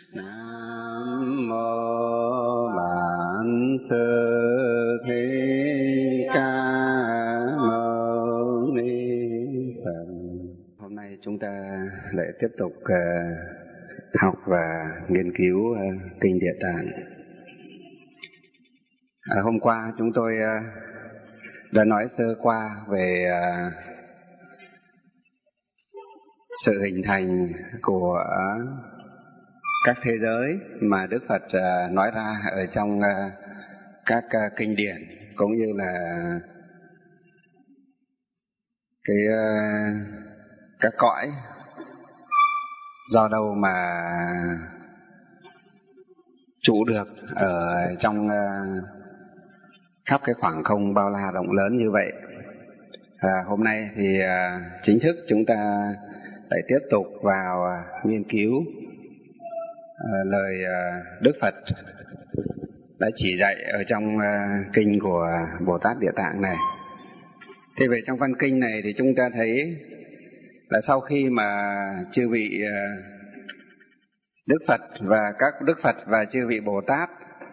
Nam mô Bản Sư Thích Ca Mâu Ni Phật. Hôm nay chúng ta lại tiếp tục học và nghiên cứu Kinh Địa Tạng. Hôm qua chúng tôi đã nói sơ qua về sự hình thành của các thế giới mà Đức Phật nói ra ở trong các kinh điển, cũng như là các cõi do đâu mà trụ được ở trong khắp cái khoảng không bao la rộng lớn như vậy. Hôm nay thì chính thức chúng ta lại tiếp tục vào nghiên cứu lời Đức Phật đã chỉ dạy ở trong kinh của Bồ Tát Địa Tạng này. Thì về trong văn kinh này thì chúng ta thấy là sau khi mà chư vị Đức Phật và các Đức Phật và chư vị Bồ Tát,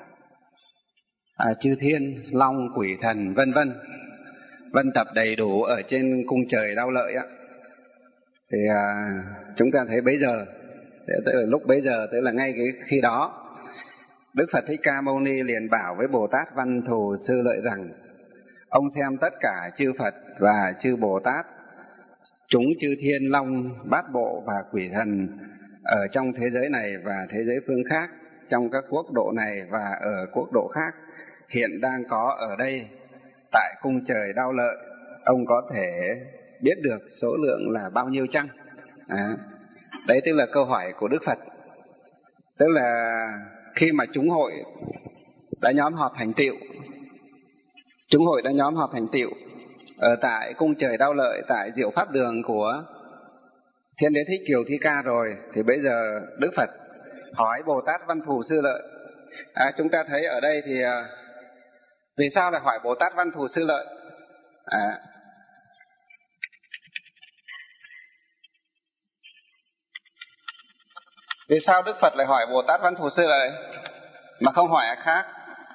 chư thiên, long, quỷ thần vân vân vân tập đầy đủ ở trên cung trời Đao Lợi á, thì chúng ta thấy bấy giờ, tức là lúc bấy giờ, tức là ngay cái khi đó, Đức Phật Thích Ca Mâu Ni liền bảo với Bồ Tát Văn Thù Sư Lợi rằng: ông xem tất cả chư Phật và chư Bồ Tát, chúng chư thiên long, bát bộ và quỷ thần ở trong thế giới này và thế giới phương khác, trong các quốc độ này và ở quốc độ khác, hiện đang có ở đây tại cung trời Đao Lợi. Ông có thể biết được số lượng là bao nhiêu chăng? Đấy tức là câu hỏi của Đức Phật. Tức là khi mà chúng hội đã nhóm họp thành tựu, ở tại cung trời Đao Lợi, tại Diệu Pháp Đường của Thiên Đế Thích Kiều Thi Ca rồi, thì bây giờ Đức Phật hỏi Bồ Tát Văn Thù Sư Lợi. Chúng ta thấy ở đây thì vì sao lại hỏi Bồ Tát Văn Thù Sư Lợi? Vì sao Đức Phật lại hỏi Bồ Tát Văn Thù Sư Lợi mà không hỏi ai khác?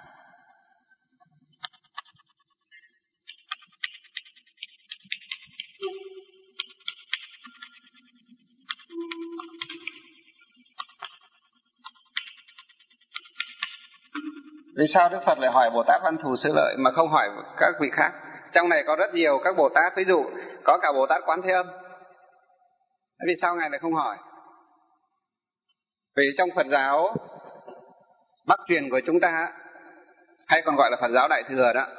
Vì sao Đức Phật lại hỏi Bồ Tát Văn Thù Sư Lợi mà không hỏi các vị khác? Trong này có rất nhiều các Bồ Tát, ví dụ có cả Bồ Tát Quán Thế Âm. Vì sao Ngài lại không hỏi? Vì trong Phật giáo Bắc truyền của chúng ta, hay còn gọi là Phật giáo Đại Thừa đó,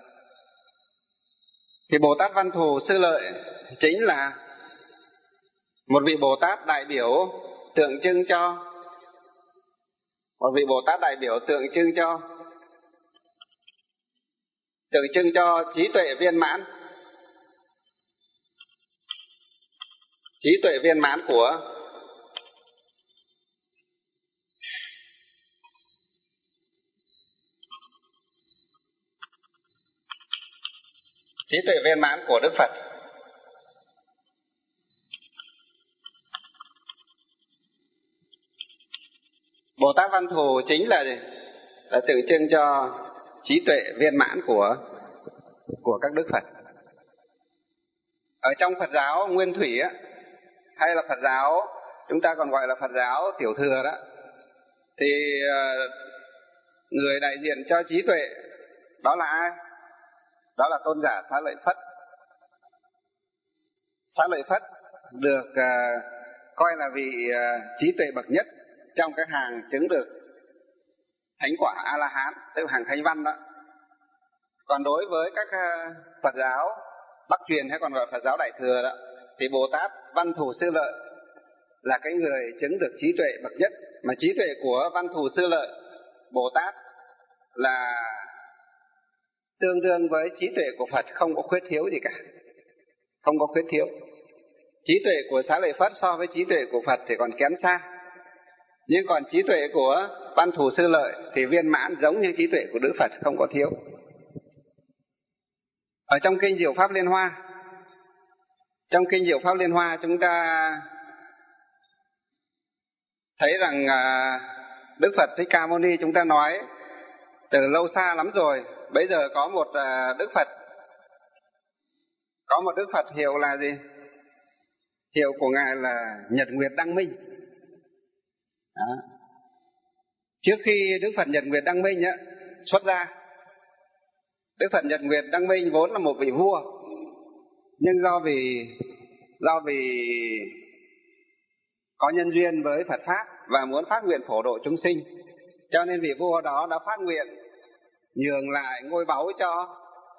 thì Bồ Tát Văn Thù Sư Lợi chính là một vị Bồ Tát đại biểu tượng trưng trí tuệ viên mãn, của Đức Phật. Bồ Tát Văn Thù chính là tượng trưng cho trí tuệ viên mãn của các Đức Phật. Ở trong Phật giáo Nguyên Thủy á, hay là Phật giáo chúng ta còn gọi là Phật giáo Tiểu Thừa đó, thì người đại diện cho trí tuệ đó là ai? Đó là tôn giả Xá Lợi Phất. Xá Lợi Phất được coi là vị trí tuệ bậc nhất trong các hàng chứng được thánh quả A La Hán, tức là hàng thánh văn đó. Còn đối với các Phật giáo Bắc truyền hay còn gọi là Phật giáo Đại Thừa đó, thì Bồ Tát Văn Thù Sư Lợi là cái người chứng được trí tuệ bậc nhất. Mà trí tuệ của Văn Thù Sư Lợi Bồ Tát là tương đương với trí tuệ của Phật, không có khuyết thiếu gì cả, không có khuyết thiếu. Trí tuệ của Xá Lợi Phất so với trí tuệ của Phật thì còn kém xa, nhưng còn trí tuệ của Văn Thù Sư Lợi thì viên mãn, giống như trí tuệ của Đức Phật, không có thiếu. Ở trong kinh Diệu Pháp Liên Hoa, chúng ta thấy rằng Đức Phật Thích Ca Mâu Ni chúng ta nói từ lâu xa lắm rồi. Bây giờ có một Đức Phật hiệu là gì? Hiệu của Ngài là Nhật Nguyệt Đăng Minh. Đó. Trước khi Đức Phật Nhật Nguyệt Đăng Minh xuất ra, Đức Phật Nhật Nguyệt Đăng Minh vốn là một vị vua, nhưng do vì có nhân duyên với Phật Pháp và muốn phát nguyện phổ độ chúng sinh, cho nên vị vua đó đã phát nguyện nhường lại ngôi báu cho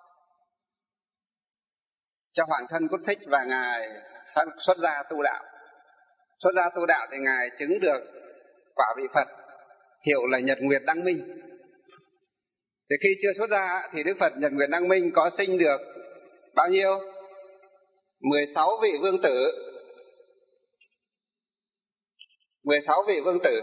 Hoàng thân Cốt Thích, và Ngài xuất gia tu đạo. Xuất gia tu đạo thì Ngài chứng được quả vị Phật, hiệu là Nhật Nguyệt Đăng Minh. Thì khi chưa xuất gia thì Đức Phật Nhật Nguyệt Đăng Minh có sinh được bao nhiêu? 16 vị vương tử. 16 vị vương tử.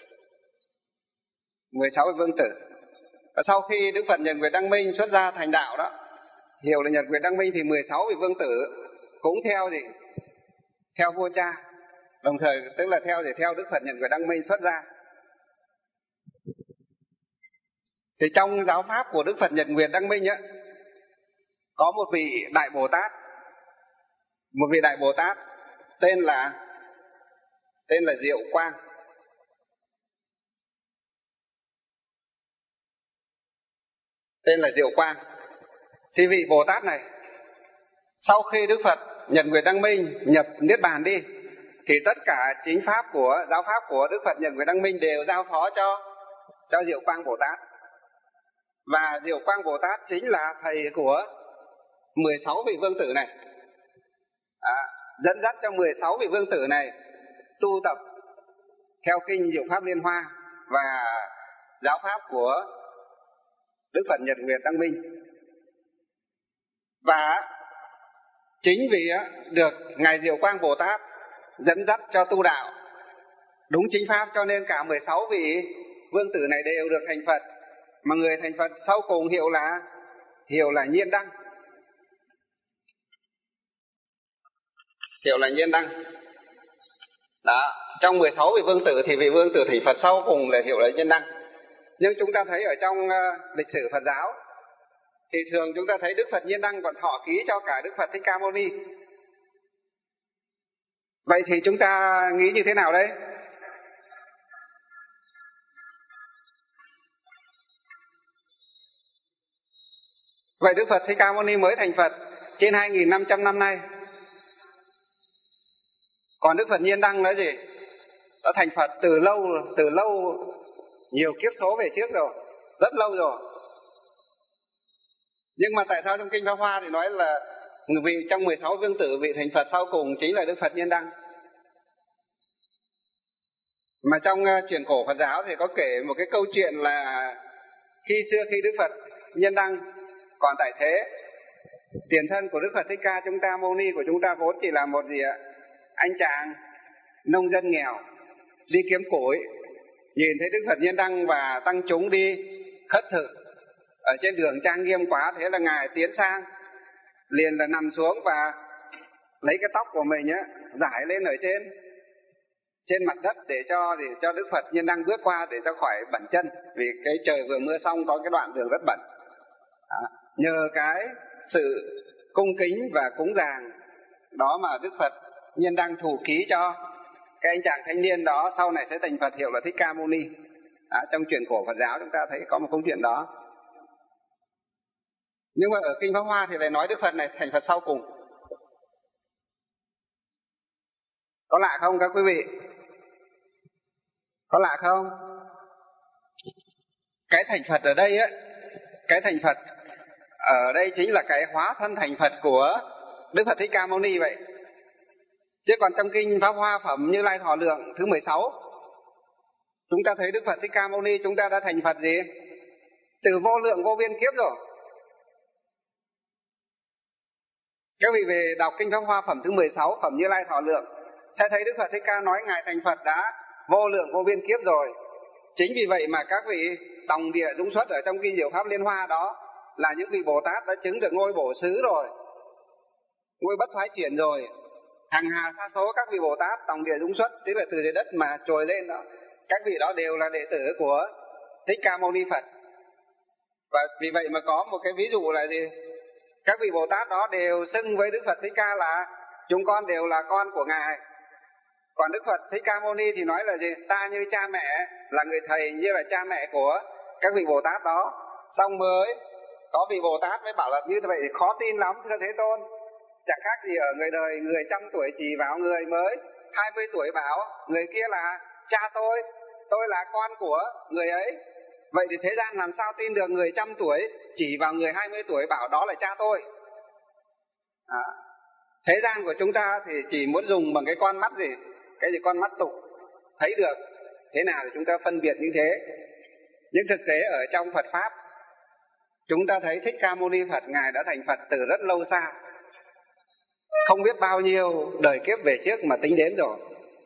Và sau khi Đức Phật Nhật Nguyệt Đăng Minh xuất gia thành đạo đó, hiệu là Nhật Nguyệt Đăng Minh, thì 16 vị vương tử cũng theo gì? Theo vua cha. Đồng thời tức là theo Đức Phật Nhật Nguyệt Đăng Minh xuất gia. Thì trong giáo pháp của Đức Phật Nhật Nguyệt Đăng Minh có một vị Đại Bồ Tát tên là Diệu Quang. Thì vị Bồ Tát này, sau khi Đức Phật Nhật Nguyệt Đăng Minh nhập Niết Bàn đi, thì tất cả chính pháp của giáo pháp của Đức Phật Nhật Nguyệt Đăng Minh đều giao phó cho Diệu Quang Bồ Tát. Và Diệu Quang Bồ Tát chính là thầy của 16 vị vương tử này, dẫn dắt cho 16 vị vương tử này tu tập theo kinh Diệu Pháp Liên Hoa và giáo pháp của Đức Phật Nhật Nguyệt Đăng Minh. Và chính vì được Ngài Diệu Quang Bồ Tát dẫn dắt cho tu đạo đúng chính pháp, cho nên cả 16 vị vương tử này đều được thành Phật. Mà người thành Phật sau cùng hiệu là Nhiên Đăng. Đó, trong 16 vị vương tử thì vị vương tử thành Phật sau cùng là hiệu là Nhiên Đăng. Nhưng chúng ta thấy ở trong lịch sử Phật giáo thì thường chúng ta thấy Đức Phật Nhiên Đăng còn thọ ký cho cả Đức Phật Thích Ca Mâu Ni. Vậy thì chúng ta nghĩ như thế nào đây? Vậy Đức Phật Thích Ca Mâu Ni mới thành Phật trên 2.500 năm nay. Còn Đức Phật Nhiên Đăng là gì? Đã thành Phật từ lâu, nhiều kiếp số về trước rồi, rất lâu rồi. Nhưng mà tại sao trong Kinh Pháp Hoa thì nói là vị trong 16 vương tử vị thành Phật sau cùng chính là Đức Phật Nhiên Đăng? Mà trong truyện cổ Phật giáo thì có kể một cái câu chuyện là khi Đức Phật Nhiên Đăng còn tại thế, tiền thân của Đức Phật Thích Ca chúng ta Mâu Ni của chúng ta vốn chỉ là một anh chàng nông dân nghèo đi kiếm củi, nhìn thấy Đức Phật Nhiên Đăng và tăng chúng đi khất thực ở trên đường trang nghiêm quá, thế là Ngài tiến sang, liền là nằm xuống và lấy cái tóc của mình rải lên ở trên mặt đất để cho Đức Phật Nhiên Đăng bước qua để cho khỏi bẩn chân, vì cái trời vừa mưa xong có cái đoạn đường rất bẩn. Nhờ cái sự cung kính và cúng dường đó mà Đức Phật Nhiên Đăng thủ ký cho cái anh chàng thanh niên đó sau này sẽ thành Phật, hiệu là Thích Ca Mâu Ni. Trong truyện cổ Phật giáo chúng ta thấy có một câu chuyện đó. Nhưng mà ở Kinh Pháp Hoa thì lại nói Đức Phật này thành Phật sau cùng. Có lạ không các quý vị? Có lạ không? Cái thành Phật ở đây cái thành Phật ở đây chính là cái hóa thân thành Phật của Đức Phật Thích Ca Mâu Ni vậy. Chứ còn trong Kinh Pháp Hoa Phẩm Như Lai Thọ Lượng thứ 16, chúng ta thấy Đức Phật Thích Ca Mâu Ni chúng ta đã thành Phật gì? Từ vô lượng vô biên kiếp rồi. Các vị về đọc Kinh Pháp Hoa Phẩm thứ 16, Phẩm Như Lai Thọ Lượng, sẽ thấy Đức Phật Thích Ca nói Ngài thành Phật đã vô lượng vô biên kiếp rồi. Chính vì vậy mà các vị đồng địa dung xuất ở trong Kinh Diệu Pháp Liên Hoa đó là những vị Bồ Tát đã chứng được ngôi Bổ Xứ rồi, ngôi Bất Thoái Chuyển rồi. Hàng hà sa số các các vị Bồ Tát tòng địa dũng xuất, tức là từ dưới đất mà trồi lên đó, các vị đó đều là đệ tử của Thích Ca Mâu Ni Phật. Và vì vậy mà có một cái ví dụ là gì? Các vị Bồ Tát đó đều xưng với Đức Phật Thích Ca là chúng con đều là con của Ngài. Còn Đức Phật Thích Ca Mâu Ni thì nói là gì? Ta như cha mẹ, là người thầy như là cha mẹ của các vị Bồ Tát đó. Xong mới có vị Bồ Tát mới bảo là như vậy thì khó tin lắm thưa Thế Tôn. Chẳng khác gì ở người đời, người trăm tuổi chỉ vào người mới 20 tuổi bảo người kia là cha tôi là con của người ấy. Vậy thì thế gian làm sao tin được người trăm tuổi chỉ vào người 20 tuổi bảo đó là cha tôi? Thế gian của chúng ta thì chỉ muốn dùng bằng cái con mắt gì? Cái gì con mắt tục thấy được thế nào thì chúng ta phân biệt như thế. Nhưng thực tế ở trong Phật Pháp, chúng ta thấy Thích Ca Mâu Ni Phật Ngài đã thành Phật từ rất lâu xa, không biết bao nhiêu đời kiếp về trước mà tính đến rồi.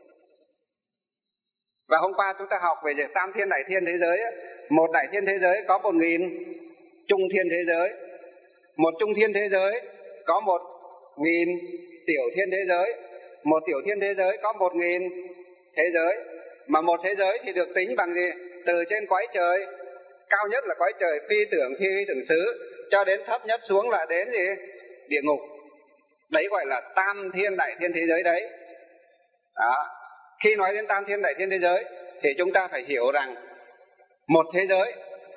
Và hôm qua chúng ta học về tam thiên đại thiên thế giới. Một đại thiên thế giới có 1.000 trung thiên thế giới. Một trung thiên thế giới có 1.000 tiểu thiên thế giới. Một tiểu thiên thế giới có 1.000 thế giới. Mà một thế giới thì được tính bằng gì? Từ trên cõi trời cao nhất là cõi trời phi tưởng xứ, cho đến thấp nhất xuống là đến gì? Địa ngục. Đấy gọi là tam thiên đại thiên thế giới đấy. Đó. Khi nói đến tam thiên đại thiên thế giới thì chúng ta phải hiểu rằng một thế giới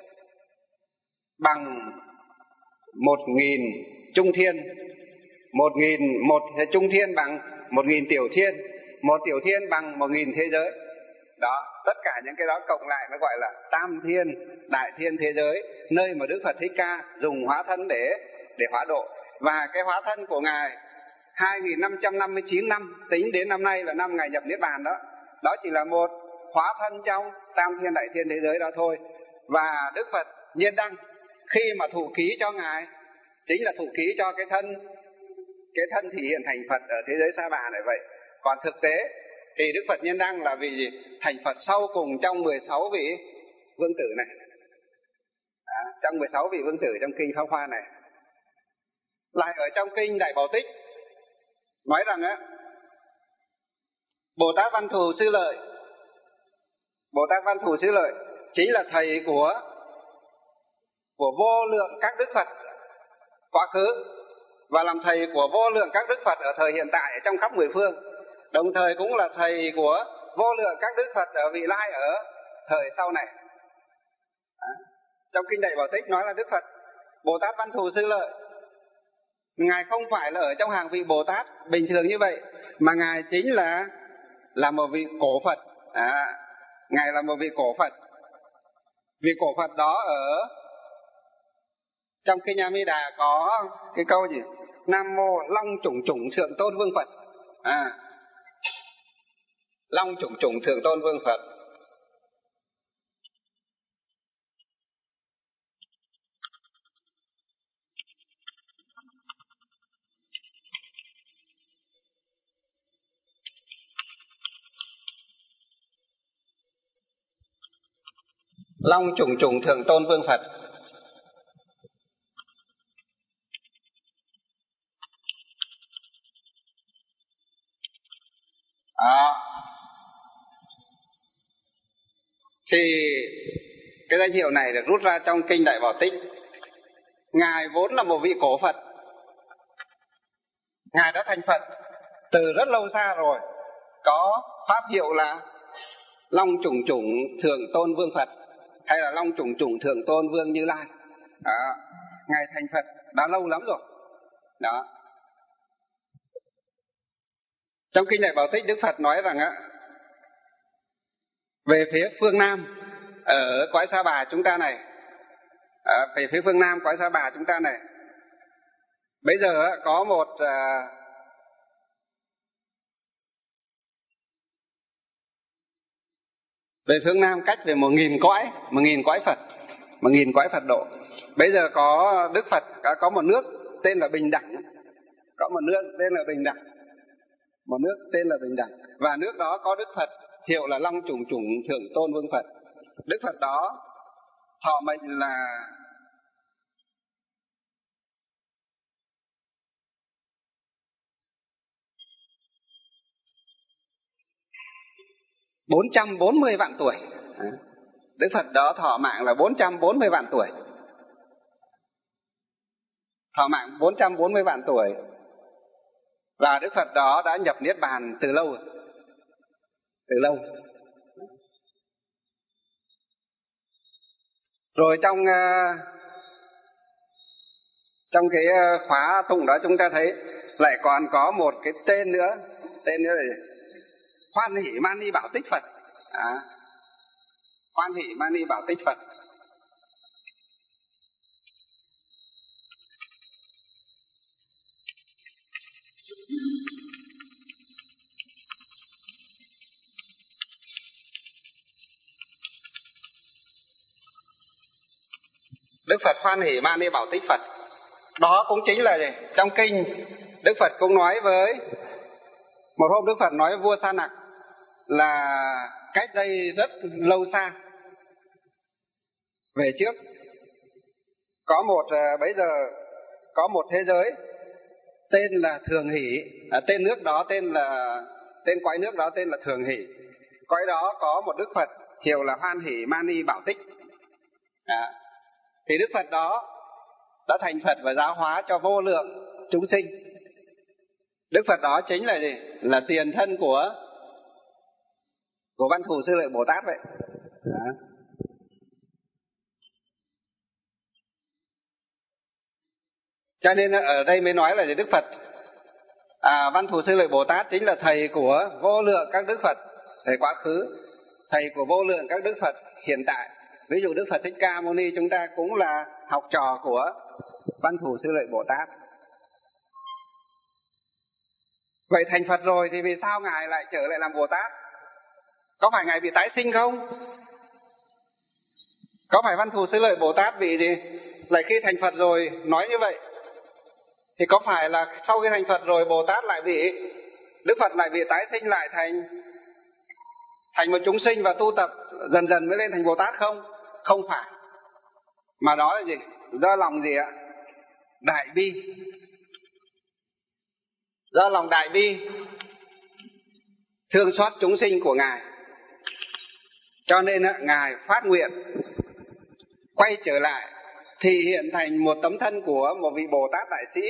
bằng 1.000 trung thiên, một trung thiên bằng 1.000 tiểu thiên, một tiểu thiên bằng 1.000 thế giới. Đó, tất cả những cái đó cộng lại mới gọi là tam thiên đại thiên thế giới, nơi mà Đức Phật Thích Ca dùng hóa thân để hóa độ. Và cái hóa thân của Ngài 2.559 năm, tính đến năm nay là năm Ngài nhập Niết Bàn đó. Đó chỉ là một hóa thân trong tam thiên đại thiên thế giới đó thôi. Và Đức Phật Nhiên Đăng khi mà thụ ký cho Ngài chính là thụ ký cho cái thân thì hiện thành Phật ở thế giới Sa Bà này vậy. Còn thực tế thì Đức Phật Nhiên Đăng là vì gì? Thành Phật sau cùng trong 16 vị vương tử này. Trong 16 vị vương tử trong kinh Pháp Hoa này. Lại ở trong kinh Đại Bảo Tích nói rằng Bồ Tát Văn Thù Sư Lợi, Bồ Tát Văn Thù Sư Lợi chính là thầy của vô lượng các Đức Phật quá khứ, và làm thầy của vô lượng các Đức Phật ở thời hiện tại trong khắp mười phương, đồng thời cũng là thầy của vô lượng các Đức Phật ở vị lai ở thời sau này. Trong kinh Đại Bảo Tích nói là Đức Phật Bồ Tát Văn Thù Sư Lợi, Ngài không phải là ở trong hàng vị Bồ Tát bình thường như vậy, mà Ngài chính là một vị cổ Phật. Ngài là một vị cổ Phật. Vị cổ Phật đó ở trong kinh A Di Đà có cái câu gì? Nam mô Long Chủng Chủng Thượng Tôn Vương Phật. Long Chủng Chủng Thượng Tôn Vương Phật. Long Chủng Chủng Thượng Tôn Vương Phật. Thì cái danh hiệu này được rút ra trong kinh Đại Bảo Tích. Ngài vốn là một vị cổ Phật, Ngài đã thành Phật từ rất lâu xa rồi, có pháp hiệu là Long Chủng Chủng Thượng Tôn Vương Phật, hay là Long Chủng Chủng Thượng Tôn Vương Như Lai. Ngài thành Phật đã lâu lắm rồi. Đó. Trong kinh Đại Bảo Tích, Đức Phật nói rằng về phía phương Nam ở cõi Sa Bà chúng ta này, về phía phương Nam cõi Sa Bà chúng ta này, bây giờ có một về phương Nam cách về 1.000 cõi Phật, 1.000 cõi Phật độ. Bây giờ có Đức Phật có một nước tên là Bình Đẳng, có một nước tên là Bình Đẳng, một nước tên là Bình Đẳng, và nước đó có Đức Phật hiệu là Long Chủng Chủng Thượng Tôn Vương Phật. Đức Phật đó thọ mệnh là 440 vạn tuổi. Đức Phật đó thọ mạng là 440 vạn tuổi. Thọ mạng 440 vạn tuổi. Và Đức Phật đó đã nhập Niết Bàn từ lâu rồi. Từ lâu. Rồi trong cái khóa tụng đó chúng ta thấy lại còn có một cái tên nữa. Tên nữa là Hoan Hỷ Mani Bảo Tích Phật. Hoan Hỷ Mani Bảo Tích Phật. Đức Phật Hoan Hỷ Mani Bảo Tích Phật. Đó cũng chính là gì? Trong kinh Đức Phật cũng nói với, một hôm Đức Phật nói với vua Sa Nặc là cách đây rất lâu xa về trước, bây giờ có một thế giới tên là Thường Hỷ. Tên nước đó tên cõi nước đó tên là Thường Hỷ. Cõi đó có một Đức Phật hiệu là Hoan Hỷ Mani Bảo Tích. Thì Đức Phật đó đã thành Phật và giáo hóa cho vô lượng chúng sinh. Đức Phật đó chính là gì? Là tiền thân của Văn Thù Sư Lợi Bồ Tát vậy. Cho nên ở đây mới nói là Đức Phật Văn Thù Sư Lợi Bồ Tát chính là thầy của vô lượng các Đức Phật thời quá khứ, thầy của vô lượng các Đức Phật hiện tại. Ví dụ Đức Phật Thích Ca Mâu Ni chúng ta cũng là học trò của Văn Thù Sư Lợi Bồ Tát. Vậy thành Phật rồi thì vì sao Ngài lại trở lại làm Bồ Tát? Có phải Ngài bị tái sinh không? Có phải Văn Thù Sư Lợi Bồ Tát bị gì? Lại khi thành Phật rồi nói như vậy, thì có phải là sau khi thành Phật rồi Bồ Tát lại bị, Đức Phật lại bị tái sinh lại thành một chúng sinh và tu tập dần dần mới lên thành Bồ Tát không? Không phải. Mà đó là gì? Do lòng gì ạ? Đại bi. Do lòng đại bi thương xót chúng sinh của Ngài, cho nên Ngài phát nguyện quay trở lại thì hiện thành một tấm thân của một vị Bồ Tát đại sĩ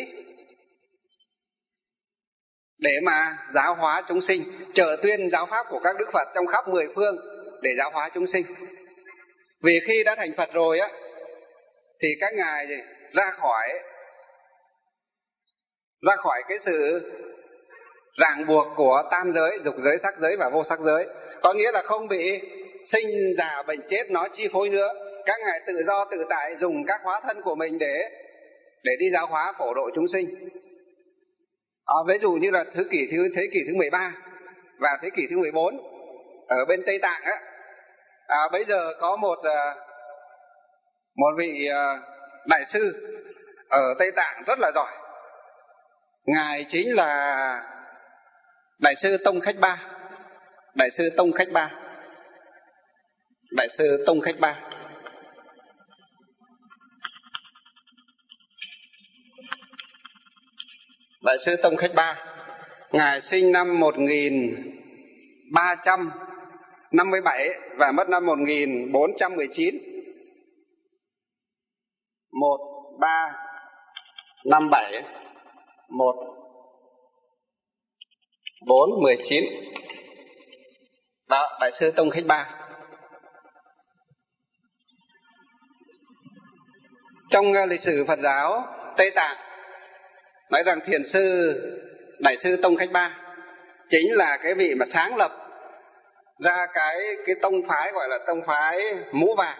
để mà giáo hóa chúng sinh, trợ tuyên giáo pháp của các Đức Phật trong khắp 10 phương để giáo hóa chúng sinh. Vì khi đã thành Phật rồi thì các ngài ra khỏi cái sự ràng buộc của tam giới, dục giới, sắc giới và vô sắc giới. Có nghĩa là không bị sinh già bệnh chết nó chi phối nữa. Các ngài tự do tự tại dùng các hóa thân của mình để đi giáo hóa phổ độ chúng sinh. Ví dụ như là thế kỷ thứ 13 và thế kỷ thứ 14 ở bên Tây Tạng bây giờ có một vị đại sư ở Tây Tạng rất là giỏi. Ngài chính là Đại sư Tông Khách Ba. Đại sư Tông Khách Ba. Đại sư Tông Khách Ba. Đại sư Tông Khách Ba. Ngài sinh năm 1357 và mất năm 1419. 1357 1419. Đó, Đại sư Tông Khách Ba. Trong lịch sử Phật giáo Tây Tạng nói rằng thiền sư Đại sư Tông Khách Ba chính là cái vị mà sáng lập ra cái tông phái gọi là tông phái mũ vàng.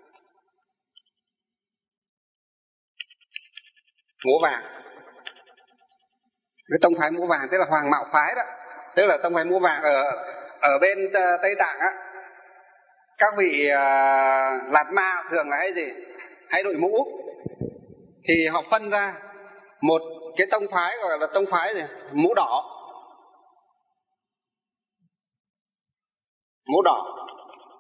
Mũ vàng. Cái tông phái mũ vàng tức là Hoàng Mạo phái đó. Tức là tông phái mũ vàng ở bên Tây Tạng các vị Lạt Ma thường là hay đội mũ. Thì họ phân ra một cái tông phái gọi là tông phái mũ đỏ. Mũ đỏ.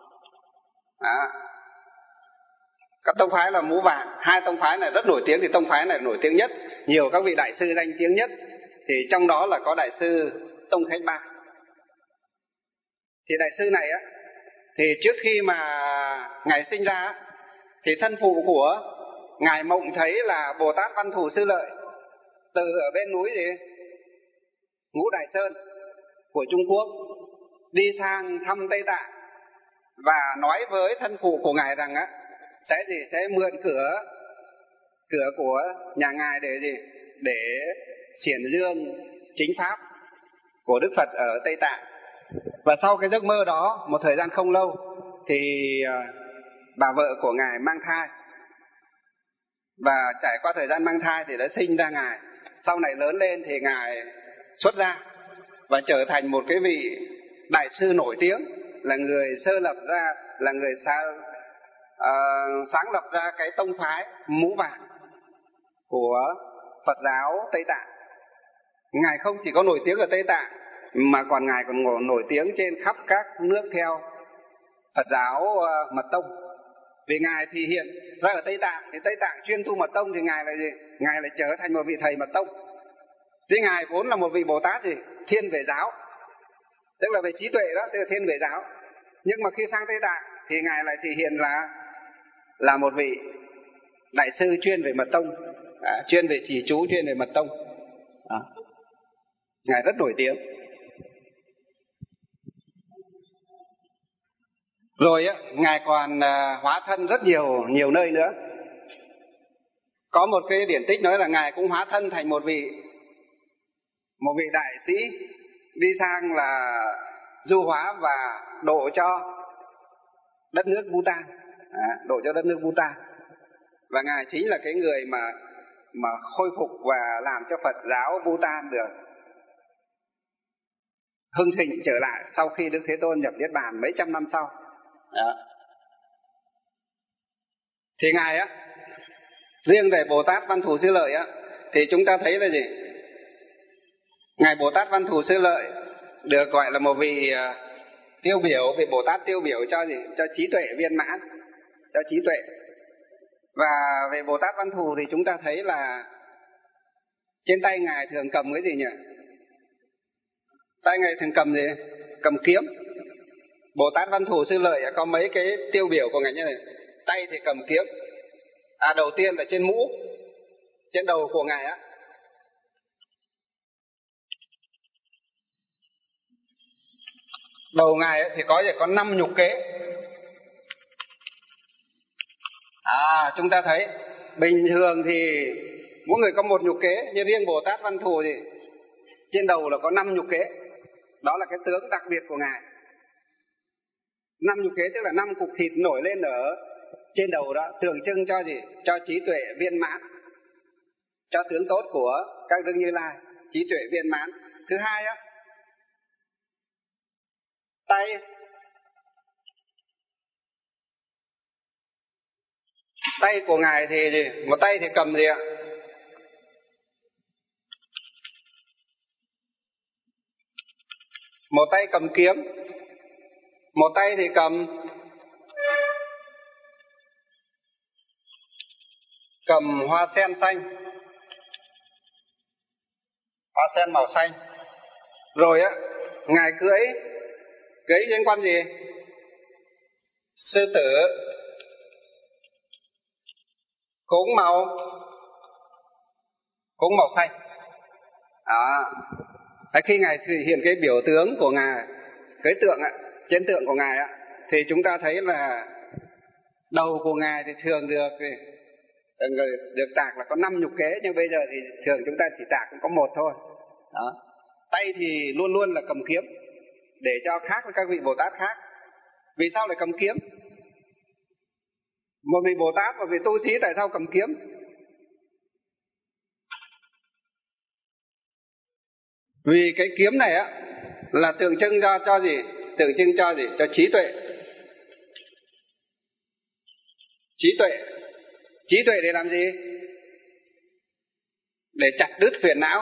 Các tông phái là mũ vàng. Hai tông phái này rất nổi tiếng, thì tông phái này nổi tiếng nhất, nhiều các vị đại sư danh tiếng nhất, thì trong đó là có Đại sư Tông Khách Ba. Thì đại sư này á, thì trước khi mà ngài sinh ra á, thì thân phụ của ngài mộng thấy là Bồ Tát Văn Thù Sư Lợi từ ở bên núi gì Ngũ Đại Sơn của Trung Quốc đi sang thăm Tây Tạng, và nói với thân phụ của ngài rằng á sẽ mượn cửa của nhà ngài để để xiển dương chính pháp của Đức Phật ở Tây Tạng. Và sau cái giấc mơ đó, một thời gian không lâu thì bà vợ của ngài mang thai, và trải qua thời gian mang thai thì đã sinh ra ngài. Sau này lớn lên thì ngài xuất gia và trở thành một cái vị đại sư nổi tiếng, là người sáng lập ra cái tông phái Mũ Vàng của Phật giáo Tây Tạng. Ngài không chỉ có nổi tiếng ở Tây Tạng mà ngài còn nổi tiếng trên khắp các nước theo Phật giáo Mật Tông. Vì ngài thì hiện ra ở Tây Tạng, thì Tây Tạng chuyên tu Mật Tông, thì ngài là gì? Ngài lại trở thành một vị thầy Mật Tông. Thế ngài vốn là một vị Bồ Tát thiên về giáo, tức là về trí tuệ đó, tức là thiên về giáo. Nhưng mà khi sang Tây Tạng thì ngài lại thể hiện là một vị đại sư chuyên về Mật Tông, chuyên về trì chú, chuyên về Mật Tông. Ngài rất nổi tiếng. Rồi á, ngài còn hóa thân rất nhiều nơi nữa. Có một cái điển tích nói là ngài cũng hóa thân thành một vị đại sĩ đi sang là du hóa và độ cho đất nước Bhutan, và ngài chính là cái người mà khôi phục và làm cho Phật giáo Bhutan được hưng thịnh trở lại sau khi Đức Thế Tôn nhập Niết Bàn mấy trăm năm sau. Đó. Thì ngài á, riêng về Bồ Tát Văn Thù Sư Lợi á, thì chúng ta thấy là gì? Ngài Bồ Tát Văn Thù Sư Lợi được gọi là một vị tiêu biểu, vị Bồ Tát tiêu biểu cho trí tuệ viên mãn, cho trí tuệ. Và về Bồ Tát Văn Thù thì chúng ta thấy là trên tay ngài thường cầm cái gì nhỉ? Tay ngài thường cầm gì? Cầm kiếm. Bồ Tát Văn Thù Sư Lợi có mấy cái tiêu biểu của ngài như này. Tay thì cầm kiếm. Đầu tiên là trên mũ, trên đầu của ngài á, đầu ngài thì có 5 nhục kế. Chúng ta thấy bình thường thì mỗi người có 1 nhục kế, nhưng riêng Bồ Tát Văn Thù thì trên đầu là có 5 nhục kế. Đó là cái tướng đặc biệt của ngài. 5 nhục kế tức là 5 cục thịt nổi lên ở trên đầu đó, tượng trưng cho gì? Cho trí tuệ viên mãn, cho tướng tốt của các đức Như Lai, trí tuệ viên mãn. Thứ hai á, tay của ngài thì gì? Một tay thì cầm gì ạ? Một tay cầm kiếm, một tay thì cầm hoa sen xanh, hoa sen màu xanh. Rồi á, ngài cưỡi trên con gì? Sư tử cũng màu xanh. Khi ngài thể hiện cái biểu tướng của ngài, cái tượng trên tượng của ngài thì chúng ta thấy là đầu của ngài thì thường được tạc là có 5 nhục kế, nhưng bây giờ thì thường chúng ta chỉ tạc cũng có 1 thôi. Đó. Tay thì luôn luôn là cầm kiếm, để cho khác với các vị Bồ Tát khác. Vì sao lại cầm kiếm? Một vị Bồ Tát, một vị tu sĩ tại sao cầm kiếm? Vì cái kiếm này là tượng trưng cho gì? Tượng trưng cho gì? Cho trí tuệ. Trí tuệ để làm gì? Để chặt đứt phiền não.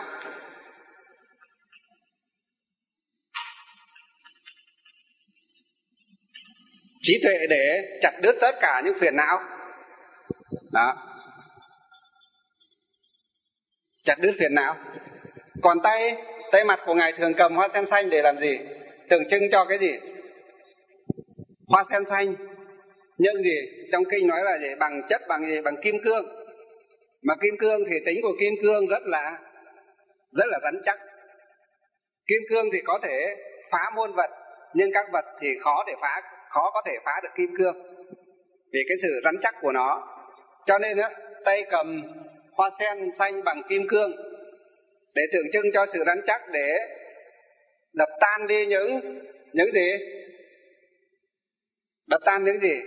Trí tuệ để chặt đứt tất cả những phiền não. Đó. Chặt đứt phiền não. Còn tay mặt của ngài thường cầm hoa sen xanh để làm gì? Tượng trưng cho cái gì? Hoa sen xanh nhưng gì trong kinh nói là gì, bằng chất bằng gì, bằng kim cương. Mà kim cương thì tính của kim cương rất là rắn chắc. Kim cương thì có thể phá muôn vật, nhưng các vật thì khó có thể phá được kim cương vì cái sự rắn chắc của nó. Cho nên á, tay cầm hoa sen xanh bằng kim cương để tượng trưng cho sự rắn chắc, để đập tan đi những gì? Đập tan những gì?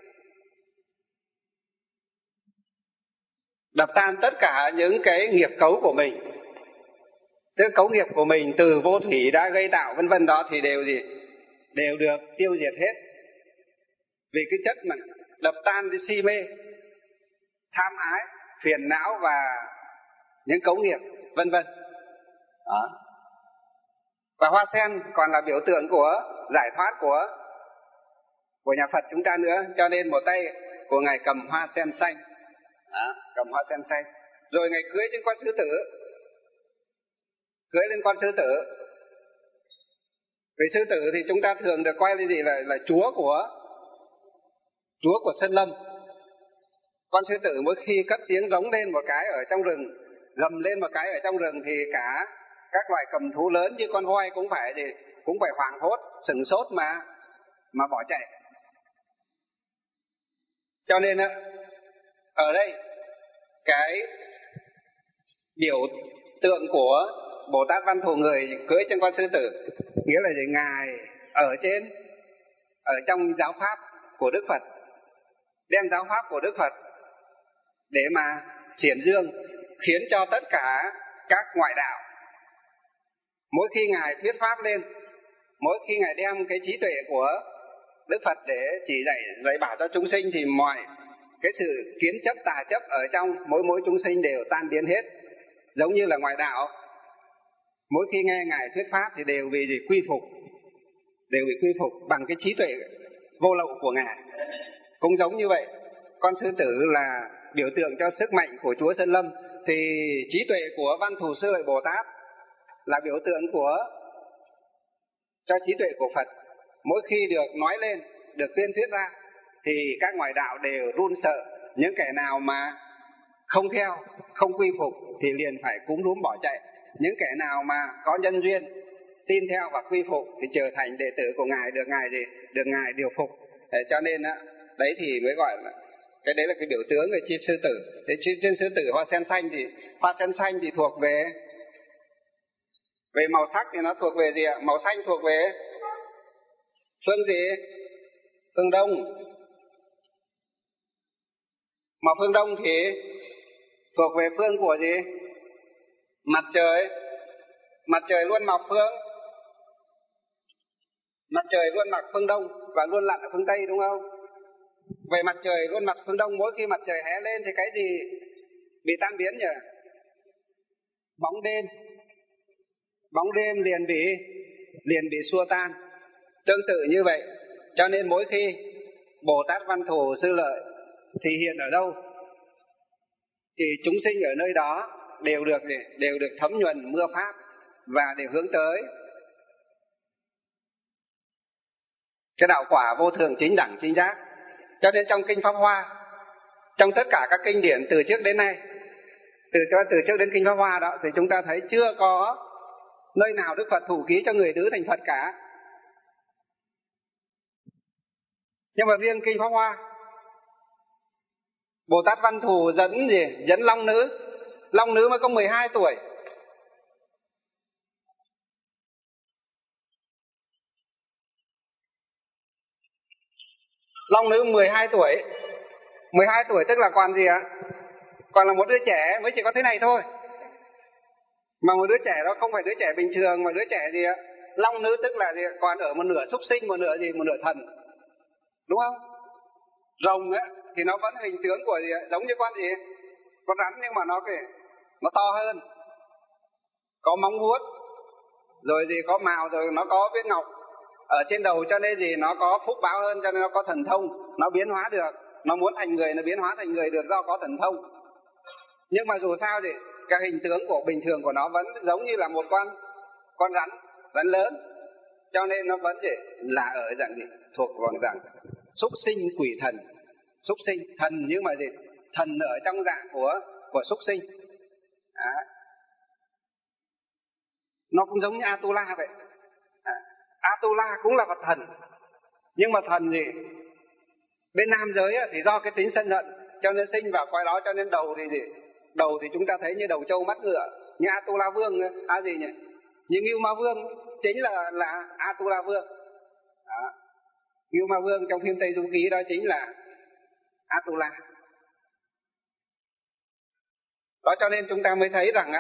Đập tan tất cả những cái nghiệp cấu của mình. Tức cấu nghiệp của mình từ vô thủy đã gây tạo vân vân đó thì đều gì? Đều được tiêu diệt hết. Vì cái chất mà đập tan đi si mê, tham ái, phiền não và những cấu nghiệp vân vân. Đó. Và hoa sen còn là biểu tượng của giải thoát của nhà Phật chúng ta nữa, cho nên một tay của ngài cầm hoa sen xanh. Đó, cầm hoa sen xanh. Rồi ngài cưỡi trên con sư tử. Cưỡi lên con sư tử. Vì sư tử thì chúng ta thường được coi là gì, là chúa của Sơn Lâm. Con sư tử mỗi khi cất tiếng rống lên một cái ở trong rừng, gầm lên một cái ở trong rừng thì cả các loài cầm thú lớn như con voi cũng phải hoảng hốt, sửng sốt mà bỏ chạy. Cho nên ở đây cái biểu tượng của Bồ Tát Văn Thù Người cưỡi trên con sư tử nghĩa là gì? Ngài ở trong giáo pháp của Đức Phật, đem giáo pháp của Đức Phật để mà xiển dương, khiến cho tất cả các ngoại đạo mỗi khi ngài thuyết pháp lên, mỗi khi ngài đem cái trí tuệ của Đức Phật để chỉ dạy bảo cho chúng sinh thì mọi cái sự kiến chấp tà chấp ở trong mỗi chúng sinh đều tan biến hết. Giống như là ngoại đạo mỗi khi nghe ngài thuyết pháp thì đều bị quy phục bằng cái trí tuệ vô lậu của ngài. Cũng giống như vậy, con sư tử là biểu tượng cho sức mạnh của Chúa Sơn Lâm, thì trí tuệ của Văn Thù Sư Lợi Bồ Tát là biểu tượng cho trí tuệ của Phật. Mỗi khi được nói lên, được tuyên thuyết ra thì các ngoại đạo đều run sợ. Những kẻ nào mà không theo, không quy phục thì liền phải cúm núm bỏ chạy. Những kẻ nào mà có nhân duyên tin theo và quy phục thì trở thành đệ tử của ngài, được ngài điều phục. Cho nên đấy thì mới gọi là cái đấy là cái biểu tướng về trên sư tử. Thế trên sư tử hoa sen xanh thì thuộc về màu sắc thì nó thuộc về gì ạ? Màu xanh thuộc về phương gì? Phương Đông. Màu phương Đông thì thuộc về phương của gì? Mặt trời. Mặt trời luôn mọc phương Đông và luôn lặn ở phương Tây, đúng không? Về mặt trời luôn mặt phương Đông, mỗi khi mặt trời hé lên thì cái gì bị tan biến nhỉ? Bóng đêm liền bị xua tan. Tương tự như vậy, cho nên mỗi khi Bồ Tát Văn Thù Sư Lợi thì hiện ở đâu thì chúng sinh ở nơi đó đều được thấm nhuần mưa pháp và đều hướng tới cái đạo quả vô thường chính đẳng chính giác. Cho nên trong kinh Pháp Hoa, trong tất cả các kinh điển từ trước đến nay, từ trước đến kinh Pháp Hoa đó, thì chúng ta thấy chưa có nơi nào Đức Phật thủ ký cho người nữ thành Phật cả. Nhưng mà riêng kinh Pháp Hoa, Bồ Tát Văn Thù dẫn Long nữ mới có 12 tuổi. Long nữ 12 tuổi. 12 tuổi tức là còn gì ạ? Còn là một đứa trẻ mới chỉ có thế này thôi. Mà một đứa trẻ đó không phải đứa trẻ bình thường, mà đứa trẻ gì ạ? Long nữ tức là gì? Còn ở một nửa súc sinh, một nửa thần. Đúng không? Rồng ấy thì nó vẫn hình tướng của gì ạ? Giống như con gì? Con rắn, nhưng mà nó to hơn. Có móng vuốt, rồi gì có mào, rồi nó có viên ngọc ở trên đầu, cho nên gì nó có phúc báo hơn, cho nên nó có thần thông, nó biến hóa được, nó muốn thành người nó biến hóa thành người được do có thần thông. Nhưng mà dù sao thì cái hình tướng của bình thường của nó vẫn giống như là một con rắn lớn. cho nên nó vẫn là ở dạng gì, thuộc vào dạng súc sinh quỷ thần. Súc sinh thần nhưng mà gì, thần ở trong dạng của súc sinh. Nó cũng giống như Atula vậy. Atula cũng là vật thần, nhưng mà thần gì, bên nam giới thì do cái tính sân hận cho nên sinh vào cõi đó, cho nên đầu thì gì, đầu thì chúng ta thấy như đầu trâu mắt ngựa, như Atula vương gì nhỉ, như Ngưu Ma Vương chính là Atula vương. Ngưu Ma Vương trong phim Tây Du Ký đó chính là Atula. Đó cho nên chúng ta mới thấy rằng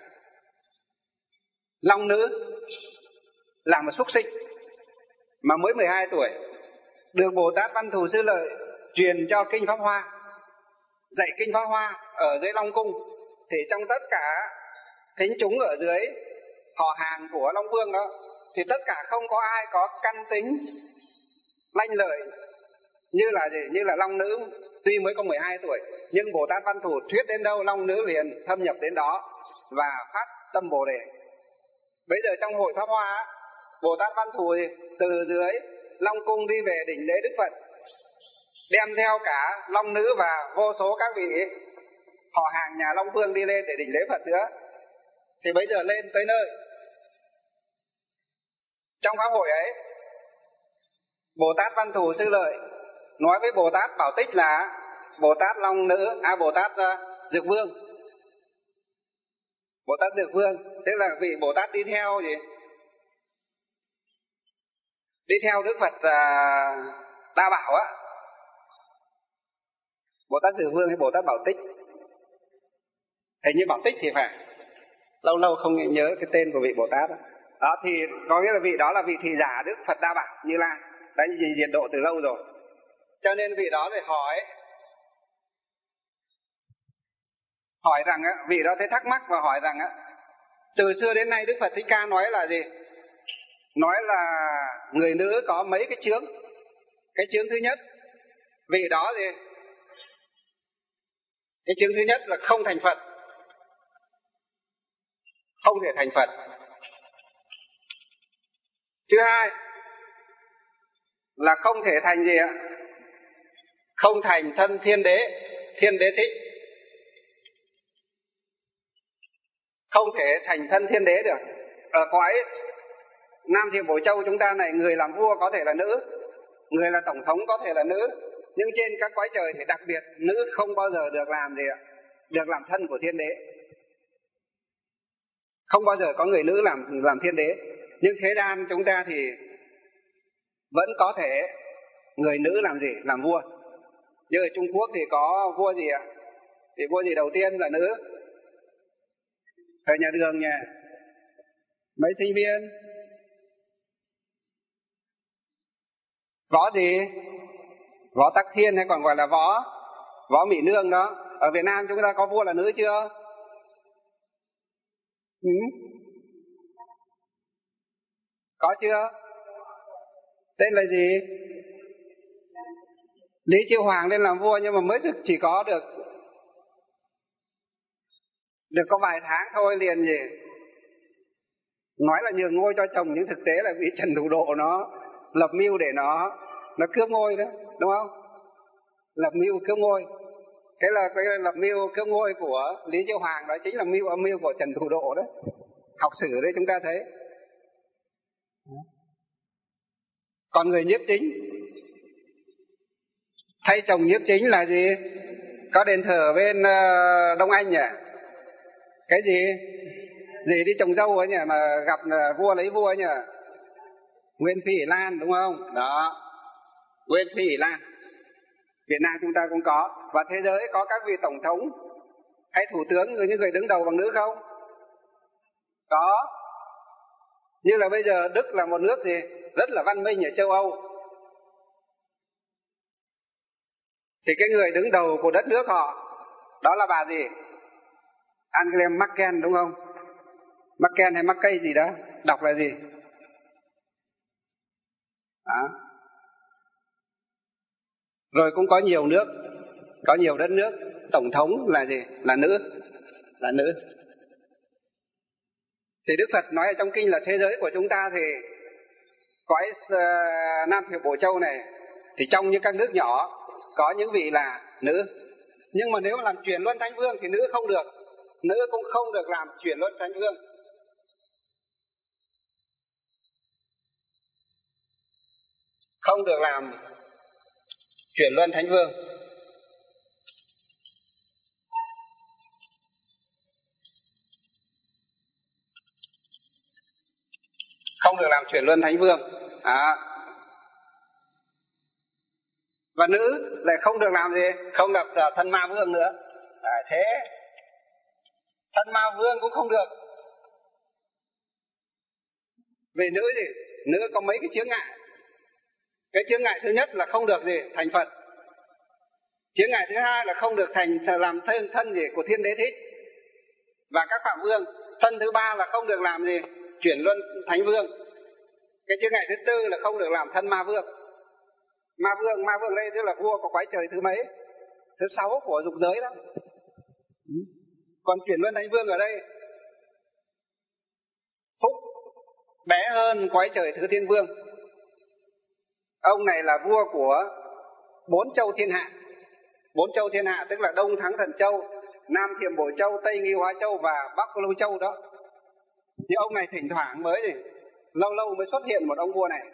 long nữ là một súc sinh mà mới 12 tuổi, được Bồ Tát Văn Thù Sư Lợi truyền cho kinh Pháp Hoa, dạy kinh Pháp Hoa ở dưới Long Cung. Thì trong tất cả thính chúng ở dưới họ hàng của Long Vương đó, thì tất cả không có ai có căn tính lanh lợi như là gì, như là long nữ. Tuy mới có 12 tuổi nhưng Bồ Tát Văn Thù thuyết đến đâu long nữ liền thâm nhập đến đó và phát tâm Bồ Đề. Bây giờ trong hội Pháp Hoa, Bồ Tát Văn Thù từ dưới Long Cung đi về đỉnh lễ Đức Phật, đem theo cả long nữ và vô số các vị họ hàng nhà Long Vương đi lên để đỉnh lễ Phật nữa. Thì bây giờ lên tới nơi, trong pháp hội ấy, Bồ Tát Văn Thù Sư Lợi nói với Bồ Tát Bảo Tích là Bồ Tát Long Nữ, Bồ Tát Dược Vương. Bồ Tát Dược Vương, tức là vị Bồ Tát đi theo gì? Đi theo Đức Phật Đa Bảo á. Bồ Tát Dược Vương hay Bồ Tát Bảo Tích? Hình như Bảo Tích thì phải. Lâu lâu không nhớ cái tên của vị Bồ Tát đó. Đó thì có nghĩa là vị đó là vị thị giả Đức Phật Đa Bảo Như Lai, đã diệt độ từ lâu rồi. Cho nên vị đó thì hỏi rằng vị đó thấy thắc mắc và hỏi rằng từ xưa đến nay Đức Phật Thích Ca nói là gì? Nói là người nữ có mấy cái chướng. Cái chướng thứ nhất, vị đó gì? Cái chướng thứ nhất là không thành Phật, không thể thành Phật. Thứ hai là không thể thành gì ạ? Không thành thân thiên đế thích. Không thể thành thân thiên đế được. Ở cõi Nam Thiểm Bổ Châu chúng ta này, người làm vua có thể là nữ, người là tổng thống có thể là nữ, nhưng trên các cõi trời thì đặc biệt nữ không bao giờ được làm gì ạ? Được làm thân của thiên đế. Không bao giờ có người nữ làm thiên đế. Nhưng thế gian chúng ta thì vẫn có thể người nữ làm gì? Làm vua. Như ở Trung Quốc thì có vua gì ạ? Thì vua gì đầu tiên là nữ? Thời nhà Đường nha. Mấy sinh viên? Võ gì? Võ Tắc Thiên hay còn gọi là Võ Mỹ Nương đó. Ở Việt Nam chúng ta có vua là nữ chưa? Có chưa? Tên là gì? Lý Chiêu Hoàng lên làm vua nhưng mà mới chỉ có được có vài tháng thôi liền gì. Nói là nhường ngôi cho chồng nhưng thực tế là vì Trần Thủ Độ nó lập mưu để nó cướp ngôi đó, đúng không? Lập mưu cướp ngôi. Cái là cái lập mưu cướp ngôi của Lý Chiêu Hoàng đó chính là âm mưu của Trần Thủ Độ đó. Học sử đấy chúng ta thấy. Còn người nhiếp chính, thay chồng nhiếp chính là gì? Có đền thờ bên Đông Anh nhỉ? Cái gì đi trồng dâu ấy nhỉ, mà gặp vua lấy vua ấy nhỉ? Nguyên Phi Ỷ Lan đúng không? Đó, Nguyên Phi Ỷ Lan. Việt Nam chúng ta cũng có. Và thế giới có các vị tổng thống hay thủ tướng, những người đứng đầu bằng nữ không? Có. Như là bây giờ Đức là một nước gì rất là văn minh ở châu Âu, thì cái người đứng đầu của đất nước họ đó là bà gì? Angela Merkel đúng không? Merkel hay Merkel gì đó, đọc là gì? Đó. Rồi cũng có nhiều nước, có nhiều đất nước tổng thống là gì? Là nữ. Thì Đức Phật nói ở trong kinh là thế giới của chúng ta thì cõi Nam Thiểm Bộ Châu này thì trong những các nước nhỏ có những vị là nữ, nhưng mà nếu mà làm chuyển luân thánh vương thì nữ không được, nữ cũng không được làm chuyển luân thánh vương. Không được làm chuyển luân thánh vương. Không được làm chuyển luân thánh vương. Và nữ lại không được làm gì? Không được thân ma vương nữa. Thế thân ma vương cũng không được. Về nữ thì nữ có mấy cái chướng ngại. Cái chướng ngại thứ nhất là không được gì? Thành Phật. Chướng ngại thứ hai là không được làm thân gì của Thiên Đế Thích và các phạm vương. Thân thứ ba là không được làm gì? Chuyển luân thánh vương. Cái chướng ngại thứ tư là không được làm thân ma vương. Ma vương đây tức là vua của cõi trời thứ mấy? Thứ 6 của dục giới đó. Còn chuyển luân thánh vương ở đây phúc bé hơn cõi trời thứ Thiên Vương. Ông này là vua của 4 châu thiên hạ. 4 châu thiên hạ tức là Đông Thắng Thần Châu, Nam Thiểm Bổ Châu, Tây Nghi Hóa Châu và Bắc Lưu Châu đó. Nhưng ông này thỉnh thoảng mới lâu lâu mới xuất hiện một ông vua này.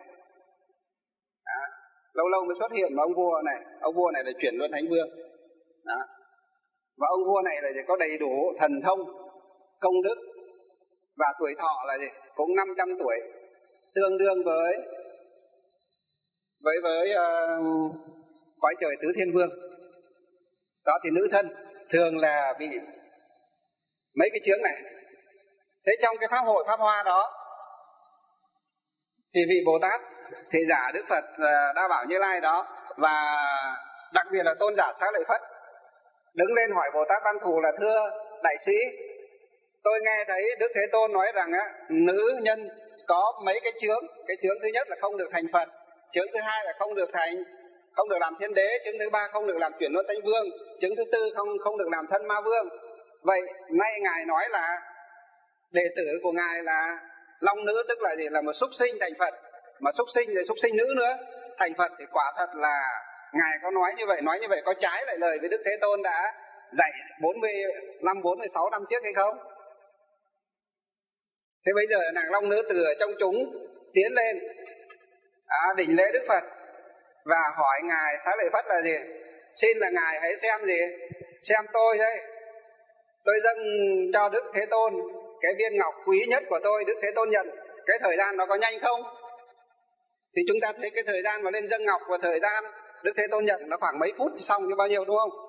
Lâu lâu mới xuất hiện một ông vua này. Ông vua này là chuyển luân thánh vương. Và ông vua này là có đầy đủ thần thông, công đức và tuổi thọ là cũng 500 tuổi, tương đương với cõi trời tứ Thiên Vương. Đó thì nữ thân thường là bị mấy cái chướng này. Thế trong cái pháp hội Pháp Hoa đó thì vị Bồ Tát Thị Giả Đức Phật Đa Bảo Như Lai đó, và đặc biệt là tôn giả Xá Lợi Phất đứng lên hỏi Bồ Tát Văn Thù là: thưa đại sĩ, tôi nghe thấy Đức Thế Tôn nói rằng nữ nhân có mấy cái chướng. Cái chướng thứ nhất là không được thành Phật, chướng thứ hai là không được làm Thiên Đế, chướng thứ ba không được làm chuyển luân thánh vương, chướng thứ tư không được làm thân ma vương. Vậy nay ngài nói là đệ tử của ngài là long nữ, tức là là một súc sinh thành Phật, mà súc sinh thì súc sinh nữ nữa thành Phật, thì quả thật là ngài có nói như vậy có trái lại lời với Đức Thế Tôn đã dạy 46 năm trước hay không? Thế bây giờ nàng long nữ từ trong chúng tiến lên đỉnh lễ Đức Phật và hỏi ngài Xá Lợi Phất là gì? Xin là ngài hãy xem tôi đây, tôi dâng cho Đức Thế Tôn cái viên ngọc quý nhất của tôi. Đức Thế Tôn nhận, cái thời gian nó có nhanh không? Thì chúng ta thấy cái thời gian mà lên dâng ngọc và thời gian Đức Thế Tôn nhận nó khoảng mấy phút xong như bao nhiêu, đúng không?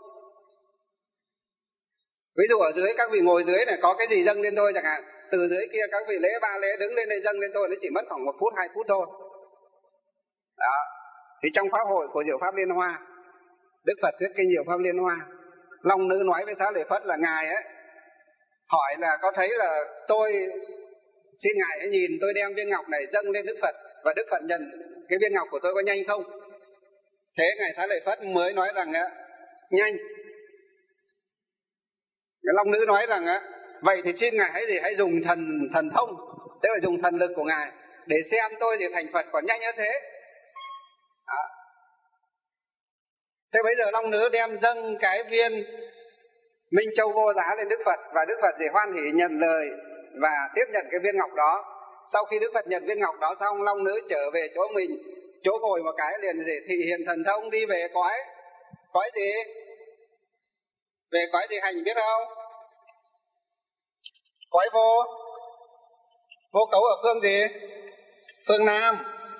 Ví dụ ở dưới các vị ngồi dưới này có cái gì dâng lên tôi chẳng hạn, từ dưới kia các vị lễ ba lễ đứng lên đây dâng lên tôi, nó chỉ mất khoảng 1 phút 2 phút thôi. Đó. Thì trong pháp hội của Diệu Pháp Liên Hoa, Đức Phật thuyết kinh Diệu Pháp Liên Hoa, long nữ nói với Xá Lợi Phất là ngài hỏi là có thấy là tôi, xin ngài hãy nhìn tôi đem viên ngọc này dâng lên Đức Phật và Đức Phật nhận cái viên ngọc của tôi có nhanh không? Thế ngài Xá Lợi Phất mới nói rằng nhanh. Cái long nữ nói rằng vậy thì xin ngài hãy dùng thần thông, tức là dùng thần lực của ngài để xem tôi thì thành Phật còn nhanh như thế. Thế bây giờ long nữ đem dâng cái viên Minh Châu vô giá lên Đức Phật, và Đức Phật thì hoan hỉ nhận lời và tiếp nhận cái viên ngọc đó. Sau khi Đức Phật nhận viên ngọc đó xong, long nữ trở về chỗ mình, chỗ ngồi một cái liền thị hiện thần thông đi về cõi gì? Về cõi gì hành biết không? Cõi vô cấu ở phương gì? Phương Nam.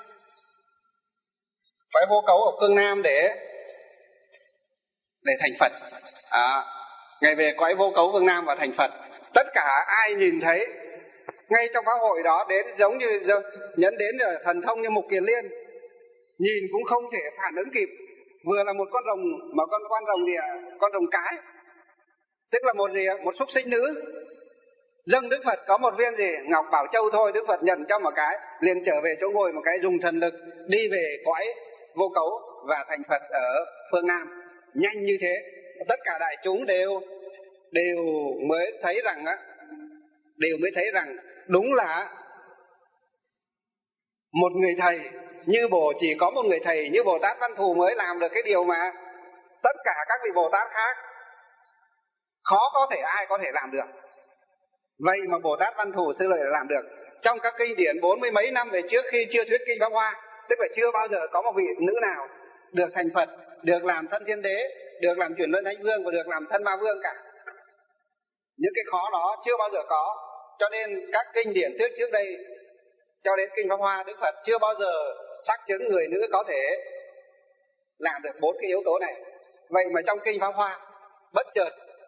Cõi vô cấu ở phương Nam để thành Phật. Ngày về cõi vô cấu phương Nam và thành Phật. Tất cả ai nhìn thấy ngay trong pháp hội đó đến giống như nhấn đến thần thông như Mục Kiền Liên, nhìn cũng không thể phản ứng kịp. Vừa là một con rồng, mà con rồng gì con rồng cái, tức là một súc sinh nữ dâng Đức Phật có một viên ngọc bảo châu thôi, Đức Phật nhận cho một cái liền trở về chỗ ngồi một cái, dùng thần lực đi về cõi vô cấu và thành Phật ở phương Nam. Nhanh như thế, tất cả đại chúng đều mới thấy rằng đúng là Một người thầy như chỉ có một người thầy như Bồ Tát Văn Thù mới làm được cái điều mà tất cả các vị Bồ Tát khác khó có thể ai có thể làm được. Vậy mà Bồ Tát Văn Thù Sư Lợi làm được. Trong các kinh điển 40 mấy năm về trước khi chưa thuyết kinh Pháp Hoa, tức là chưa bao giờ có một vị nữ nào được thành Phật, được làm thân Thiên Đế, được làm Chuyển Luân Thánh Vương và được làm thân Ma Vương cả. Những cái khó đó chưa bao giờ có. Cho nên các kinh điển trước đây cho đến kinh Pháp Hoa, Đức Phật chưa bao giờ xác chứng người nữ có thể làm được 4 cái yếu tố này. Vậy mà trong kinh Pháp Hoa bất chợt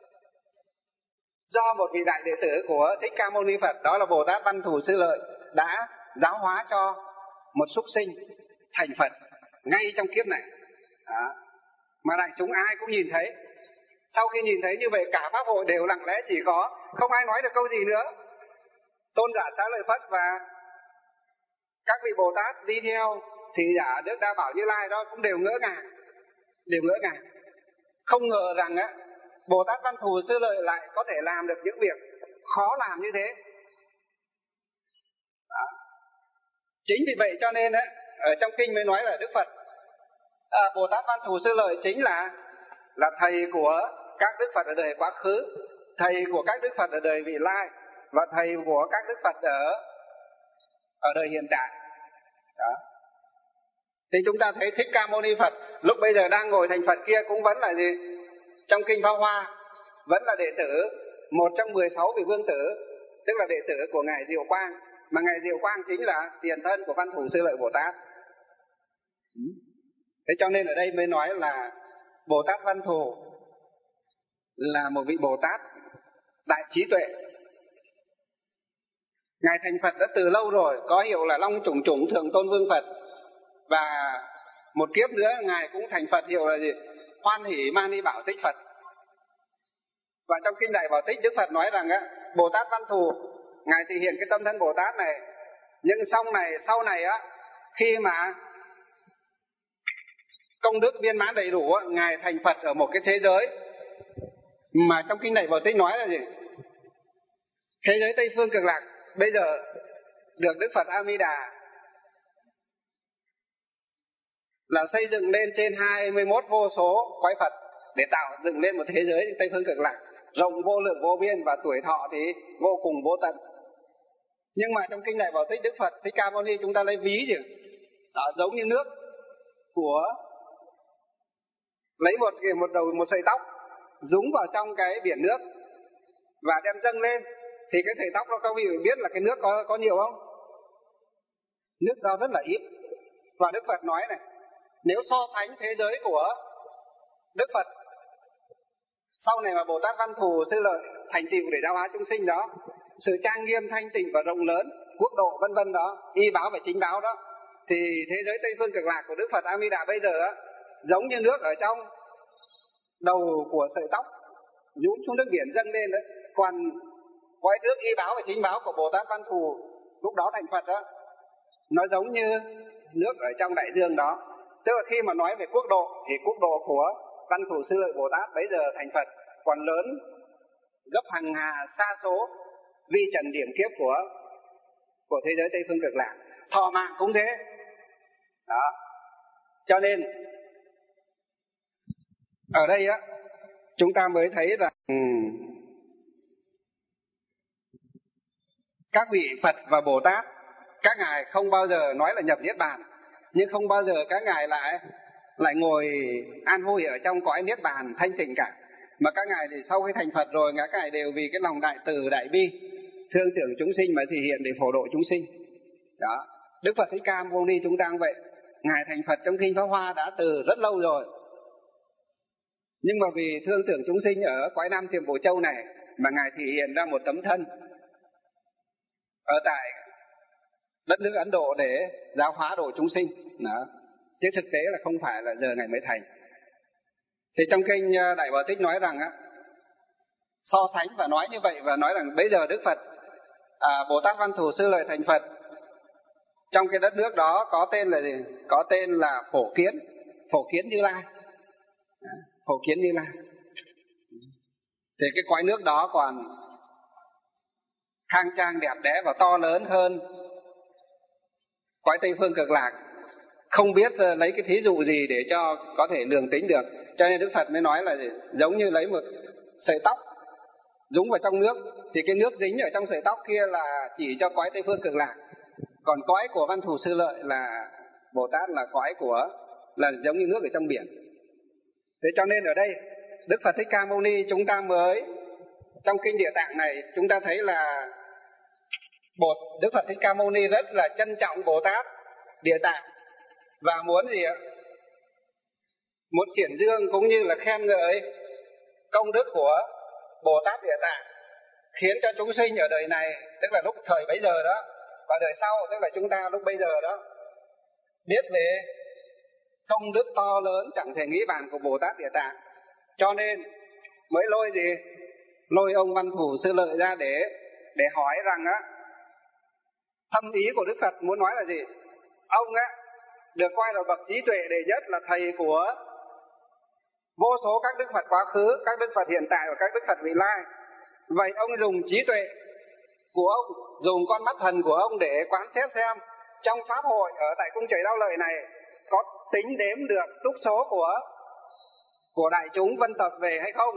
do một vị đại đệ tử của Thích Ca Mâu Ni Phật, đó là Bồ Tát Văn Thù Sư Lợi, đã giáo hóa cho một súc sinh thành Phật ngay trong kiếp này. Đó. Mà đại chúng ai cũng nhìn thấy. Sau khi nhìn thấy như vậy, cả pháp hội đều lặng lẽ chỉ có, không ai nói được câu gì nữa. Tôn giả Xá Lợi Phất và các vị Bồ Tát đi theo thị giả Đức Đa Bảo Như Lai đó cũng đều ngỡ ngàng, không ngờ rằng Bồ Tát Văn Thù Sư Lợi lại có thể làm được những việc khó làm như thế. Đó. Chính vì vậy cho nên ở trong kinh mới nói là Đức Phật Bồ Tát Văn Thù Sư Lợi chính là thầy của các Đức Phật ở đời quá khứ, thầy của các Đức Phật ở đời vị lai và thầy của các Đức Phật ở đời hiện tại. Đó. Thì chúng ta thấy Thích Ca Mâu Ni Phật lúc bây giờ đang ngồi thành Phật kia cũng vẫn là gì? Trong kinh Pháp Hoa vẫn là đệ tử, một trong 16 vị vương tử, tức là đệ tử của ngài Diệu Quang, mà ngài Diệu Quang chính là tiền thân của Văn Thù Sư Lợi Bồ Tát. Thế cho nên ở đây mới nói là Bồ Tát Văn Thù là một vị Bồ Tát đại trí tuệ. Ngài thành Phật đã từ lâu rồi, có hiệu là Long Chủng Chủng Thượng Tôn Vương Phật. Và một kiếp nữa ngài cũng thành Phật, hiệu là gì? Hoan Hỷ Mani Bảo Tích Phật. Và trong kinh Đại Bảo Tích, Đức Phật nói rằng Bồ Tát Văn Thù ngài thể hiện cái tâm thân Bồ Tát này, nhưng sau này khi mà công đức viên mãn đầy đủ ngài thành Phật ở một cái thế giới mà trong kinh Đại Bảo Tích nói là gì? Thế giới Tây Phương Cực Lạc bây giờ được Đức Phật A Di Đà là xây dựng lên trên 21 vô số cõi Phật để tạo dựng lên một thế giới Tây Phương Cực Lạc rộng vô lượng vô biên và tuổi thọ thì vô cùng vô tận. Nhưng mà trong kinh Đại Bảo Tích, Đức Phật Thích Ca Mâu Ni chúng ta lấy ví gì? Đó, giống như nước của lấy một sợi tóc dúng vào trong cái biển nước và đem dâng lên, thì cái sợi tóc đó các vị biết là cái nước có nhiều không? Nước đó rất là ít. Và Đức Phật nói này, nếu so sánh thế giới của Đức Phật sau này mà Bồ Tát Văn Thù Sư Lợi thành tựu để giáo hóa chúng sinh đó, sự trang nghiêm thanh tịnh và rộng lớn, quốc độ vân vân đó, y báo và chính báo đó, thì thế giới Tây Phương Cực Lạc của Đức Phật A Di Đà bây giờ giống như nước ở trong đầu của sợi tóc nhúng xuống nước biển dâng lên đấy. Còn cõi nước y báo và chính báo của Bồ Tát Văn Thù lúc đó thành Phật đó, nó giống như nước ở trong đại dương đó. Tức là khi mà nói về quốc độ thì quốc độ của Văn Thù Sư Lợi Bồ Tát bây giờ thành Phật còn lớn gấp hàng hà sa số vi trần điểm kiếp của thế giới Tây Phương Cực Lạc. Thọ mạng cũng thế đó. Cho nên ở đây chúng ta mới thấy rằng các vị Phật và Bồ Tát, các ngài không bao giờ nói là nhập niết bàn, nhưng không bao giờ các ngài lại ngồi an vui ở trong cõi niết bàn thanh tịnh cả, mà các ngài thì sau khi thành Phật rồi các ngài đều vì cái lòng đại từ đại bi thương tưởng chúng sinh mà thể hiện để phổ độ chúng sinh đó. Đức Phật Thích Ca Mâu Ni chúng ta cũng vậy, ngài thành Phật trong kinh Pháp Hoa đã từ rất lâu rồi, nhưng mà vì thương tưởng chúng sinh ở cõi Nam Thiểm Bộ Châu này mà ngài thể hiện ra một tấm thân ở tại đất nước Ấn Độ để giáo hóa độ chúng sinh đó. Chứ thực tế là không phải là giờ ngài mới thành. Thì trong kinh Đại Bảo Tích nói rằng so sánh và nói như vậy, và nói rằng bây giờ Đức Phật Bồ Tát Văn Thù Sư Lợi thành Phật trong cái đất nước đó có tên là gì? Có tên là Phổ Kiến Như Lai. Phổ Kiến Như Lai. Thì cái cõi nước đó còn khang trang đẹp đẽ và to lớn hơn cõi Tây Phương Cực Lạc. Không biết lấy cái thí dụ gì để cho có thể lường tính được. Cho nên Đức Phật mới nói là giống như lấy một sợi tóc dúng vào trong nước, thì cái nước dính ở trong sợi tóc kia là chỉ cho cõi Tây Phương Cực Lạc. Còn cõi của Văn Thù Sư Lợi là Bồ Tát là cõi của là giống như nước ở trong biển. Thế cho nên ở đây Đức Phật Thích Ca Mâu Ni chúng ta mới trong kinh Địa Tạng này chúng ta thấy là Đức Phật Thích Ca Mâu Ni rất là trân trọng Bồ Tát Địa Tạng và muốn gì ạ? Muốn triển dương cũng như là khen ngợi công đức của Bồ Tát Địa Tạng, khiến cho chúng sinh ở đời này, tức là lúc thời bấy giờ đó, và đời sau tức là chúng ta lúc bây giờ đó, biết về công đức to lớn chẳng thể nghĩ bàn của Bồ Tát Địa Tạng. Cho nên mới lôi ông Văn Thù Sư Lợi ra để hỏi rằng á, thâm ý của Đức Phật muốn nói là gì? Ông á được coi là bậc trí tuệ đệ nhất, là thầy của vô số các Đức Phật quá khứ, các Đức Phật hiện tại và các Đức Phật vị lai. Vậy ông dùng trí tuệ của ông, dùng con mắt thần của ông để quán xét xem trong pháp hội ở tại cung trời Đao Lợi này có tính đếm được túc số của đại chúng vân tập về hay không?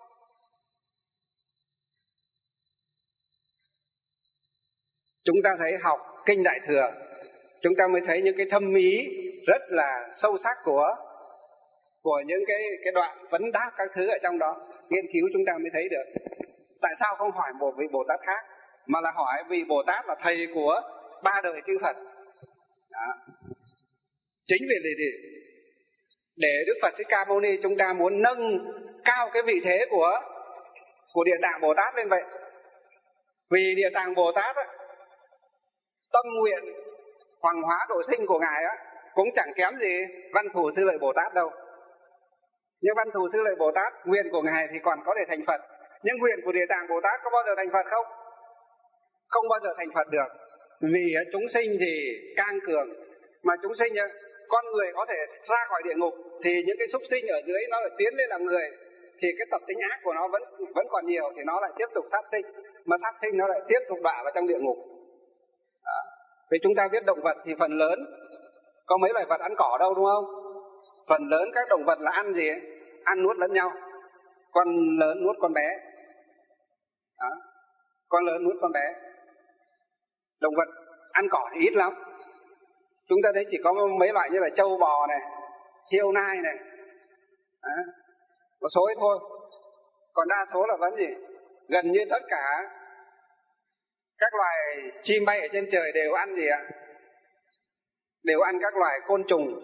Chúng ta thấy học kinh Đại Thừa, chúng ta mới thấy những cái thâm ý rất là sâu sắc của những cái đoạn vấn đáp các thứ ở trong đó. Nghiên cứu chúng ta mới thấy được tại sao không hỏi một vị Bồ Tát khác, mà là hỏi vì Bồ Tát là thầy của ba đời chư Phật. Đó. Chính vì để Đức Phật Thích Ca Mâu Ni chúng ta muốn nâng cao cái vị thế của Địa Tạng Bồ Tát lên vậy. Vì Địa Tạng Bồ Tát á, tâm nguyện hoàng hóa độ sinh của ngài á cũng chẳng kém gì Văn Thù Sư Lợi Bồ Tát đâu. Nhưng Văn Thù Sư Lợi Bồ Tát nguyện của ngài thì còn có thể thành Phật, nhưng nguyện của Địa Tạng Bồ Tát có bao giờ thành Phật không? Không bao giờ thành Phật được. Vì chúng sinh thì can cường, mà chúng sinh con người có thể ra khỏi địa ngục, thì những cái súc sinh ở dưới nó lại tiến lên làm người, thì cái tập tính ác của nó vẫn còn nhiều, thì nó lại tiếp tục sát sinh, mà sát sinh nó lại tiếp tục đọa vào trong địa ngục. Vì chúng ta biết động vật thì phần lớn có mấy loài vật ăn cỏ đâu, đúng không? Phần lớn các động vật là ăn gì? Ăn nuốt lẫn nhau. Con lớn nuốt con bé. Đó. Con lớn nuốt con bé. Động vật ăn cỏ thì ít lắm. Chúng ta thấy chỉ có mấy loại như là trâu bò này, hươu nai này. Đó. Một số ít thôi. Còn đa số là vẫn gì? Gần như tất cả các loài chim bay ở trên trời đều ăn gì ạ? Đều ăn các loài côn trùng.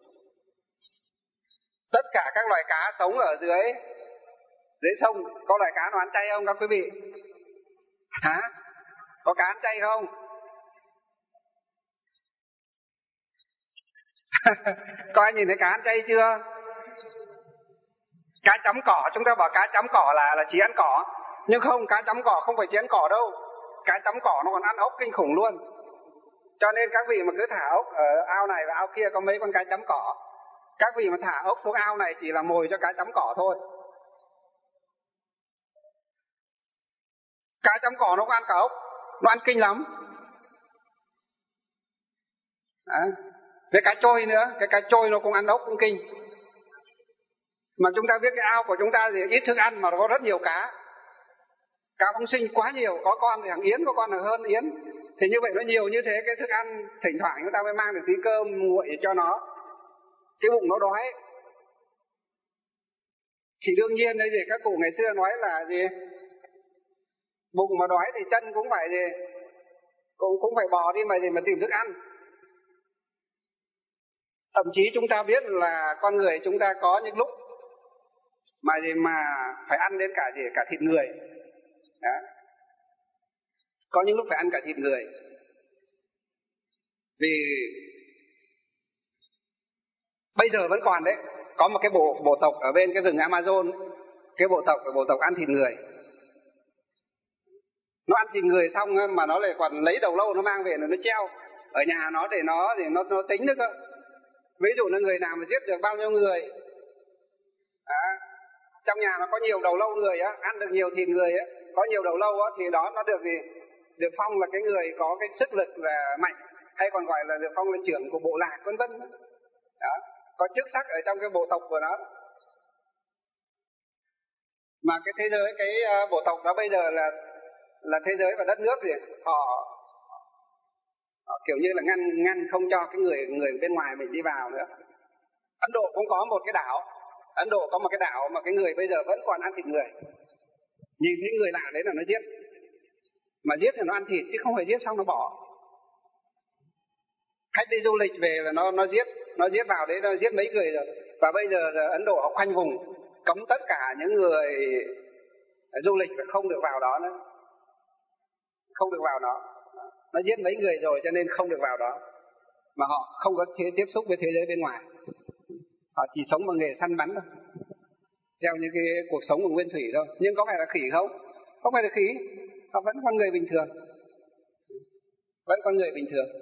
Tất cả các loài cá sống ở dưới sông, có loài cá nó ăn chay không các quý vị? Hả? Có cá ăn chay không? Có ai nhìn thấy cá ăn chay chưa? Cá chấm cỏ, chúng ta bảo cá chấm cỏ là chỉ ăn cỏ. Nhưng không, cá chấm cỏ không phải chỉ ăn cỏ đâu. Cá chấm cỏ nó còn ăn ốc kinh khủng luôn. Cho nên các vị mà cứ thả ốc ở ao này và ao kia có mấy con cá chấm cỏ, các vị mà thả ốc xuống ao này chỉ là mồi cho cá chấm cỏ thôi. Cá chấm cỏ nó không ăn cả ốc, nó ăn kinh lắm. Cái cá trôi nữa, cái cá trôi nó cũng ăn ốc cũng kinh. Mà chúng ta biết cái ao của chúng ta thì ít thức ăn mà nó có rất nhiều cá. Cá phóng sinh quá nhiều, có con thì hàng yến, có con là hơn yến. Thì như vậy nó nhiều như thế, cái thức ăn thỉnh thoảng chúng ta mới mang được tí cơm nguội cho nó, cái bụng nó đói. Chỉ đương nhiên đấy gì, các cụ ngày xưa nói là gì, bụng mà đói thì chân cũng phải gì, cũng phải bò đi mà tìm thức ăn. Thậm chí chúng ta biết là con người chúng ta có những lúc mà phải ăn đến cả thịt người. Đó. Có những lúc phải ăn cả thịt người. Vì bây giờ vẫn còn đấy, có một cái bộ tộc ở bên cái rừng Amazon, cái bộ tộc ăn thịt người. Nó ăn thịt người xong mà nó lại còn lấy đầu lâu nó mang về, nó treo ở nhà nó để nó tính nữa cơ. Ví dụ là người nào mà giết được bao nhiêu người, trong nhà nó có nhiều đầu lâu người á, ăn được nhiều thịt người á, có nhiều đầu lâu á, thì đó nó được gì? Được phong là cái người có cái sức lực là mạnh. hay còn gọi là được phong là trưởng của bộ lạc vân vân. Đó, có chức sắc ở trong cái bộ tộc của nó. Mà cái thế giới, cái bộ tộc đó bây giờ là thế giới và đất nước thì họ kiểu như là ngăn không cho cái người bên ngoài mình đi vào nữa. Ấn Độ cũng có một cái đảo, Ấn Độ có một cái đảo mà cái người bây giờ vẫn còn ăn thịt người. Nhìn thấy người lạ đấy là nó giết. Mà giết thì nó ăn thịt chứ không phải giết xong nó bỏ. Khách đi du lịch về là nó giết vào đấy, nó giết mấy người rồi. Và bây giờ là Ấn Độ họ khoanh vùng, cấm tất cả những người du lịch và không được vào đó nữa. Không được vào đó. Nó giết mấy người rồi cho nên không được vào đó. Mà họ không có tiếp xúc với thế giới bên ngoài. Họ chỉ sống bằng nghề săn bắn thôi, theo những cái cuộc sống của nguyên thủy thôi. Nhưng có phải là khỉ không? Không phải là khỉ. Họ vẫn con người bình thường. Vẫn con người bình thường.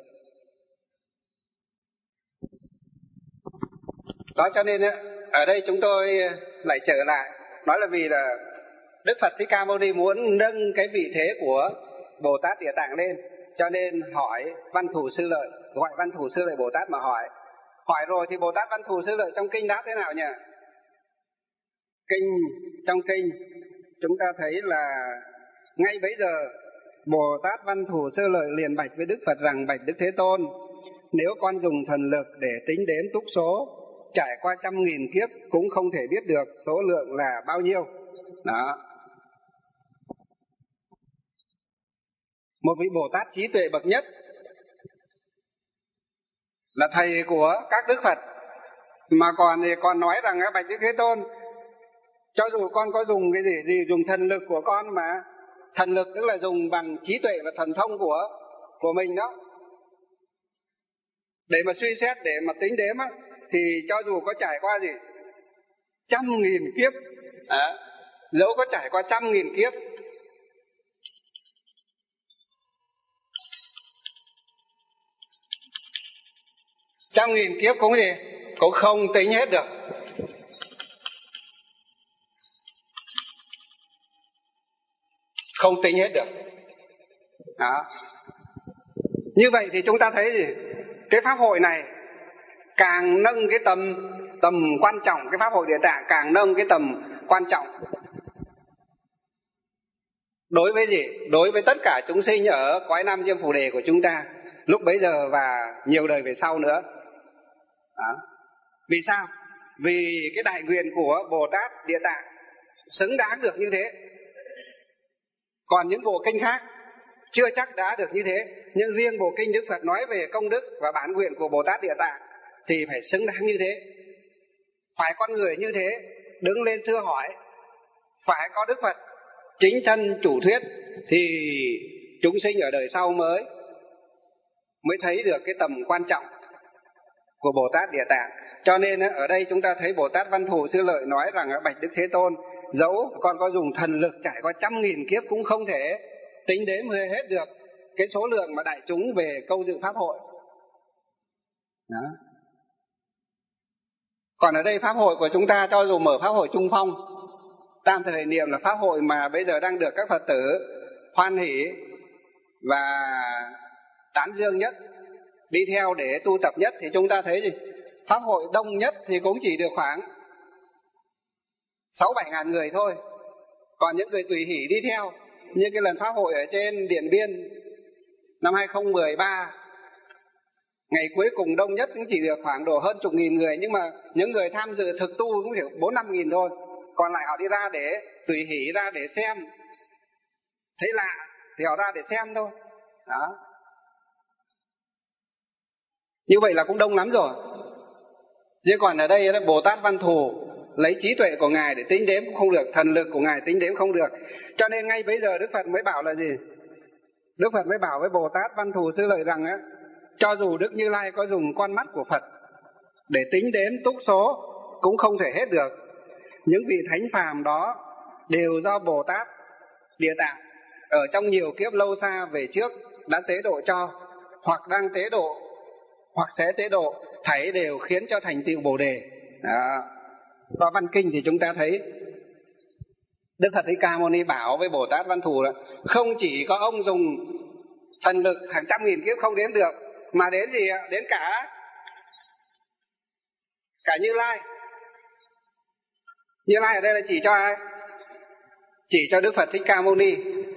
Đó, cho nên ở đây chúng tôi lại trở lại nói là vì là Đức Phật Thích Ca Mâu Ni muốn nâng cái vị thế của Bồ Tát Địa Tạng lên, cho nên hỏi Văn Thù Sư Lợi, gọi Văn Thù Sư Lợi Bồ Tát mà hỏi rồi thì Bồ Tát Văn Thù Sư Lợi trong kinh đáp thế nào nhỉ? Trong kinh chúng ta thấy là ngay bấy giờ Bồ Tát Văn Thù Sư Lợi liền bạch với Đức Phật rằng: bạch Đức Thế Tôn, nếu con dùng thần lực để tính đến túc số, trải qua 100.000 kiếp cũng không thể biết được số lượng là bao nhiêu. Đó. Một vị Bồ Tát trí tuệ bậc nhất, là thầy của các Đức Phật, mà còn nói rằng bạch Đức Thế Tôn, cho dù con có dùng cái gì dùng thần lực của con, mà thần lực tức là dùng bằng trí tuệ và thần thông của mình đó, để mà suy xét, để mà tính đếm á, thì cho dù có trải qua 100.000 kiếp, dẫu có trải qua 100.000 kiếp, cũng không tính hết được. Không tính hết được. Đó. Như vậy thì chúng ta thấy cái pháp hội này càng nâng cái tầm quan trọng, cái pháp hội Địa Tạng càng nâng cái tầm quan trọng đối với đối với tất cả chúng sinh ở cõi Nam Diêm Phù Đề của chúng ta lúc bấy giờ và nhiều đời về sau nữa. Đó. Vì sao? Vì cái đại nguyện của Bồ Tát Địa Tạng xứng đáng được như thế. Còn những bộ kinh khác chưa chắc đã được như thế, nhưng riêng bộ kinh Đức Phật nói về công đức và bản nguyện của Bồ Tát Địa Tạng thì phải xứng đáng như thế. Phải con người như thế đứng lên thưa hỏi, phải có Đức Phật chính thân chủ thuyết, thì chúng sinh ở đời sau mới thấy được cái tầm quan trọng của Bồ Tát Địa Tạng. Cho nên ở đây chúng ta thấy Bồ Tát Văn Thù Sư Lợi nói rằng: bạch Đức Thế Tôn, dẫu con có dùng thần lực trải qua 100.000 kiếp cũng không thể tính đếm hết được cái số lượng mà đại chúng về câu dự pháp hội. Đó. Còn ở đây pháp hội của chúng ta, cho dù mở pháp hội Trung Phong tam thời niệm, là pháp hội mà bây giờ đang được các Phật tử hoan hỷ và tán dương nhất, đi theo để tu tập nhất, thì chúng ta thấy pháp hội đông nhất thì cũng chỉ được khoảng 6-7 ngàn người thôi. Còn những người tùy hỷ đi theo, như cái lần pháp hội ở trên Điện Biên năm 2013, ngày cuối cùng đông nhất cũng chỉ được khoảng độ hơn 10.000 người, nhưng mà những người tham dự thực tu cũng chỉ 4-5 nghìn thôi. Còn lại họ đi ra để tùy hỷ, ra để xem, thấy lạ thì họ ra để xem thôi. Đó. Như vậy là cũng đông lắm rồi. Chứ còn ở đây Bồ Tát Văn Thù lấy trí tuệ của Ngài để tính đếm cũng không được, thần lực của Ngài tính đếm không được. Cho nên ngay bây giờ Đức Phật mới bảo là gì? Đức Phật mới bảo với Bồ Tát Văn Thù Sư Lợi rằng cho dù Đức Như Lai có dùng con mắt của Phật để tính đếm túc số cũng không thể hết được. Những vị thánh phàm đó đều do Bồ Tát Địa Tạng ở trong nhiều kiếp lâu xa về trước đã tế độ cho, hoặc đang tế độ, hoặc sẽ tế độ, thảy đều khiến cho thành tựu Bồ Đề. Đó. Qua văn kinh thì chúng ta thấy Đức Phật Thích Ca Mâu Ni bảo với Bồ Tát Văn Thù là không chỉ có ông dùng thần lực hàng 100.000 kiếp không đếm được, mà đến gì ạ? Đến cả Như Lai. Như Lai ở đây là chỉ cho ai? Chỉ cho Đức Phật Thích Ca Mâu Ni.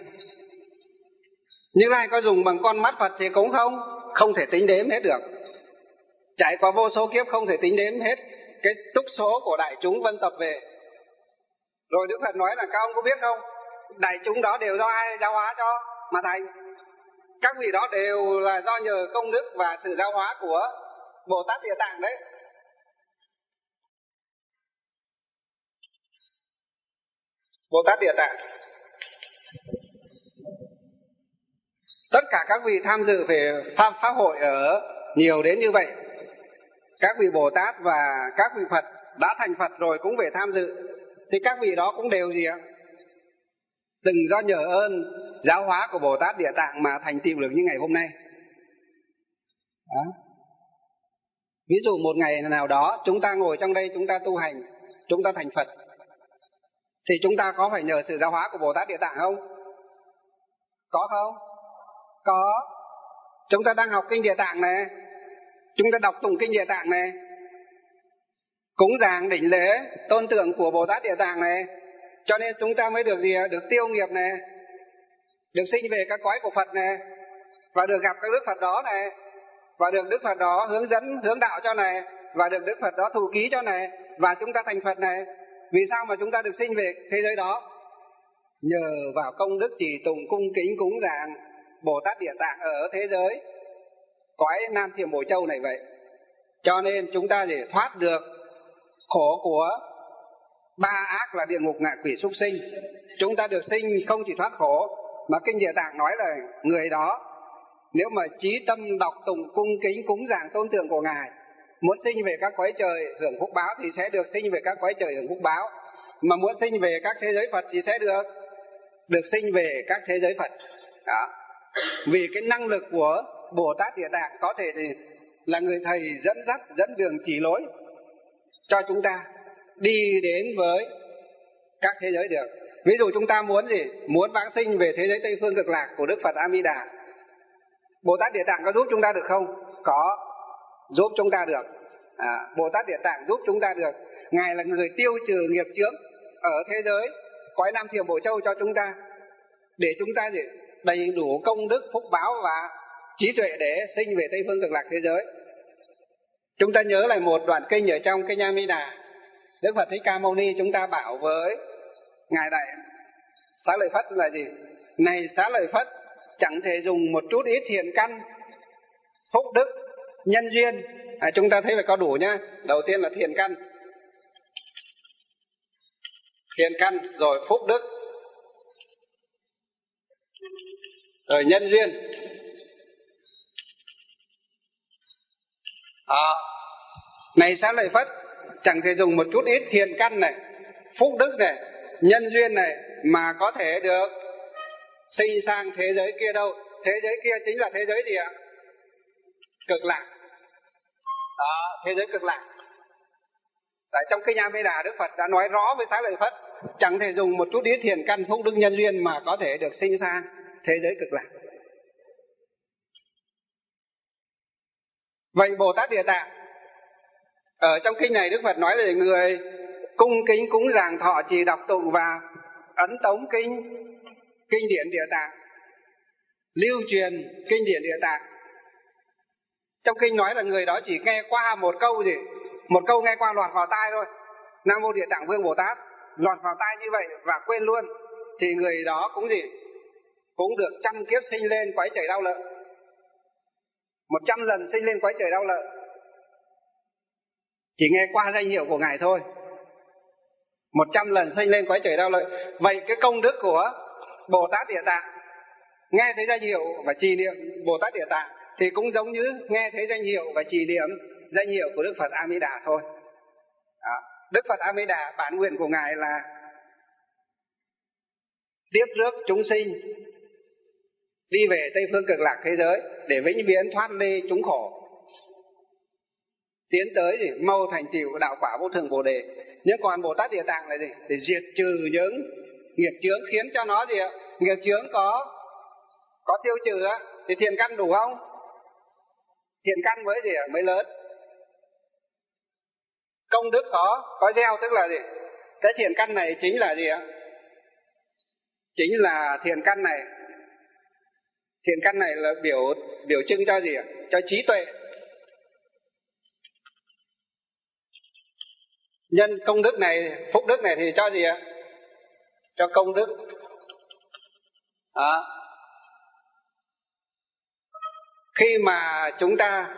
Như Lai có dùng bằng con mắt Phật thì cũng không thể tính đếm hết được. Trải qua vô số kiếp không thể tính đếm hết cái túc số của đại chúng vân tập về. Rồi Đức Phật nói là các ông có biết không, đại chúng đó đều do ai giáo hóa cho mà thành? Các vị đó đều là do nhờ công đức và sự giáo hóa của Bồ Tát Địa Tạng đấy. Bồ Tát Địa Tạng. Tất cả các vị tham dự về pháp hội ở nhiều đến như vậy, các vị Bồ Tát và các vị Phật đã thành Phật rồi cũng về tham dự, thì các vị đó cũng đều gì ạ? Từng do nhờ ơn giáo hóa của Bồ Tát Địa Tạng mà thành tựu được như ngày hôm nay. Đó. Ví dụ một ngày nào đó chúng ta ngồi trong đây, chúng ta tu hành, chúng ta thành Phật, thì chúng ta có phải nhờ sự giáo hóa của Bồ Tát Địa Tạng không? Có không? Có. Chúng ta đang học kinh Địa Tạng này, chúng ta đọc tụng kinh Địa Tạng này, cúng dường đảnh lễ tôn tượng của Bồ Tát Địa Tạng này, cho nên chúng ta mới được gì? Được tiêu nghiệp này, được sinh về các cõi của Phật này, và được gặp các Đức Phật đó này, và được Đức Phật đó hướng dẫn hướng đạo cho này, và được Đức Phật đó thụ ký cho này, và chúng ta thành Phật này. Vì sao mà chúng ta được sinh về thế giới đó? Nhờ vào công đức trì tụng cung kính cúng dường Bồ Tát Địa Tạng ở thế giới cõi Nam Thiểm Bổ Châu này vậy. Cho nên chúng ta để thoát được khổ của ba ác là địa ngục, ngạ quỷ, súc sinh, chúng ta được sinh không chỉ thoát khổ, mà kinh Địa Tạng nói là người đó nếu mà chí tâm đọc tụng cung kính cúng dường tôn tượng của Ngài, muốn sinh về các cõi trời hưởng phúc báo thì sẽ được sinh về các cõi trời hưởng phúc báo, mà muốn sinh về các thế giới Phật thì sẽ được sinh về các thế giới Phật. Đó. Vì cái năng lực của Bồ Tát Địa Tạng có thể thì là người thầy dẫn dắt, dẫn đường chỉ lối cho chúng ta đi đến với các thế giới được. Ví dụ chúng ta muốn gì? Muốn vãng sinh về thế giới Tây Phương Cực Lạc của Đức Phật A Di Đà, Bồ Tát Địa Tạng có giúp chúng ta được không? Có, giúp chúng ta được. Bồ Tát Địa Tạng giúp chúng ta được. Ngài là người tiêu trừ nghiệp chướng ở thế giới cõi Nam Thiểm Bổ Châu cho chúng ta, để chúng ta gì? Đầy đủ công đức phúc báo và trí tuệ để sinh về Tây Phương Cực Lạc thế giới. Chúng ta nhớ lại một đoạn kinh ở trong kinh A Di Đà. Đức Phật Thích Ca Mâu Ni chúng ta bảo với Ngài Đại Xá Lợi Phất là gì? Này Xá Lợi Phất, chẳng thể dùng một chút ít thiện căn, phúc đức, nhân duyên. Chúng ta thấy phải có đủ nhá. Đầu tiên là thiện căn, rồi phúc đức, rồi nhân duyên. Này Xá Lợi Phất, chẳng thể dùng một chút ít thiện căn này, phúc đức này, nhân duyên này mà có thể được sinh sang thế giới kia đâu. Thế giới kia chính là thế giới gì ạ? Cực lạc. Đó, thế giới cực lạc. Tại trong kinh A Di Đà, Đức Phật đã nói rõ với Xá Lợi Phất, chẳng thể dùng một chút ít thiện căn, phúc đức, nhân duyên mà có thể được sinh sang thế giới cực lạc. Vậy Bồ Tát Địa Tạng ở trong kinh này, Đức Phật nói về người cung kính cúng dường thọ trì đọc tụng và ấn tống kinh điển Địa Tạng, lưu truyền kinh điển Địa Tạng. Trong kinh nói là người đó chỉ nghe qua một câu gì, một câu nghe qua lọt vào tai thôi, Nam Mô Địa Tạng Vương Bồ Tát, lọt vào tai như vậy và quên luôn, thì người đó cũng gì, cũng được 100 kiếp sinh lên cõi trời đau lợi, 100 lần sinh lên cõi trời đau lợi, chỉ nghe qua danh hiệu của Ngài thôi, 100 lần sinh lên cõi trời đau lợi. Vậy cái công đức của Bồ Tát Địa Tạng nghe thấy danh hiệu và trì niệm Bồ Tát Địa Tạng thì cũng giống như nghe thấy danh hiệu và trì niệm danh hiệu của Đức Phật A Di Đà thôi. Đó. Đức Phật A Di Đà bản nguyện của Ngài là tiếp rước chúng sinh đi về Tây Phương Cực Lạc thế giới để vĩnh viễn thoát ly chúng khổ, tiến tới thì mau thành tựu đạo quả vô thượng Bồ Đề. Nhưng còn Bồ Tát Địa Tạng là gì? Để diệt trừ những nghiệp chướng, khiến cho nó gì ạ? Nghiệp chướng có tiêu trừ á, thì thiện căn đủ không? thiện căn mới gì ạ? Mới lớn. Công đức có gieo, tức là gì? Cái thiện căn này chính là gì ạ? Chính là thiện căn này. Thiện căn này là biểu trưng cho gì ạ? Cho trí tuệ. Nhân công đức này, phúc đức này thì cho gì ạ? Cho công đức. Đó. Khi mà chúng ta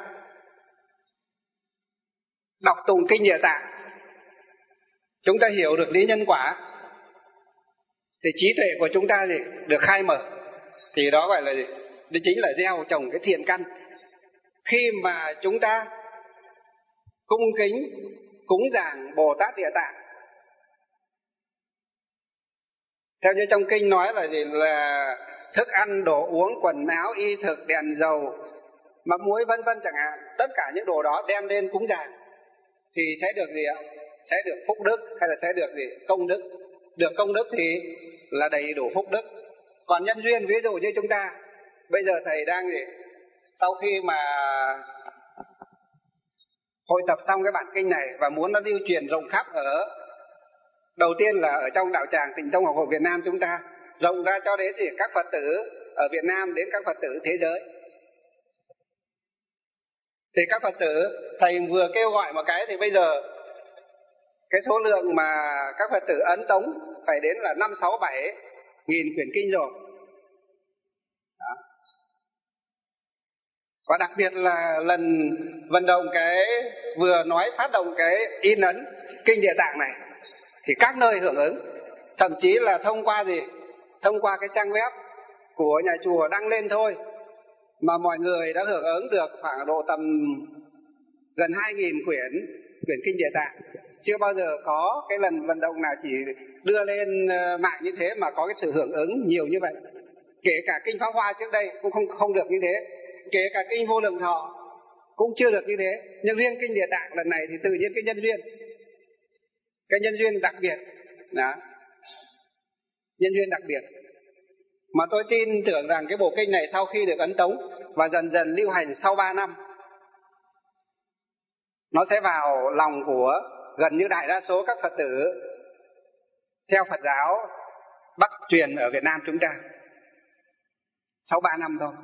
đọc tụng kinh Địa Tạng, chúng ta hiểu được lý nhân quả, thì trí tuệ của chúng ta gì? Được khai mở. Thì đó gọi là gì? Đó chính là gieo trồng cái thiện căn. Khi mà chúng ta cung kính cúng dường Bồ Tát Địa Tạng, theo như trong kinh nói là gì? Là thức ăn, đồ uống, quần áo, y thực, đèn dầu, mắm muối vân vân chẳng hạn, tất cả những đồ đó đem lên cúng dường thì sẽ được gì ạ? Sẽ được phúc đức, hay là sẽ được gì? Công đức. Được công đức thì là đầy đủ phúc đức. Còn nhân duyên, ví dụ như chúng ta bây giờ thầy đang gì? Sau khi mà hội tập xong cái bản kinh này và muốn nó lưu truyền rộng khắp, ở đầu tiên là ở trong đạo tràng Tịnh Tông Học Hội Việt Nam chúng ta, rộng ra cho đến thì các Phật tử ở Việt Nam đến các Phật tử thế giới. Thì các Phật tử, thầy vừa kêu gọi một cái thì bây giờ cái số lượng mà các Phật tử ấn tống phải đến là 5, 6, 7 nghìn quyển kinh rồi. Đó. Và đặc biệt là lần vận động vừa nói phát động cái in ấn kinh Địa Tạng này thì các nơi hưởng ứng, thậm chí là thông qua gì? Thông qua cái trang web của nhà chùa đăng lên thôi mà mọi người đã hưởng ứng được khoảng độ tầm gần 2.000 quyển kinh Địa Tạng. Chưa bao giờ có cái lần vận động nào chỉ đưa lên mạng như thế mà có cái sự hưởng ứng nhiều như vậy. Kể cả kinh Pháp Hoa trước đây cũng không được như thế, kể cả kinh Vô Lượng Thọ cũng chưa được như thế. Nhưng riêng kinh Địa Tạng lần này thì tự nhiên cái nhân duyên đặc biệt đó. Nhân duyên đặc biệt mà tôi tin tưởng rằng cái bộ kinh này sau khi được ấn tống và dần dần lưu hành sau 3 năm, nó sẽ vào lòng của gần như đại đa số các Phật tử theo Phật giáo Bắc truyền ở Việt Nam chúng ta. Sau 3 năm thôi.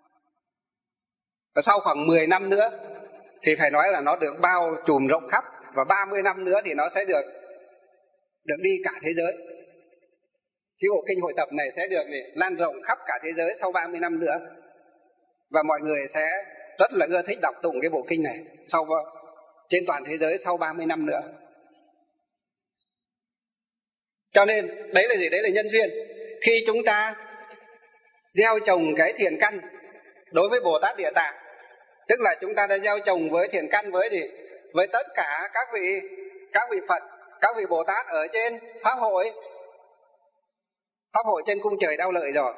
Và sau khoảng 10 năm nữa thì phải nói là nó được bao trùm rộng khắp, và 30 năm nữa thì nó sẽ được đi cả thế giới. Cái bộ kinh hội tập này sẽ được lan rộng khắp cả thế giới sau 30 năm nữa. Và mọi người sẽ rất là ưa thích đọc tụng cái bộ kinh này trên toàn thế giới sau 30 năm nữa. Cho nên đấy là gì? Đấy là nhân duyên. Khi chúng ta gieo trồng cái thiện căn đối với Bồ Tát Địa Tạng, tức là chúng ta đã gieo trồng với thiện căn với tất cả các vị Phật, các vị Bồ Tát ở trên pháp hội trên cung trời Đao Lợi rồi.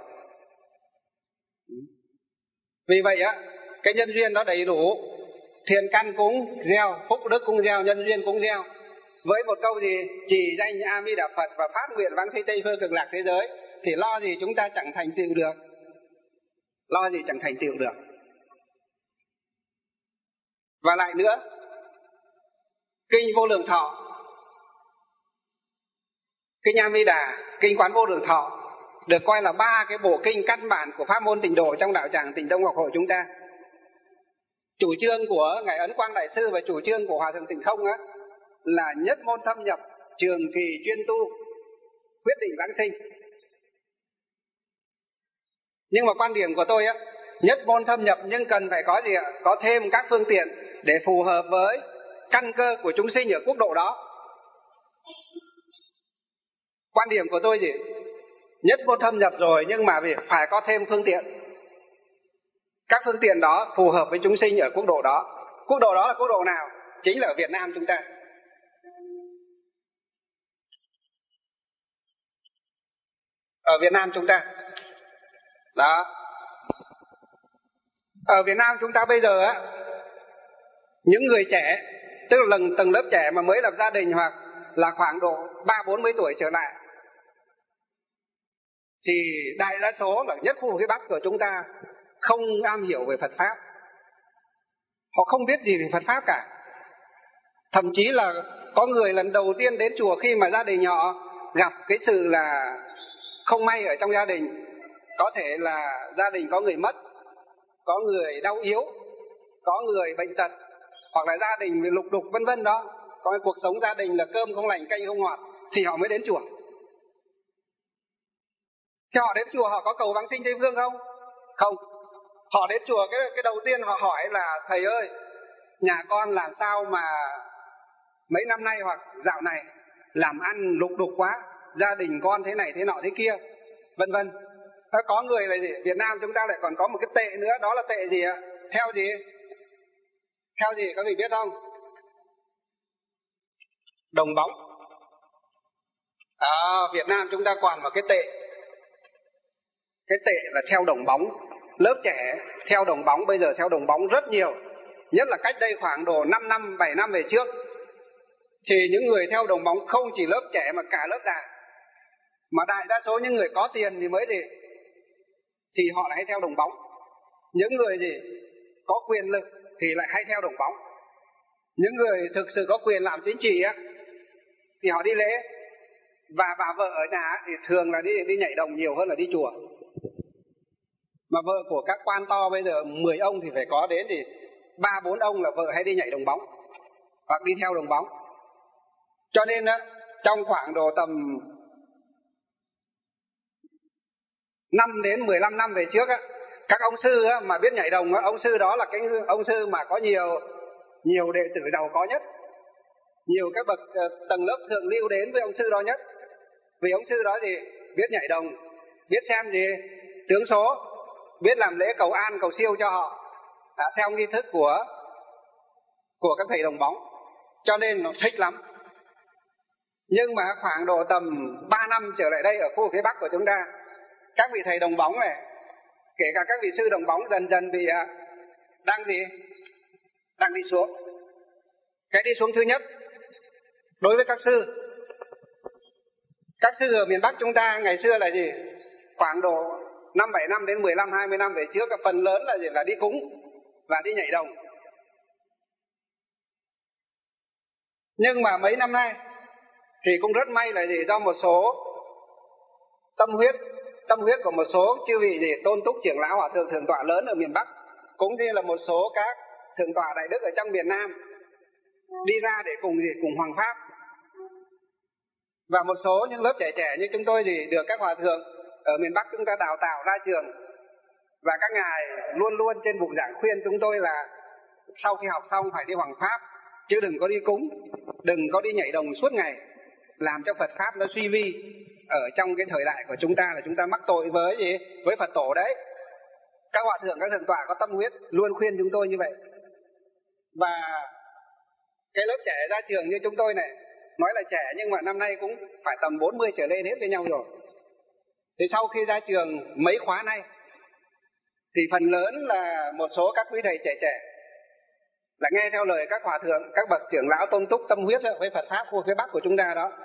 Vì vậy á, cái nhân duyên nó đầy đủ, thiện căn cũng gieo, phúc đức cũng gieo, nhân duyên cũng gieo. Với một câu gì? Trì danh A Di Đà Phật và phát nguyện vãng sanh Tây phương cực lạc thế giới, thì lo gì chúng ta chẳng thành tựu được. Lo gì chẳng thành tựu được. Và lại nữa, kinh Vô Lượng Thọ, kinh A Di Đà, kinh Quán Vô Lượng Thọ được coi là 3 cái bộ kinh căn bản của pháp môn tịnh độ trong đạo tràng Tịnh Tông Học Hội chúng ta. Chủ trương của ngài Ấn Quang Đại Sư và chủ trương của Hòa Thượng Tịnh Không á là nhất môn thâm nhập, trường kỳ chuyên tu, quyết định vãng sinh. Nhưng mà quan điểm của tôi á, nhất môn thâm nhập nhưng cần phải có gì ạ? Có thêm các phương tiện để phù hợp với căn cơ của chúng sinh ở quốc độ đó. Quan điểm của tôi gì? Nhất môn thâm nhập rồi nhưng mà phải có thêm phương tiện. Các phương tiện đó phù hợp với chúng sinh ở quốc độ đó. Quốc độ đó là quốc độ nào? Chính là ở Việt Nam chúng ta. Ở Việt Nam chúng ta. Đó. Ở Việt Nam chúng ta bây giờ á, những người trẻ, tức là tầng lớp trẻ mà mới lập gia đình hoặc là khoảng độ 30-40 tuổi trở lại, thì đại đa số là nhất khu phía Bắc của chúng ta không am hiểu về Phật Pháp. họ không biết gì về Phật Pháp cả. Thậm chí là có người lần đầu tiên đến chùa khi mà gia đình họ gặp cái sự là không may ở trong gia đình, có thể là gia đình có người mất, có người đau yếu, có người bệnh tật, hoặc là gia đình bị lục đục vân vân đó, có cuộc sống gia đình là cơm không lành canh không ngọt, thì họ mới đến chùa. Thì họ đến chùa họ có cầu vãng sinh Tây Phương không? Không. Họ đến chùa cái đầu tiên họ hỏi là thầy ơi, nhà con làm sao mà mấy năm nay hoặc dạo này làm ăn lục đục quá, gia đình con thế này thế nọ thế kia, vân vân. Có người là gì? Việt Nam chúng ta lại còn có một cái tệ nữa, đó là tệ gì ạ? Theo gì? Theo gì các vị biết không? Đồng bóng. Việt Nam chúng ta còn một cái tệ. Cái tệ là theo đồng bóng. Lớp trẻ theo đồng bóng, bây giờ theo đồng bóng rất nhiều. Nhất là cách đây khoảng độ 5 năm, 7 năm về trước, thì những người theo đồng bóng không chỉ lớp trẻ mà cả lớp già. Mà đại đa số những người có tiền thì mới gì? Thì họ lại hay theo đồng bóng. Những người gì? Có quyền lực thì lại hay theo đồng bóng. Những người thực sự có quyền làm chính trị á, thì họ đi lễ. Và bà vợ ở nhà thì thường là đi nhảy đồng nhiều hơn là đi chùa. Mà vợ của các quan to bây giờ 10 ông thì phải có đến thì 3-4 ông là vợ hay đi nhảy đồng bóng hoặc đi theo đồng bóng. Cho nên á, trong khoảng độ tầm 5 đến 15 năm về trước á, các ông sư á, mà biết nhảy đồng á, ông sư đó là cái ông sư mà có nhiều đệ tử giàu có nhất, nhiều các bậc tầng lớp thượng lưu đến với ông sư đó nhất. Vì ông sư đó thì biết nhảy đồng, biết xem gì tướng số, biết làm lễ cầu an cầu siêu cho họ theo nghi thức của các thầy đồng bóng, cho nên nó thích lắm. Nhưng mà khoảng độ tầm 3 năm trở lại đây, ở khu phía Bắc của chúng ta, các vị thầy đồng bóng này, kể cả các vị sư đồng bóng, dần dần bị đang đi xuống. Cái đi xuống thứ nhất, đối với các sư ở miền Bắc chúng ta ngày xưa là gì? Khoảng độ 5-7 năm đến 15-20 năm về trước, phần lớn là gì? Là đi cúng và đi nhảy đồng. Nhưng mà mấy năm nay thì cũng rất may là gì? Do một số tâm huyết của một số chư vị gì tôn túc trưởng lão hòa thượng thượng tọa lớn ở miền Bắc, cũng như là một số các thượng tọa đại đức ở trong miền Nam đi ra để cùng hoằng pháp. Và một số những lớp trẻ như chúng tôi thì được các hòa thượng ở miền Bắc chúng ta đào tạo ra trường, và các ngài luôn luôn trên bục giảng khuyên chúng tôi là sau khi học xong phải đi hoằng pháp, chứ đừng có đi cúng, đừng có đi nhảy đồng suốt ngày, làm cho Phật pháp nó suy vi. Ở trong cái thời đại của chúng ta là chúng ta mắc tội với gì? Với Phật tổ đấy. Các hòa thượng, các thượng tọa có tâm huyết luôn khuyên chúng tôi như vậy. Và cái lớp trẻ ra trường như chúng tôi này, nói là trẻ nhưng mà năm nay cũng phải tầm 40 trở lên hết với nhau rồi. Thì sau khi ra trường mấy khóa nay thì phần lớn là một số các quý thầy trẻ là nghe theo lời các hòa thượng, các bậc trưởng lão tôn túc tâm huyết với Phật pháp của phía Bắc của chúng ta đó,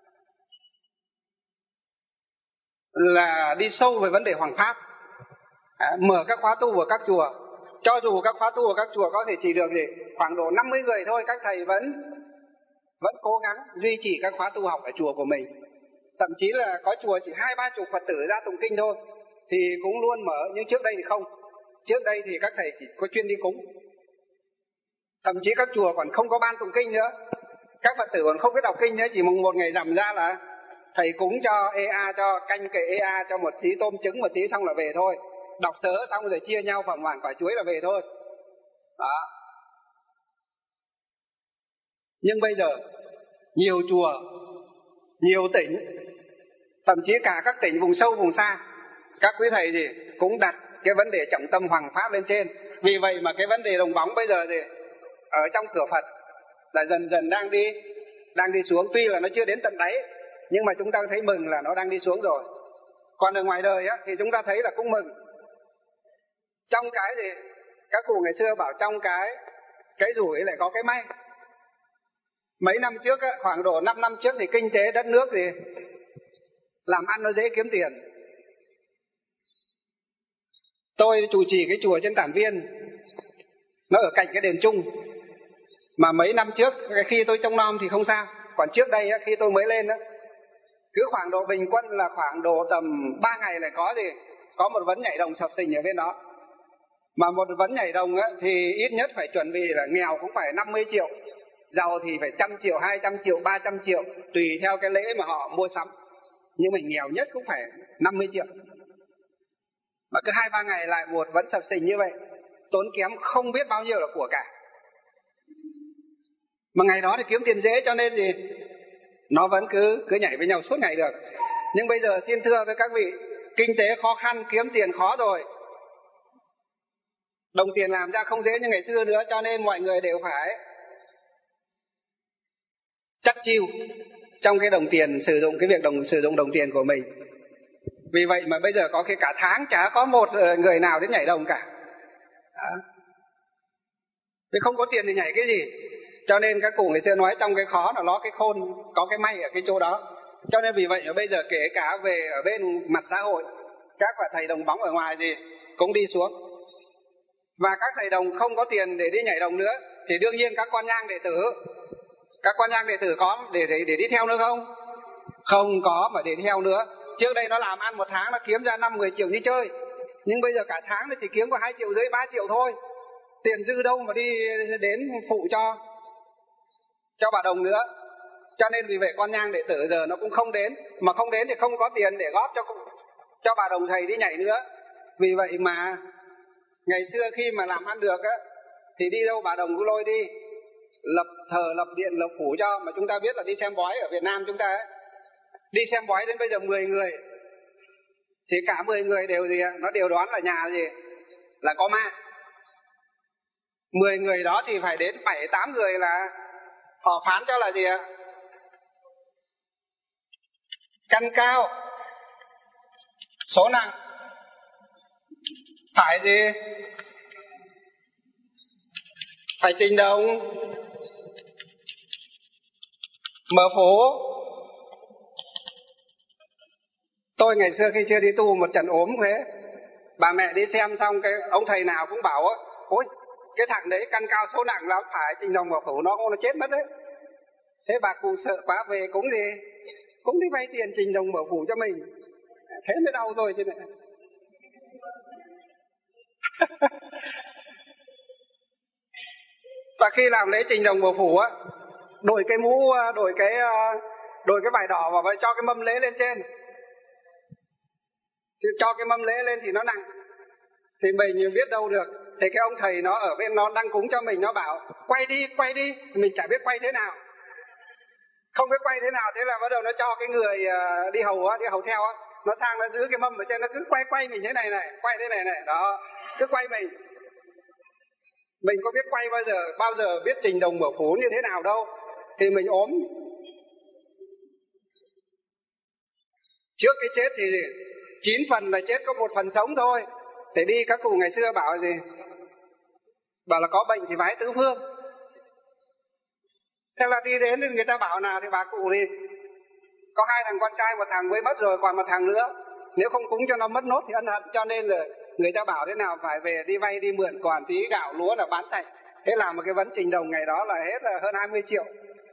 là đi sâu về vấn đề hoằng pháp, mở các khóa tu của các chùa. Cho dù các khóa tu của các chùa có thể chỉ được khoảng độ 50 người thôi, các thầy vẫn cố gắng duy trì các khóa tu học ở chùa của mình. Thậm chí là có chùa chỉ 20-30 Phật tử ra tụng kinh thôi thì cũng luôn mở. Nhưng trước đây thì không. Trước đây thì các thầy chỉ có chuyên đi cúng. Thậm chí các chùa còn không có ban tụng kinh nữa, các Phật tử còn không biết đọc kinh nữa. Chỉ mùng 1 ngày rằm ra là thầy cúng cho cho canh kệ cho một tí tôm trứng một tí xong là về thôi, đọc sớ xong rồi chia nhau phẩm hoàn quả chuối là về thôi đó. Nhưng bây giờ nhiều chùa, nhiều tỉnh, thậm chí cả các tỉnh vùng sâu vùng xa, các quý thầy thì cũng đặt cái vấn đề trọng tâm hoằng pháp lên trên. Vì vậy mà cái vấn đề đồng bóng bây giờ thì ở trong cửa Phật là dần dần đang đi xuống. Tuy là nó chưa đến tận đáy, nhưng mà chúng ta thấy mừng là nó đang đi xuống rồi. Còn ở ngoài đời á, thì chúng ta thấy là cũng mừng. Trong cái gì các cụ ngày xưa bảo trong cái rủi lại có cái may. Mấy năm trước á, khoảng độ 5 năm trước thì kinh tế đất nước thì làm ăn nó dễ kiếm tiền. Tôi chủ trì cái chùa trên Tản Viên nó ở cạnh cái đền Trung. Mà mấy năm trước khi tôi trông nom thì không sao, còn trước đây khi tôi mới lên cứ khoảng độ bình quân là khoảng độ tầm 3 ngày lại có một vấn nhảy đồng sập sình ở bên đó. Mà một vấn nhảy đồng thì ít nhất phải chuẩn bị là nghèo cũng phải 50 triệu, giàu thì phải 100 triệu, 200 triệu, 300 triệu, tùy theo cái lễ mà họ mua sắm. Nhưng mà nghèo nhất cũng phải 50 triệu. Mà cứ 2-3 ngày lại một vấn sập sình như vậy, tốn kém không biết bao nhiêu là của cả. Mà ngày đó thì kiếm tiền dễ, cho nên thì nó vẫn cứ nhảy với nhau suốt ngày được. Nhưng bây giờ xin thưa với các vị, kinh tế khó khăn, kiếm tiền khó rồi, đồng tiền làm ra không dễ như ngày xưa nữa, cho nên mọi người đều phải chắc chiu trong cái đồng tiền, sử dụng cái việc sử dụng đồng tiền của mình. Vì vậy mà bây giờ có khi cả tháng chả có một người nào đến nhảy đồng cả. Vì không có tiền thì nhảy cái gì. Cho nên các cụ ngày xưa nói trong cái khó là nó cái khôn, có cái may ở cái chỗ đó. Cho nên vì vậy mà bây giờ kể cả về ở bên mặt xã hội, các bà thầy đồng bóng ở ngoài thì cũng đi xuống. Và các thầy đồng không có tiền để đi nhảy đồng nữa, thì đương nhiên các con nhang đệ tử có để đi theo nữa không? Không có mà để theo nữa. Trước đây nó làm ăn một tháng nó kiếm ra 5-10 triệu đi chơi, nhưng bây giờ cả tháng nó chỉ kiếm có 2,5 triệu, 3 triệu thôi. Tiền dư đâu mà đi đến phụ cho bà đồng nữa. Cho nên vì vậy con nhang đệ tử giờ nó cũng không đến, mà không đến thì không có tiền để góp cho bà đồng thầy đi nhảy nữa. Vì vậy mà ngày xưa khi mà làm ăn được thì đi đâu bà đồng cứ lôi đi, lập thờ, lập điện, lập phủ cho. Mà chúng ta biết là đi xem bói ở Việt Nam chúng ta đi xem bói đến bây giờ 10 người thì cả 10 người đều nó đều đoán là nhà là có ma. 10 người đó thì phải đến 7-8 người là họ phán cho là căn cao, số nặng, phải phải trình đồng, mở phố. Tôi ngày xưa khi chưa đi tu một trận ốm thế, bà mẹ đi xem xong cái ông thầy nào cũng bảo ôi cái thằng đấy căn cao số nặng lắm, phải trình đồng mở phủ nó chết mất đấy. Thế bà cụ sợ quá về cũng đi vay tiền trình đồng mở phủ cho mình, thế mới đau rồi chứ này. Và khi làm lễ trình đồng mở phủ đổi cái mũ, đổi cái vải đỏ và vậy cho cái mâm lễ lên trên. Chứ cho cái mâm lễ lên thì nó nặng, thì mình biết đâu được. Thì cái ông thầy nó ở bên nó đang cúng cho mình, nó bảo quay đi, mình chả biết quay thế nào, không biết quay thế nào. Thế là bắt đầu nó cho cái người đi hầu theo nó sang nó giữ cái mâm ở trên, nó cứ quay mình thế này, quay thế này đó, cứ quay mình. Mình có biết quay bao giờ biết trình đồng mở phủ như thế nào đâu. Thì mình ốm trước cái chết thì 9 phần là chết, có 1 phần sống thôi. Để đi các cụ ngày xưa bảo bảo là có bệnh thì vái tứ phương. Thế là đi đến thì người ta bảo nào thì bà cụ thì có 2 thằng con trai, một thằng mới mất rồi, còn một thằng nữa, nếu không cúng cho nó mất nốt thì ân hận. Cho nên là người ta bảo thế nào phải về đi vay đi mượn, còn tí gạo lúa là bán sạch. Thế là một cái vấn trình đồng ngày đó là hết là hơn 20 triệu.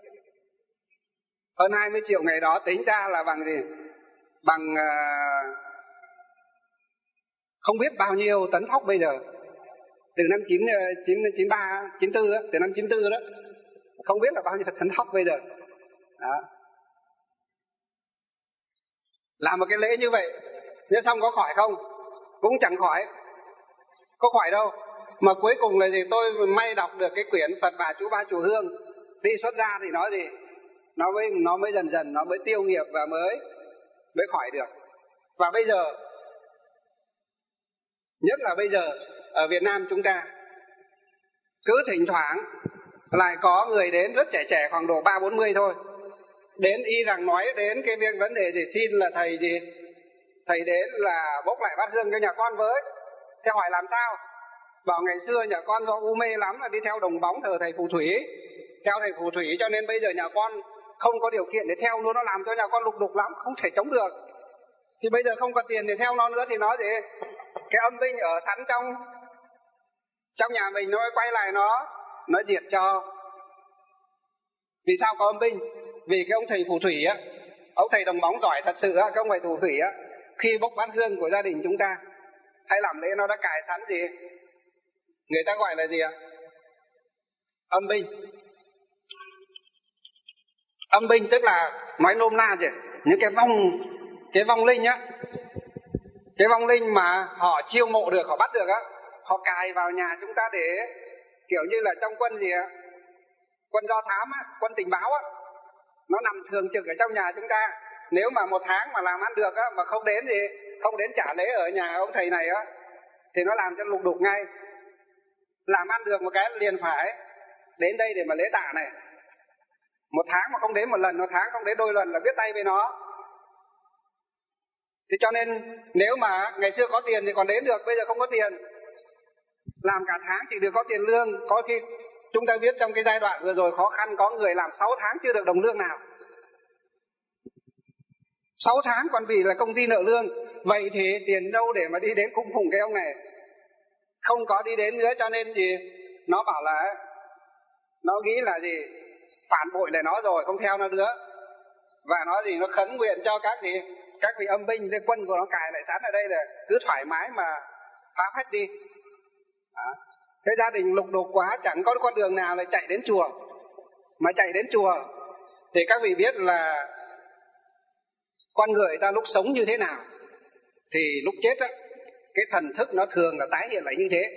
Hơn 20 triệu ngày đó tính ra là bằng bằng không biết bao nhiêu tấn thóc bây giờ. Từ năm 93, 94 từ năm 94 đó, không biết là bao nhiêu tấn thóc bây giờ. Đó. Làm một cái lễ như vậy, nếu xong có khỏi không? Cũng chẳng khỏi. Có khỏi đâu. Mà cuối cùng là tôi may đọc được cái quyển Phật Bà Chú Ba Chùa Hương. Đi xuất ra thì nó mới dần dần nó mới tiêu nghiệp và mới khỏi được. Và bây giờ, nhất là bây giờ ở Việt Nam chúng ta, cứ thỉnh thoảng lại có người đến rất trẻ khoảng độ 30-40 thôi, đến y rằng nói đến cái vấn đề xin là thầy đến là bốc lại bát hương cho nhà con với. Thế hỏi làm sao? Bảo ngày xưa nhà con do u mê lắm là đi theo đồng bóng thờ thầy phù thủy, cho nên bây giờ nhà con không có điều kiện để theo nó làm cho nhà con lục đục lắm, không thể chống được. Thì bây giờ không có tiền để theo nó nữa thì nói cái âm binh ở sẵn trong nhà mình nó quay lại nó diệt cho. Vì sao có âm binh? Vì cái ông thầy phù thủy á, ông thầy đồng bóng giỏi thật sự á, cái ông thầy phù thủy á, khi bốc bát hương của gia đình chúng ta hay làm lễ nó đã cài sẵn gì, người ta gọi là gì ạ? Âm binh. Âm binh tức là nói nôm na gì, những cái vong linh á, cái vong linh mà họ chiêu mộ được, họ bắt được á, họ cài vào nhà chúng ta để kiểu như là trong quân gì á, quân do thám á, quân tình báo á, nó nằm thường trực ở trong nhà chúng ta. Nếu mà một tháng mà làm ăn được á, mà không đến trả lễ ở nhà ông thầy này á, thì nó làm cho lục đục ngay. Làm ăn được một cái liền phải đến đây để mà lễ tạ này. Một tháng mà không đến một lần, một tháng không đến đôi lần là biết tay với nó. Thế cho nên nếu mà ngày xưa có tiền thì còn đến được, bây giờ không có tiền, làm cả tháng chỉ được có tiền lương. Có khi chúng ta biết trong cái giai đoạn vừa rồi khó khăn, có người làm 6 tháng chưa được đồng lương nào. 6 tháng còn vì là công ty nợ lương. Vậy thì tiền đâu để mà đi đến cung phụng cái ông này? Không có đi đến nữa, cho nên gì? Nó bảo là, nó nghĩ là gì? Phản bội lại nó rồi, không theo nó nữa. Và nó gì? Nó khấn nguyện cho các vị âm binh, cái quân của nó cài lại sẵn ở đây là cứ thoải mái mà phá phách đi. Thế gia đình lục đục quá, chẳng có con đường nào lại chạy đến chùa. Mà chạy đến chùa thì các vị biết là con người ta lúc sống như thế nào, thì lúc chết á, cái thần thức nó thường là tái hiện lại như thế.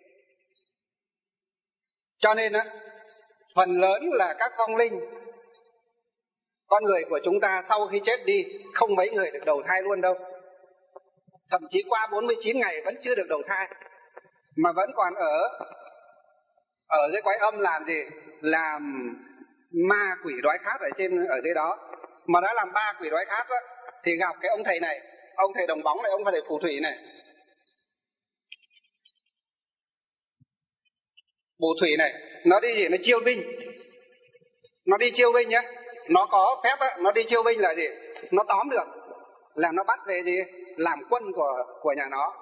Cho nên á, phần lớn là các vong linh, con người của chúng ta sau khi chết đi, không mấy người được đầu thai luôn đâu. Thậm chí qua 49 ngày vẫn chưa được đầu thai, mà vẫn còn ở dưới quái âm làm gì? Làm ma quỷ đói khát ở dưới đó. Mà đã làm ba quỷ đói khát á, thì gặp cái ông thầy này, ông thầy đồng bóng này, ông thầy phù thủy này. Phù thủy này, nó đi gì? Nó chiêu binh. Nó đi chiêu binh nhá. Nó có phép á, nó đi chiêu binh là gì? Nó tóm được, là nó bắt về gì? Làm quân của nhà nó.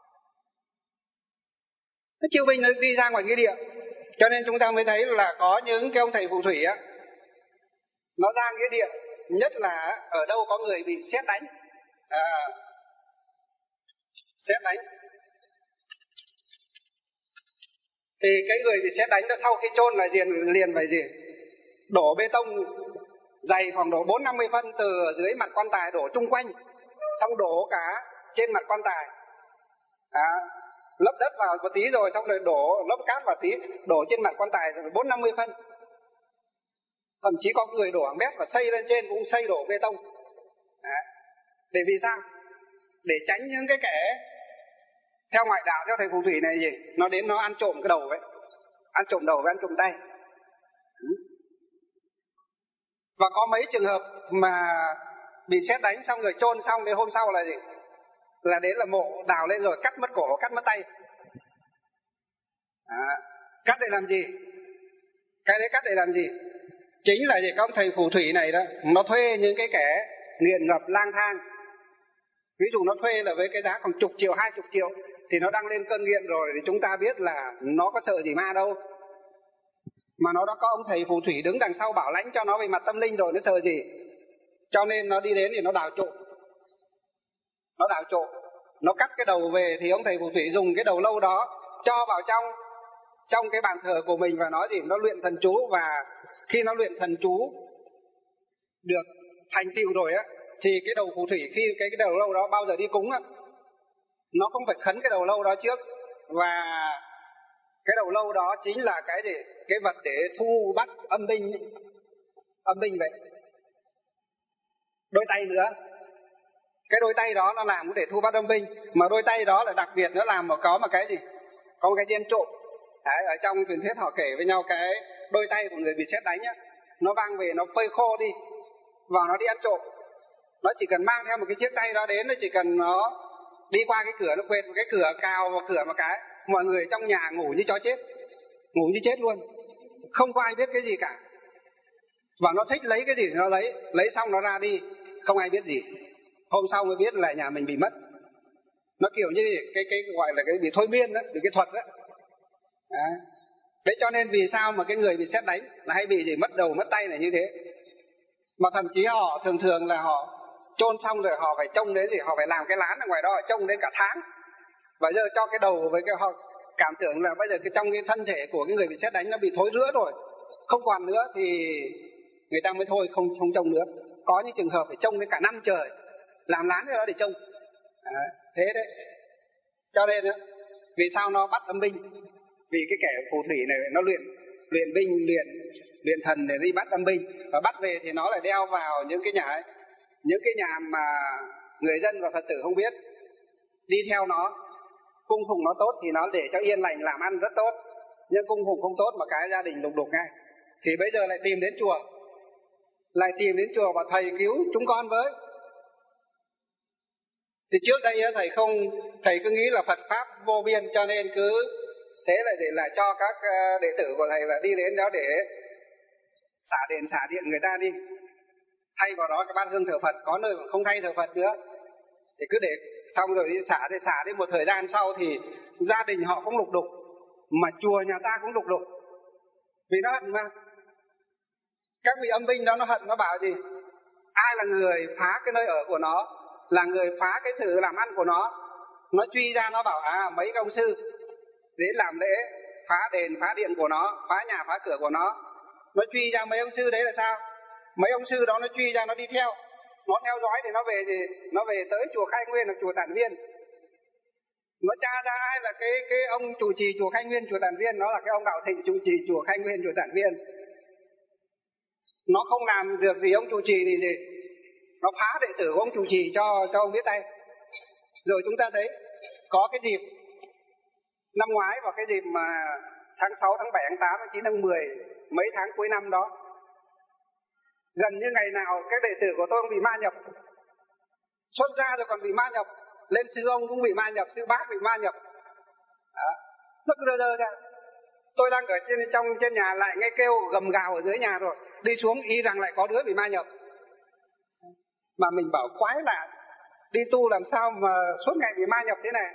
Nó chiêu binh nó đi ra ngoài nghĩa địa. Cho nên chúng ta mới thấy là có những cái ông thầy phù thủy á, nó ra nghĩa địa, nhất là ở đâu có người bị sét đánh. Sét đánh thì cái người bị sét đánh đó, sau khi chôn là liền phải gì? Đổ bê tông dày khoảng độ 4-50 phân từ dưới mặt quan tài đổ chung quanh, xong đổ cả trên mặt quan tài. Lấp đất vào một tí rồi xong rồi đổ lấp cát vào tí, đổ trên mặt quan tài rồi 4-50 phân. Thậm chí có người đổ hàng mét và xây lên trên cũng xây đổ bê tông. Để vì sao? Để tránh những cái kẻ theo ngoại đạo, theo thầy phù thủy này gì? Nó đến nó ăn trộm cái đầu ấy, ăn trộm đầu với ăn trộm tay. Và có mấy trường hợp mà bị sét đánh xong rồi chôn xong đến hôm sau là gì? Là đến là mộ đào lên rồi cắt mất cổ, cắt mất tay. Cắt để làm gì? Cái đấy cắt để làm gì? Chính là gì? Các ông thầy phù thủy này đó, nó thuê những cái kẻ nghiện ngập lang thang. Ví dụ nó thuê là với cái giá khoảng 10 triệu, 20 triệu, thì nó đang lên cơn nghiện rồi, thì chúng ta biết là nó có sợ gì ma đâu. Mà nó đã có ông thầy phù thủy đứng đằng sau bảo lãnh cho nó về mặt tâm linh rồi, nó sợ gì? Cho nên nó đi đến thì nó đào trộm. Nó đào trộm, nó cắt cái đầu về, thì ông thầy phù thủy dùng cái đầu lâu đó cho vào trong cái bàn thờ của mình, và nói gì? Nó luyện thần chú. Và khi nó luyện thần chú được thành tựu rồi á, thì cái đầu phù thủy, khi cái đầu lâu đó bao giờ đi cúng á, nó không phải khấn cái đầu lâu đó trước. Và cái đầu lâu đó chính là cái gì? Cái vật để thu bắt âm binh. Âm binh vậy. Đôi tay nữa, cái đôi tay đó nó làm để thu bắt âm binh. Mà đôi tay đó là đặc biệt, nó làm có một cái gì? Có một cái điên trộm. Đấy, ở trong truyền thuyết họ kể với nhau cái đôi tay của người bị sét đánh á, nó mang về nó phơi khô đi và nó đi ăn trộm. Nó chỉ cần mang theo một cái chiếc tay đó đến, nó chỉ cần nó đi qua cái cửa, nó quệt một cái cửa, cào vào cửa một cái, mọi người trong nhà ngủ như chó chết, ngủ như chết luôn, không có ai biết cái gì cả. Và nó thích lấy cái gì thì nó lấy xong nó ra đi, không ai biết gì. Hôm sau mới biết là nhà mình bị mất. Nó kiểu như cái gọi là cái bị thôi miên đó, bị cái thuật đó. Đấy. Đấy cho nên vì sao mà cái người bị sét đánh là hay bị gì mất đầu mất tay là như thế. Mà thậm chí họ thường là họ chôn xong rồi họ phải trông đến gì, họ phải làm cái lán ở ngoài đó họ trông đến cả tháng. Và giờ cho cái đầu với cái họ cảm tưởng là bây giờ cái trong cái thân thể của cái người bị sét đánh nó bị thối rữa rồi, không còn nữa thì người ta mới thôi không trông nữa. Có những trường hợp phải trông đến cả năm trời, làm lán ở đó để trông. Thế đấy. Cho nên đó, vì sao nó bắt âm binh? Vì cái kẻ phù thủy này nó luyện binh, luyện thần để đi bắt âm binh, và bắt về thì nó lại đeo vào những cái nhà mà người dân và Phật tử không biết, đi theo nó, cung phụng nó tốt thì nó để cho yên lành làm ăn rất tốt, nhưng cung phụng không tốt mà cái gia đình lục đục ngay. Thì bây giờ lại tìm đến chùa và thầy cứu chúng con với. Thì trước đây thầy cứ nghĩ là Phật pháp vô biên, cho nên cứ thế là để là cho các đệ tử của thầy là đi đến đó để xả đền xả điện người ta đi, thay vào đó cái bát hương thờ Phật, có nơi mà không thay thờ Phật nữa thì cứ để xong rồi đi xả đến một thời gian sau thì gia đình họ cũng lục đục, mà chùa nhà ta cũng lục đục, vì nó hận mà. Các vị âm binh đó nó hận, nó bảo gì? Ai là người phá cái nơi ở của nó, là người phá cái sự làm ăn của nó truy ra, nó bảo mấy ông sư đến làm lễ phá đền phá điện của nó, phá nhà phá cửa của nó truy ra mấy ông sư đấy là sao? Mấy ông sư đó nó truy ra, nó đi theo, nó theo dõi thì nó về tới chùa Khai Nguyên hoặc chùa Tản Viên. Nó tra ra ai là cái ông trụ trì chùa Khai Nguyên chùa Tản Viên, nó là cái ông Đạo Thịnh trụ trì chùa Khai Nguyên chùa Tản Viên. Nó không làm được gì ông trụ trì thì gì, nó phá đệ tử của ông trụ trì cho ông biết tay. Rồi chúng ta thấy có cái dịp năm ngoái vào cái dịp mà tháng 6, tháng 7, tháng 8, tháng 9, tháng 10, mấy tháng cuối năm đó, gần như ngày nào các đệ tử của tôi cũng bị ma nhập. Xuất ra rồi còn bị ma nhập, lên sư ông cũng bị ma nhập, sư bác bị ma nhập. Rất rơ ra. Tôi đang ở trên nhà lại nghe kêu gầm gào ở dưới nhà rồi, đi xuống y rằng lại có đứa bị ma nhập. Mà mình bảo quái lạ, đi tu làm sao mà suốt ngày bị ma nhập thế này.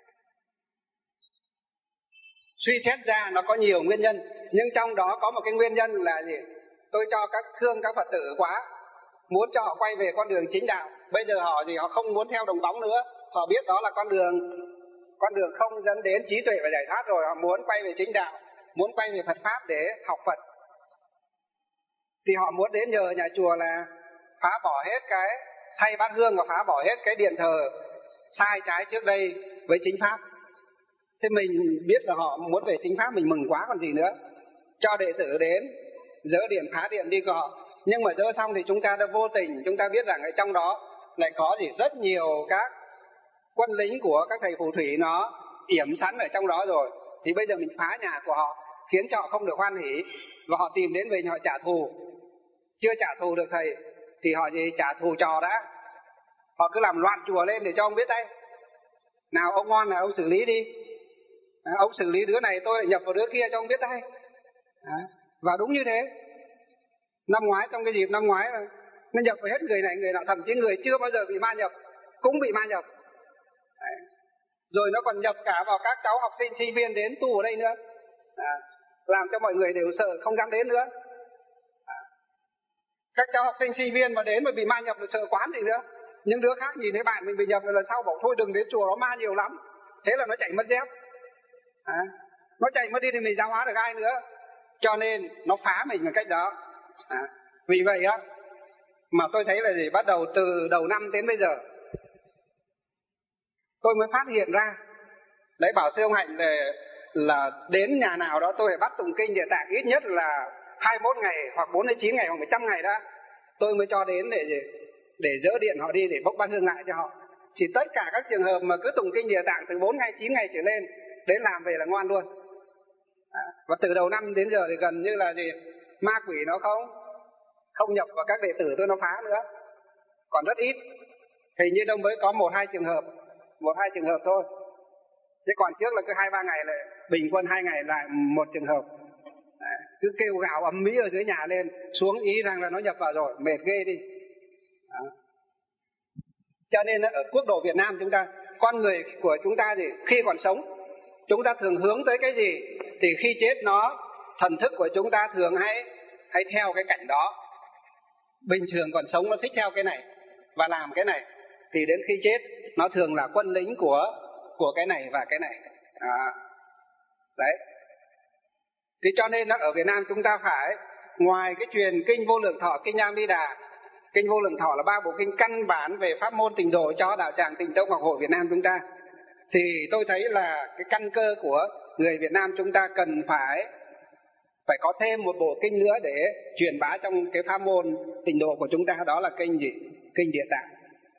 Suy xét ra nó có nhiều nguyên nhân, nhưng trong đó có một cái nguyên nhân là gì? Tôi cho thương các Phật tử quá, muốn cho họ quay về con đường chính đạo. Bây giờ họ không muốn theo đồng bóng nữa, họ biết đó là con đường không dẫn đến trí tuệ và giải thoát rồi, họ muốn quay về chính đạo, muốn quay về Phật pháp để học Phật. Thì họ muốn đến nhờ nhà chùa là phá bỏ hết cái thay bát hương và phá bỏ hết cái điện thờ sai trái trước đây với chính pháp. Thế mình biết là họ muốn về chính pháp, mình mừng quá còn gì nữa. Cho đệ tử đến dỡ điện phá điện đi của họ. Nhưng mà dỡ xong thì chúng ta đã vô tình, chúng ta biết rằng ở trong đó lại có rất nhiều các quân lính của các thầy phù thủy nó yểm sẵn ở trong đó rồi. Thì bây giờ mình phá nhà của họ, khiến cho họ không được hoan hỉ, và họ tìm đến về họ trả thù. Chưa trả thù được thầy thì họ trả thù trò đã. Họ cứ làm loạn chùa lên để cho ông biết tay. Nào ông ngon là ông xử lý đi, ông xử lý đứa này tôi nhập vào đứa kia cho ông biết tay. Và đúng như thế. Năm ngoái, trong cái dịp năm ngoái nó nhập vào hết người này người nào, thậm chí người chưa bao giờ bị ma nhập cũng bị ma nhập. Rồi nó còn nhập cả vào các cháu học sinh sinh viên đến tu ở đây nữa, làm cho mọi người đều sợ không dám đến nữa. Các cháu học sinh sinh viên mà đến mà bị ma nhập là sợ quán gì nữa. Những đứa khác nhìn thấy bạn mình bị nhập rồi là sau bảo thôi đừng đến chùa, nó ma nhiều lắm. Thế là nó chạy mất dép. Nó chạy mất đi thì mình giáo hóa được ai nữa. Cho nên nó phá mình bằng cách đó. Vì vậy á mà tôi thấy là bắt đầu từ đầu năm đến bây giờ tôi mới phát hiện ra. Đấy, bảo sư ông Hạnh là đến nhà nào đó tôi phải bắt tụng kinh Địa Tạng ít nhất là 21 ngày hoặc 49 ngày hoặc 100 ngày đó. Tôi mới cho đến để dỡ điện họ đi, để bốc bát hương lại cho họ. Chỉ tất cả các trường hợp mà cứ tụng kinh Địa Tạng từ 4 ngày 9 ngày trở lên đến làm về là ngoan luôn. Và từ đầu năm đến giờ thì gần như là ma quỷ nó không nhập vào các đệ tử tôi, nó phá nữa. Còn rất ít. Hình như đâu mới có 1-2 trường hợp thôi. Thế còn trước là cứ 2-3 ngày lại bình quân 2 ngày lại một trường hợp. Cứ kêu gào ầm ĩ ở dưới nhà lên, xuống ý rằng là nó nhập vào rồi, mệt ghê đi. Cho nên ở quốc độ Việt Nam chúng ta, con người của chúng ta khi còn sống, chúng ta thường hướng tới cái gì? thì khi chết nó, thần thức của chúng ta thường hay theo cái cảnh đó. Bình thường còn sống nó thích theo cái này và làm cái này, thì đến khi chết nó thường là quân lính của cái này và cái này. Đấy. Thì cho nên ở Việt Nam chúng ta phải, ngoài cái truyền kinh Vô Lượng Thọ, kinh A Di Đà, kinh Vô Lượng Thọ là 3 bộ kinh căn bản về pháp môn tịnh độ cho đạo tràng Tịnh Tông Học Hội Việt Nam chúng ta, thì tôi thấy là cái căn cơ của người Việt Nam chúng ta cần phải có thêm một bộ kinh nữa để truyền bá trong cái pháp môn tịnh độ của chúng ta, đó là kinh gì? Kinh Địa Tạng.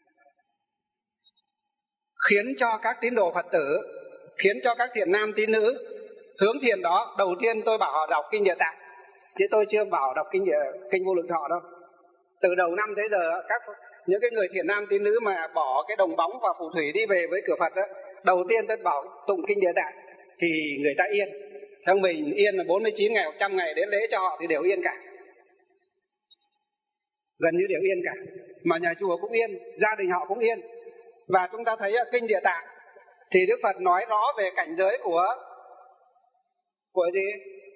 Khiến cho các tín đồ Phật tử, khiến cho các thiện nam tín nữ hướng thiền đó. Đầu tiên tôi bảo họ đọc kinh Địa Tạng, chứ tôi chưa bảo đọc kinh Vô Lượng Thọ đâu. Từ đầu năm tới giờ, những cái người thiện nam tín nữ mà bỏ cái đồng bóng và phù thủy đi về với cửa Phật đó, đầu tiên tôi bảo tụng kinh Địa Tạng thì người ta yên. Xong mình yên là 49 ngày, 100 ngày đến lễ cho họ thì đều yên cả, gần như đều yên cả. Mà nhà chùa cũng yên, gia đình họ cũng yên. Và chúng ta thấy ở kinh Địa Tạng thì Đức Phật nói rõ về cảnh giới của gì?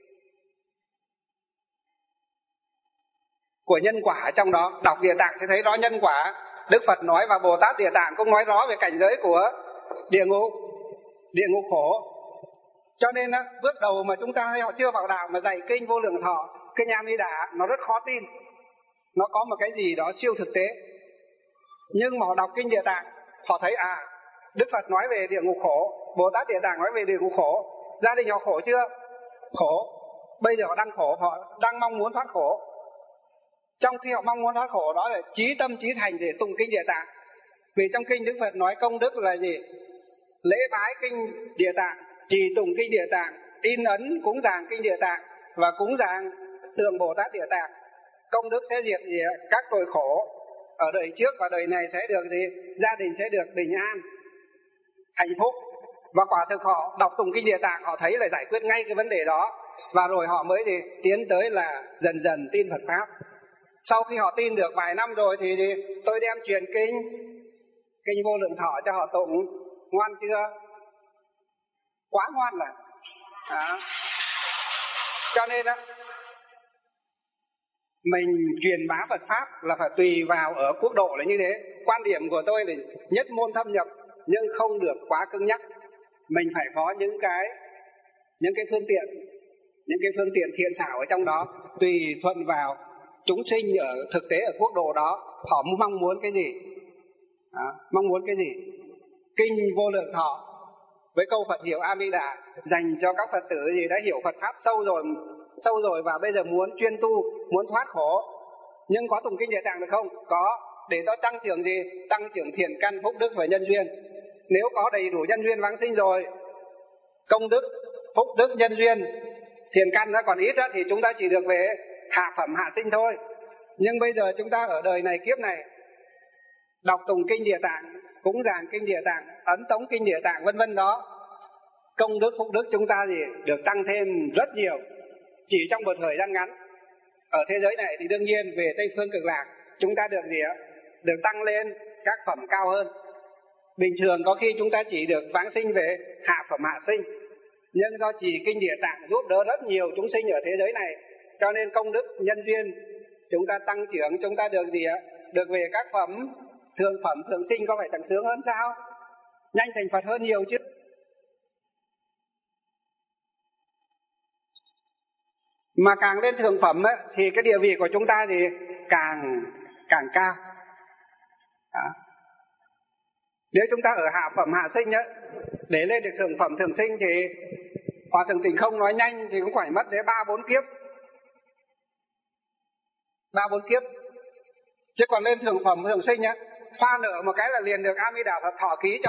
Của nhân quả trong đó. Đọc Địa Tạng thì thấy rõ nhân quả. Đức Phật nói và Bồ Tát Địa Tạng cũng nói rõ về cảnh giới của địa ngục khổ. Cho nên bước đầu mà chúng ta họ chưa vào đạo mà dạy kinh Vô Lượng Thọ, kinh A Di Đà, nó rất khó tin. Nó có một cái gì đó siêu thực tế. Nhưng mà họ đọc kinh Địa Tạng, họ thấy Đức Phật nói về địa ngục khổ, Bồ Tát Địa Tạng nói về địa ngục khổ. Gia đình họ khổ chưa? Khổ. Bây giờ họ đang khổ, họ đang mong muốn thoát khổ. Trong khi họ mong muốn thoát khổ đó là chí tâm chí thành để tụng kinh Địa Tạng. Vì trong kinh Đức Phật nói công đức là gì? Lễ bái kinh Địa Tạng, trì tụng kinh Địa Tạng, in ấn cúng dường kinh Địa Tạng và cúng dường tượng Bồ Tát Địa Tạng. Công đức sẽ diệt gì? Các tội khổ ở đời trước và đời này sẽ được gì? Gia đình sẽ được bình an, hạnh phúc. Và quả thực họ đọc tụng kinh Địa Tạng, họ thấy là giải quyết ngay cái vấn đề đó. Và rồi họ mới tiến tới là dần dần tin Phật Pháp. Sau khi họ tin được vài năm rồi thì tôi đem truyền kinh Vô Lượng Thọ cho họ tụng. Ngoan chưa? Quá ngoan là. Cho nên mình truyền bá Phật Pháp là phải tùy vào ở quốc độ là như thế. Quan điểm của tôi là nhất môn thâm nhập, nhưng không được quá cứng nhắc. Mình phải có những cái phương tiện thiện xảo ở trong đó, tùy thuận vào chúng sinh ở thực tế ở quốc độ đó, họ mong muốn cái gì. Mong muốn cái gì? Kinh Vô Lượng Thọ với câu Phật hiệu A Di Đà dành cho các Phật tử gì đã hiểu Phật Pháp sâu rồi và bây giờ muốn chuyên tu, muốn thoát khổ. Nhưng có tụng kinh Địa Tạng được không? Có. Để nó tăng trưởng gì? Tăng trưởng thiện căn, phúc đức và nhân duyên. Nếu có đầy đủ nhân duyên vãng sinh rồi, công đức, phúc đức, nhân duyên, thiện căn nó còn ít thì chúng ta chỉ được về hạ phẩm hạ sinh thôi. Nhưng bây giờ chúng ta ở đời này kiếp này đọc tụng kinh Địa Tạng, cúng dường kinh Địa Tạng, ấn tống kinh Địa Tạng vân vân đó, công đức phúc đức chúng ta được tăng thêm rất nhiều chỉ trong một thời gian ngắn. Ở thế giới này thì đương nhiên về Tây Phương Cực Lạc chúng ta được được tăng lên các phẩm cao hơn. Bình thường có khi chúng ta chỉ được vãng sinh về hạ phẩm hạ sinh, nhưng do trì kinh Địa Tạng giúp đỡ rất nhiều chúng sinh ở thế giới này, cho nên công đức nhân duyên chúng ta tăng trưởng, chúng ta được được về các phẩm thường sinh. Có phải chẳng sướng hơn sao? Nhanh thành Phật hơn nhiều chứ. Mà càng lên thượng phẩm thì cái địa vị của chúng ta thì càng cao. Nếu chúng ta ở hạ phẩm hạ sinh để lên được thượng phẩm thường sinh thì Hòa Thượng Tịnh Không nói nhanh thì cũng phải mất đến 3-4 kiếp. 3-4 kiếp. Chứ còn lên thượng phẩm thường sinh hoa nở một cái là liền được A Di Đà Phật thọ ký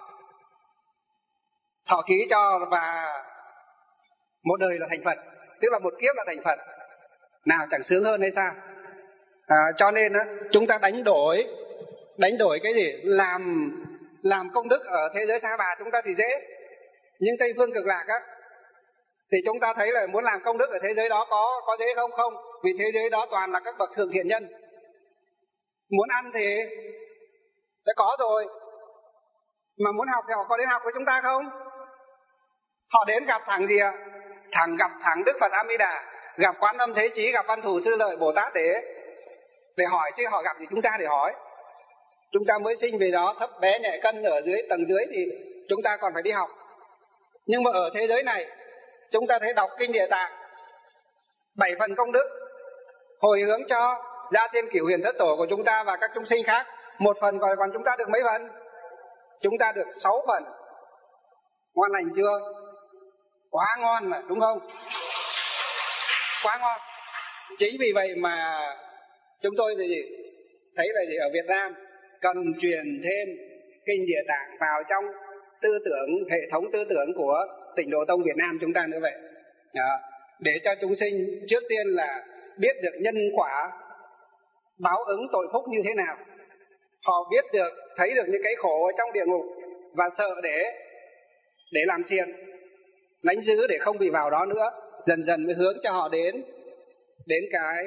cho và một đời là thành Phật, tức là một kiếp là thành Phật. Nào chẳng sướng hơn hay sao? Cho nên chúng ta đánh đổi cái gì? Làm công đức ở thế giới Sa Bà chúng ta thì dễ, nhưng Tây Phương Cực Lạc thì chúng ta thấy là muốn làm công đức ở thế giới đó có dễ không? Không, vì thế giới đó toàn là các bậc thượng thiện nhân. Muốn ăn thì đã có rồi, mà muốn học thì họ có đến học với chúng ta không? Họ đến gặp thằng gặp thẳng Đức Phật A Di Đà, gặp Quán Âm Thế Chí, gặp Văn Thù Sư Lợi Bồ Tát để hỏi, chứ họ gặp thì chúng ta để hỏi. Chúng ta mới sinh về đó thấp bé nhẹ cân ở dưới tầng dưới thì chúng ta còn phải đi học. Nhưng mà ở thế giới này chúng ta thấy đọc kinh Địa Tạng 7 phần công đức, hồi hướng cho Gia Tiên Cửu Hiền Thất Tổ của chúng ta và các chúng sinh khác 1 phần, còn chúng ta được mấy phần? Chúng ta được 6 phần. Ngon lành chưa? Quá ngon mà, đúng không? Quá ngon. Chính vì vậy mà chúng tôi thì thấy là ở Việt Nam cần truyền thêm kinh Địa Tạng vào trong tư tưởng, hệ thống tư tưởng của Tịnh Độ Tông Việt Nam chúng ta nữa vậy. Đó. Để cho chúng sinh trước tiên là biết được nhân quả báo ứng tội phúc như thế nào. Họ biết được, thấy được những cái khổ ở trong địa ngục và sợ để làm thiện, lánh giữ để không bị vào đó nữa. Dần dần mới hướng cho họ đến cái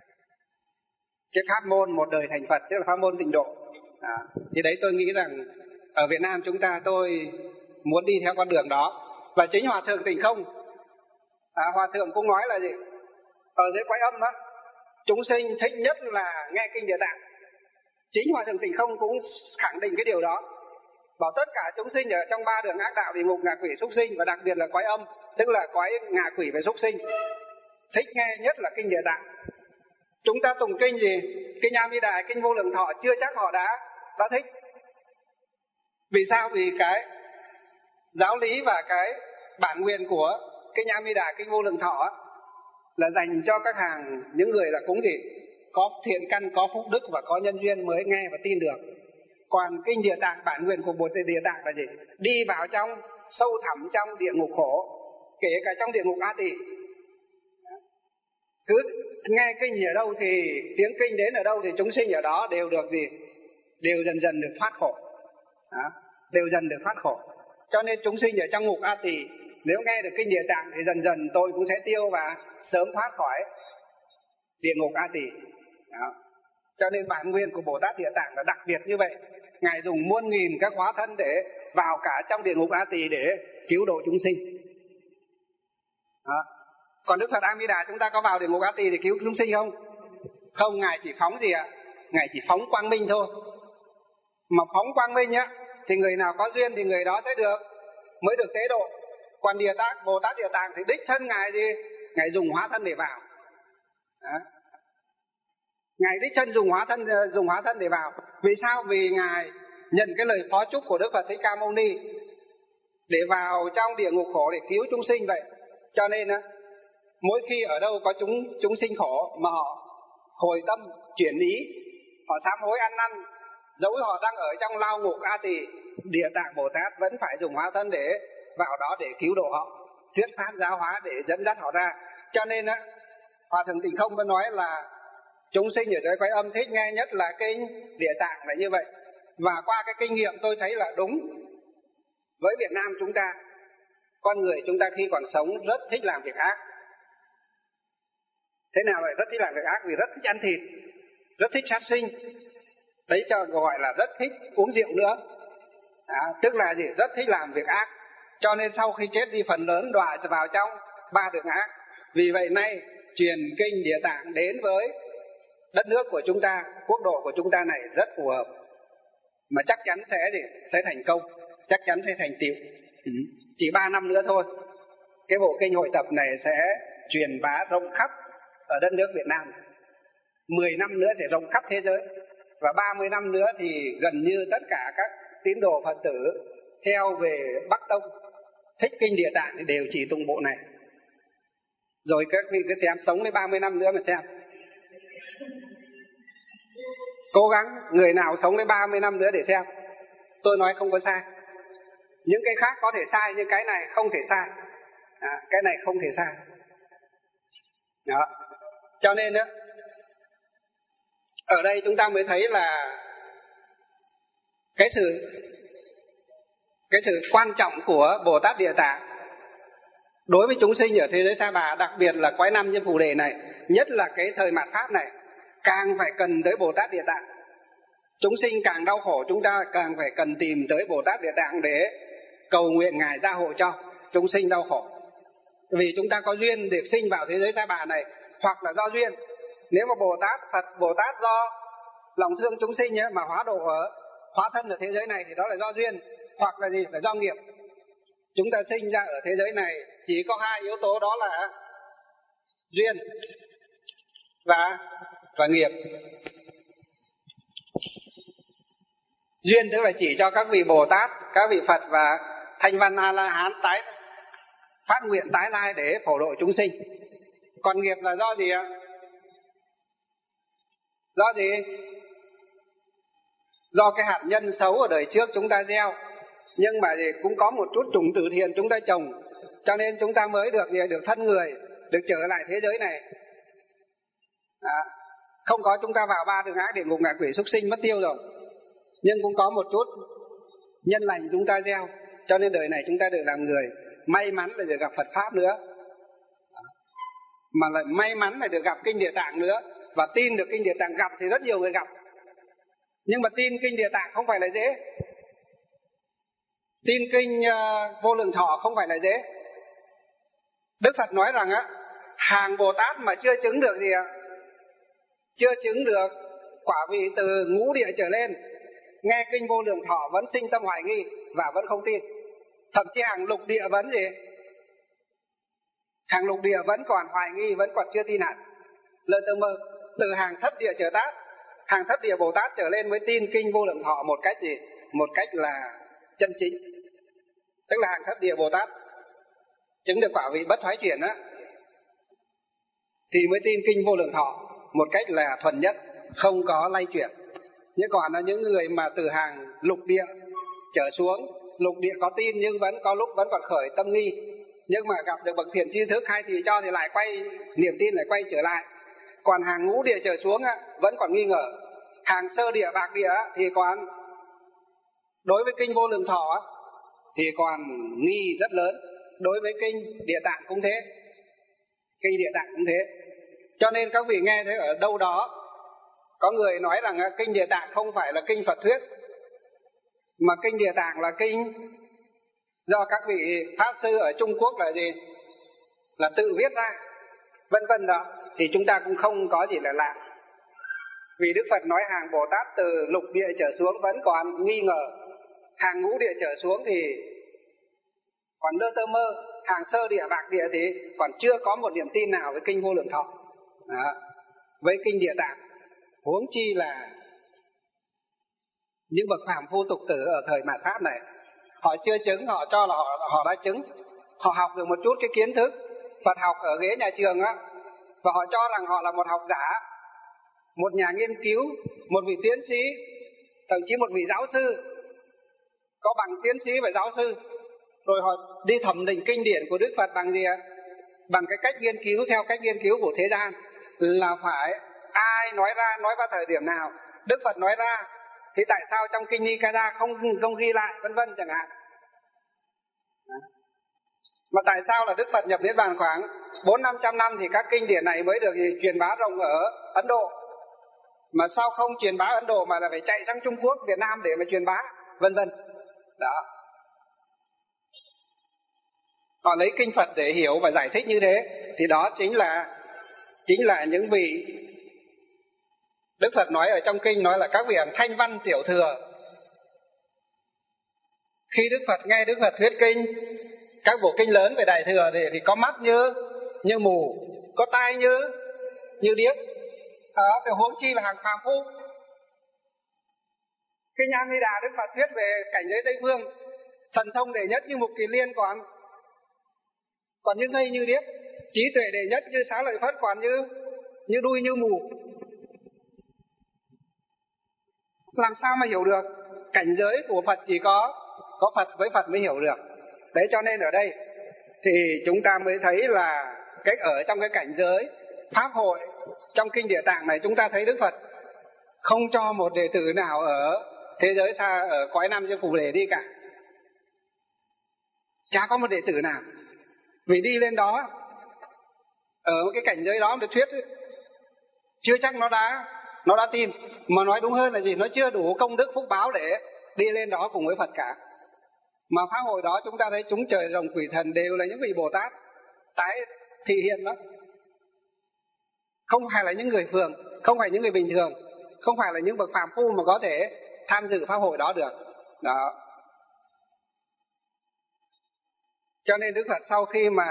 pháp môn một đời thành Phật, tức là pháp môn Tịnh Độ. Thì đấy tôi nghĩ rằng ở Việt Nam chúng ta, tôi muốn đi theo con đường đó. Và chính Hòa Thượng Tịnh Không, Hòa Thượng cũng nói là gì? Ở dưới Quái Âm á, chúng sinh thích nhất là nghe kinh Địa Tạng. Chính Hòa Thượng Tịnh Không cũng khẳng định cái điều đó, bảo tất cả chúng sinh ở trong 3 đường ác đạo, địa ngục, ngạ quỷ, súc sinh, và đặc biệt là Quái Âm, tức là quái ngạ quỷ và súc sinh, thích nghe nhất là kinh Địa Tạng. Chúng ta tụng kinh gì? Kinh A Di Đà, kinh Vô Lượng Thọ chưa chắc họ đã thích. Vì sao? Vì cái giáo lý và cái bản nguyện của kinh A Di Đà, kinh Vô Lượng Thọ là dành cho các những người là cũng gì? Có thiện căn, có phúc đức và có nhân duyên mới nghe và tin được. Còn kinh Địa Tạng, bản nguyện của Bồ Tát Địa Tạng là gì? Đi vào trong, sâu thẳm trong địa ngục khổ, kể cả trong địa ngục A Tỳ. Cứ nghe kinh ở đâu thì tiếng kinh đến ở đâu thì chúng sinh ở đó đều được gì? Đều dần dần được thoát khổ. Đều dần được thoát khổ. Cho nên chúng sinh ở trong ngục A Tỳ, nếu nghe được kinh Địa Tạng thì dần dần tôi cũng sẽ tiêu và sớm thoát khỏi địa ngục A Tỳ. Cho nên bản nguyên của Bồ Tát Địa Tạng là đặc biệt như vậy. Ngài dùng muôn nghìn các hóa thân để vào cả trong địa ngục A Tỳ để cứu độ chúng sinh. Còn Đức Phật A Di Đà chúng ta có vào địa ngục A Tỳ để cứu chúng sinh không? Không, Ngài chỉ phóng gì ạ? Ngài chỉ phóng quang minh thôi. Mà phóng quang minh á thì người nào có duyên thì người đó sẽ mới được tế độ. Còn Bồ Tát Địa Tạng thì đích thân Ngài gì? Ngài dùng hóa thân để vào. Ngài đích thân dùng hóa thân để vào. Vì sao? Vì Ngài nhận cái lời phó chúc của Đức Phật Thích Ca Mâu Ni để vào trong địa ngục khổ để cứu chúng sinh vậy. Cho nên á, mỗi khi ở đâu có chúng sinh khổ mà họ hồi tâm chuyển ý, họ sám hối ăn năn, dẫu họ đang ở trong lao ngục A Tỳ, Địa Tạng Bồ Tát vẫn phải dùng hóa thân để vào đó để cứu độ họ, thuyết pháp giáo hóa để dẫn dắt họ ra. Cho nên á, Hòa Thượng Tịnh Không mới nói là chúng sinh ở dưới Quái Âm thích nghe nhất là kinh Địa Tạng là như vậy. Và qua cái kinh nghiệm tôi thấy là đúng. Với Việt Nam chúng ta, con người chúng ta khi còn sống rất thích làm việc ác. Thế nào lại rất thích làm việc ác? Vì rất thích ăn thịt, rất thích sát sinh. Đấy cho gọi là rất thích uống rượu nữa. Tức là gì? Rất thích làm việc ác. Cho nên sau khi chết đi phần lớn đọa vào trong 3 đường ác. Vì vậy nay truyền kinh Địa Tạng đến với đất nước của chúng ta, quốc độ của chúng ta này rất phù hợp. Mà chắc chắn sẽ thành công, chắc chắn sẽ thành tựu. Chỉ 3 năm nữa thôi, cái bộ kinh hội tập này sẽ truyền bá rộng khắp ở đất nước Việt Nam. 10 năm nữa sẽ rộng khắp thế giới. Và 30 năm nữa thì gần như tất cả các tín đồ Phật tử theo về Bắc Tông thích kinh Địa Tạng thì đều chỉ tụng bộ này. Rồi các vị cứ xem, sống đến 30 năm nữa mà xem. Cố gắng người nào sống đến 30 năm nữa để xem. Tôi nói không có sai. Những cái khác có thể sai, nhưng cái này không thể sai. Cái này không thể sai. Đó. Cho nên đó, ở đây chúng ta mới thấy là cái sự quan trọng của Bồ Tát Địa Tạng đối với chúng sinh ở thế giới Sa Bà, đặc biệt là Quái Nam Nhân Phù Đề này, nhất là cái thời mạt Pháp này, càng phải cần tới Bồ Tát Địa Tạng. Chúng sinh càng đau khổ, chúng ta càng phải cần tìm tới Bồ Tát Địa Tạng để cầu nguyện Ngài gia hộ cho chúng sinh đau khổ. vì chúng ta có duyên được sinh vào thế giới ta bà này, hoặc là do duyên. Nếu mà Bồ Tát, Phật, Bồ Tát do lòng thương chúng sinh ấy, mà hóa thân ở thế giới này thì đó là do duyên, hoặc là gì? Là do nghiệp. Chúng ta sinh ra ở thế giới này chỉ có hai yếu tố, đó là duyên và nghiệp. Duyên tức là chỉ cho các vị Bồ Tát, các vị Phật và Thanh Văn A La Hán phát nguyện tái lai để phổ độ chúng sinh. Còn nghiệp là do gì ạ? Do gì? Do cái hạt nhân xấu ở đời trước chúng ta gieo, nhưng mà thì cũng có một chút chủng từ thiện chúng ta trồng, cho nên chúng ta mới được thân người, được trở lại thế giới này. Không có chúng ta vào ba đường ác, địa ngục, ngạ quỷ, súc sinh mất tiêu rồi, nhưng cũng có một chút nhân lành chúng ta gieo, cho nên đời này chúng ta được làm người. May mắn là được gặp Phật Pháp nữa, mà lại may mắn là được gặp Kinh Địa Tạng nữa, và tin được Kinh Địa Tạng. Gặp thì rất nhiều người gặp, nhưng mà tin Kinh Địa Tạng không phải là dễ. Tin Kinh Vô Lượng Thọ không phải là dễ. Đức Phật nói rằng hàng Bồ Tát mà chưa chứng được gì ạ? Chưa chứng được quả vị từ ngũ địa trở lên, nghe Kinh Vô Lượng Thọ vẫn sinh tâm hoài nghi và vẫn không tin. Thậm chí hàng lục địa vẫn gì? Hàng lục địa vẫn còn hoài nghi, vẫn còn chưa tin hẳn, lơ tơ mơ. Từ hàng thất địa trở Tát, hàng thất địa Bồ Tát trở lên mới tin Kinh Vô Lượng Thọ một cách gì? Một cách là chân chính. Tức là hàng thất địa Bồ Tát chứng được quả vị bất thoái chuyển thì mới tin Kinh Vô Lượng Thọ một cách là thuần nhất, không có lay chuyển. Nhưng còn là những người mà từ hàng lục địa trở xuống, lục địa có tin nhưng vẫn có lúc vẫn còn khởi tâm nghi, nhưng mà gặp được bậc thiện tri thức hay thì cho thì lại niềm tin lại quay trở lại. Còn hàng ngũ địa trở xuống vẫn còn nghi ngờ. Hàng sơ địa, bạc địa thì còn đối với Kinh Vô Lượng Thọ thì còn nghi rất lớn. Đối với Kinh Địa Tạng cũng thế, Kinh Địa Tạng cũng thế. Cho nên các vị nghe thấy ở đâu đó có người nói rằng Kinh Địa Tạng không phải là kinh Phật thuyết, mà Kinh Địa Tạng là kinh do các vị Pháp sư ở Trung Quốc là gì? Là tự viết ra, vân vân đó. Thì chúng ta cũng không có gì là lạ. Vì Đức Phật nói hàng Bồ Tát từ lục địa trở xuống vẫn còn nghi ngờ, hàng ngũ địa trở xuống thì còn lơ tơ mơ, hàng sơ địa, bạc địa thì còn chưa có một niềm tin nào với Kinh Vô Lượng Thọ, với Kinh Địa Tạng. Huống chi là những bậc phàm phu tục tử ở thời mạt Pháp này, họ chưa chứng, họ cho là họ đã chứng. Họ học được một chút cái kiến thức Phật học ở ghế nhà trường và họ cho rằng họ là một học giả, một nhà nghiên cứu, một vị tiến sĩ, thậm chí một vị giáo sư, có bằng tiến sĩ và giáo sư. Rồi họ đi thẩm định kinh điển của Đức Phật bằng gì ạ? Bằng cái cách nghiên cứu theo cách nghiên cứu của thế gian, là phải ai nói ra, nói vào thời điểm nào, Đức Phật nói ra thì tại sao trong Kinh Nikaya không ghi lại, vân vân chẳng hạn. Mà tại sao là Đức Phật nhập Niết Bàn khoảng 400-500 năm thì các kinh điển này mới được truyền bá rộng ở Ấn Độ, mà sao không truyền bá Ấn Độ mà là phải chạy sang Trung Quốc, Việt Nam để mà truyền bá, vân vân. Đó. Họ lấy kinh Phật để hiểu và giải thích như thế, thì đó chính là những vị Đức Phật nói ở trong kinh, nói là các vị thanh văn tiểu thừa. Khi Đức Phật nghe Đức Phật thuyết kinh, các bộ kinh lớn về Đại Thừa thì có mắt như mù, có tai như điếc. Thì huống chi là hàng phàm phu. Kinh A Di Đà Đức Phật thuyết về cảnh giới Tây Phương, thần thông đệ nhất như Mục Kiền Liên còn như ngây như điếc, trí tuệ đệ nhất như Xá Lợi Phất còn như đuôi như mù. Làm sao mà hiểu được? Cảnh giới của Phật chỉ có Phật với Phật mới hiểu được. Đấy, cho nên ở đây thì chúng ta mới thấy là cách ở trong cái cảnh giới Pháp hội trong Kinh Địa Tạng này, chúng ta thấy Đức Phật không cho một đệ tử nào ở thế giới xa, ở cõi Nam Diêm Phù Đề đi cả. Chả có một đệ tử nào. Vì đi lên đó, ở cái cảnh giới đó được thuyết, chưa chắc nó đã tin. Mà nói đúng hơn là gì? Nó chưa đủ công đức phúc báo để đi lên đó cùng với Phật cả. Mà pháp hội đó chúng ta thấy chúng trời rồng quỷ thần đều là những vị Bồ Tát, tái thị hiện đó. Không phải là những người phường, không phải những người bình thường, không phải là những bậc phàm phu mà có thể tham dự pháp hội đó được. Đó. Cho nên Đức Phật sau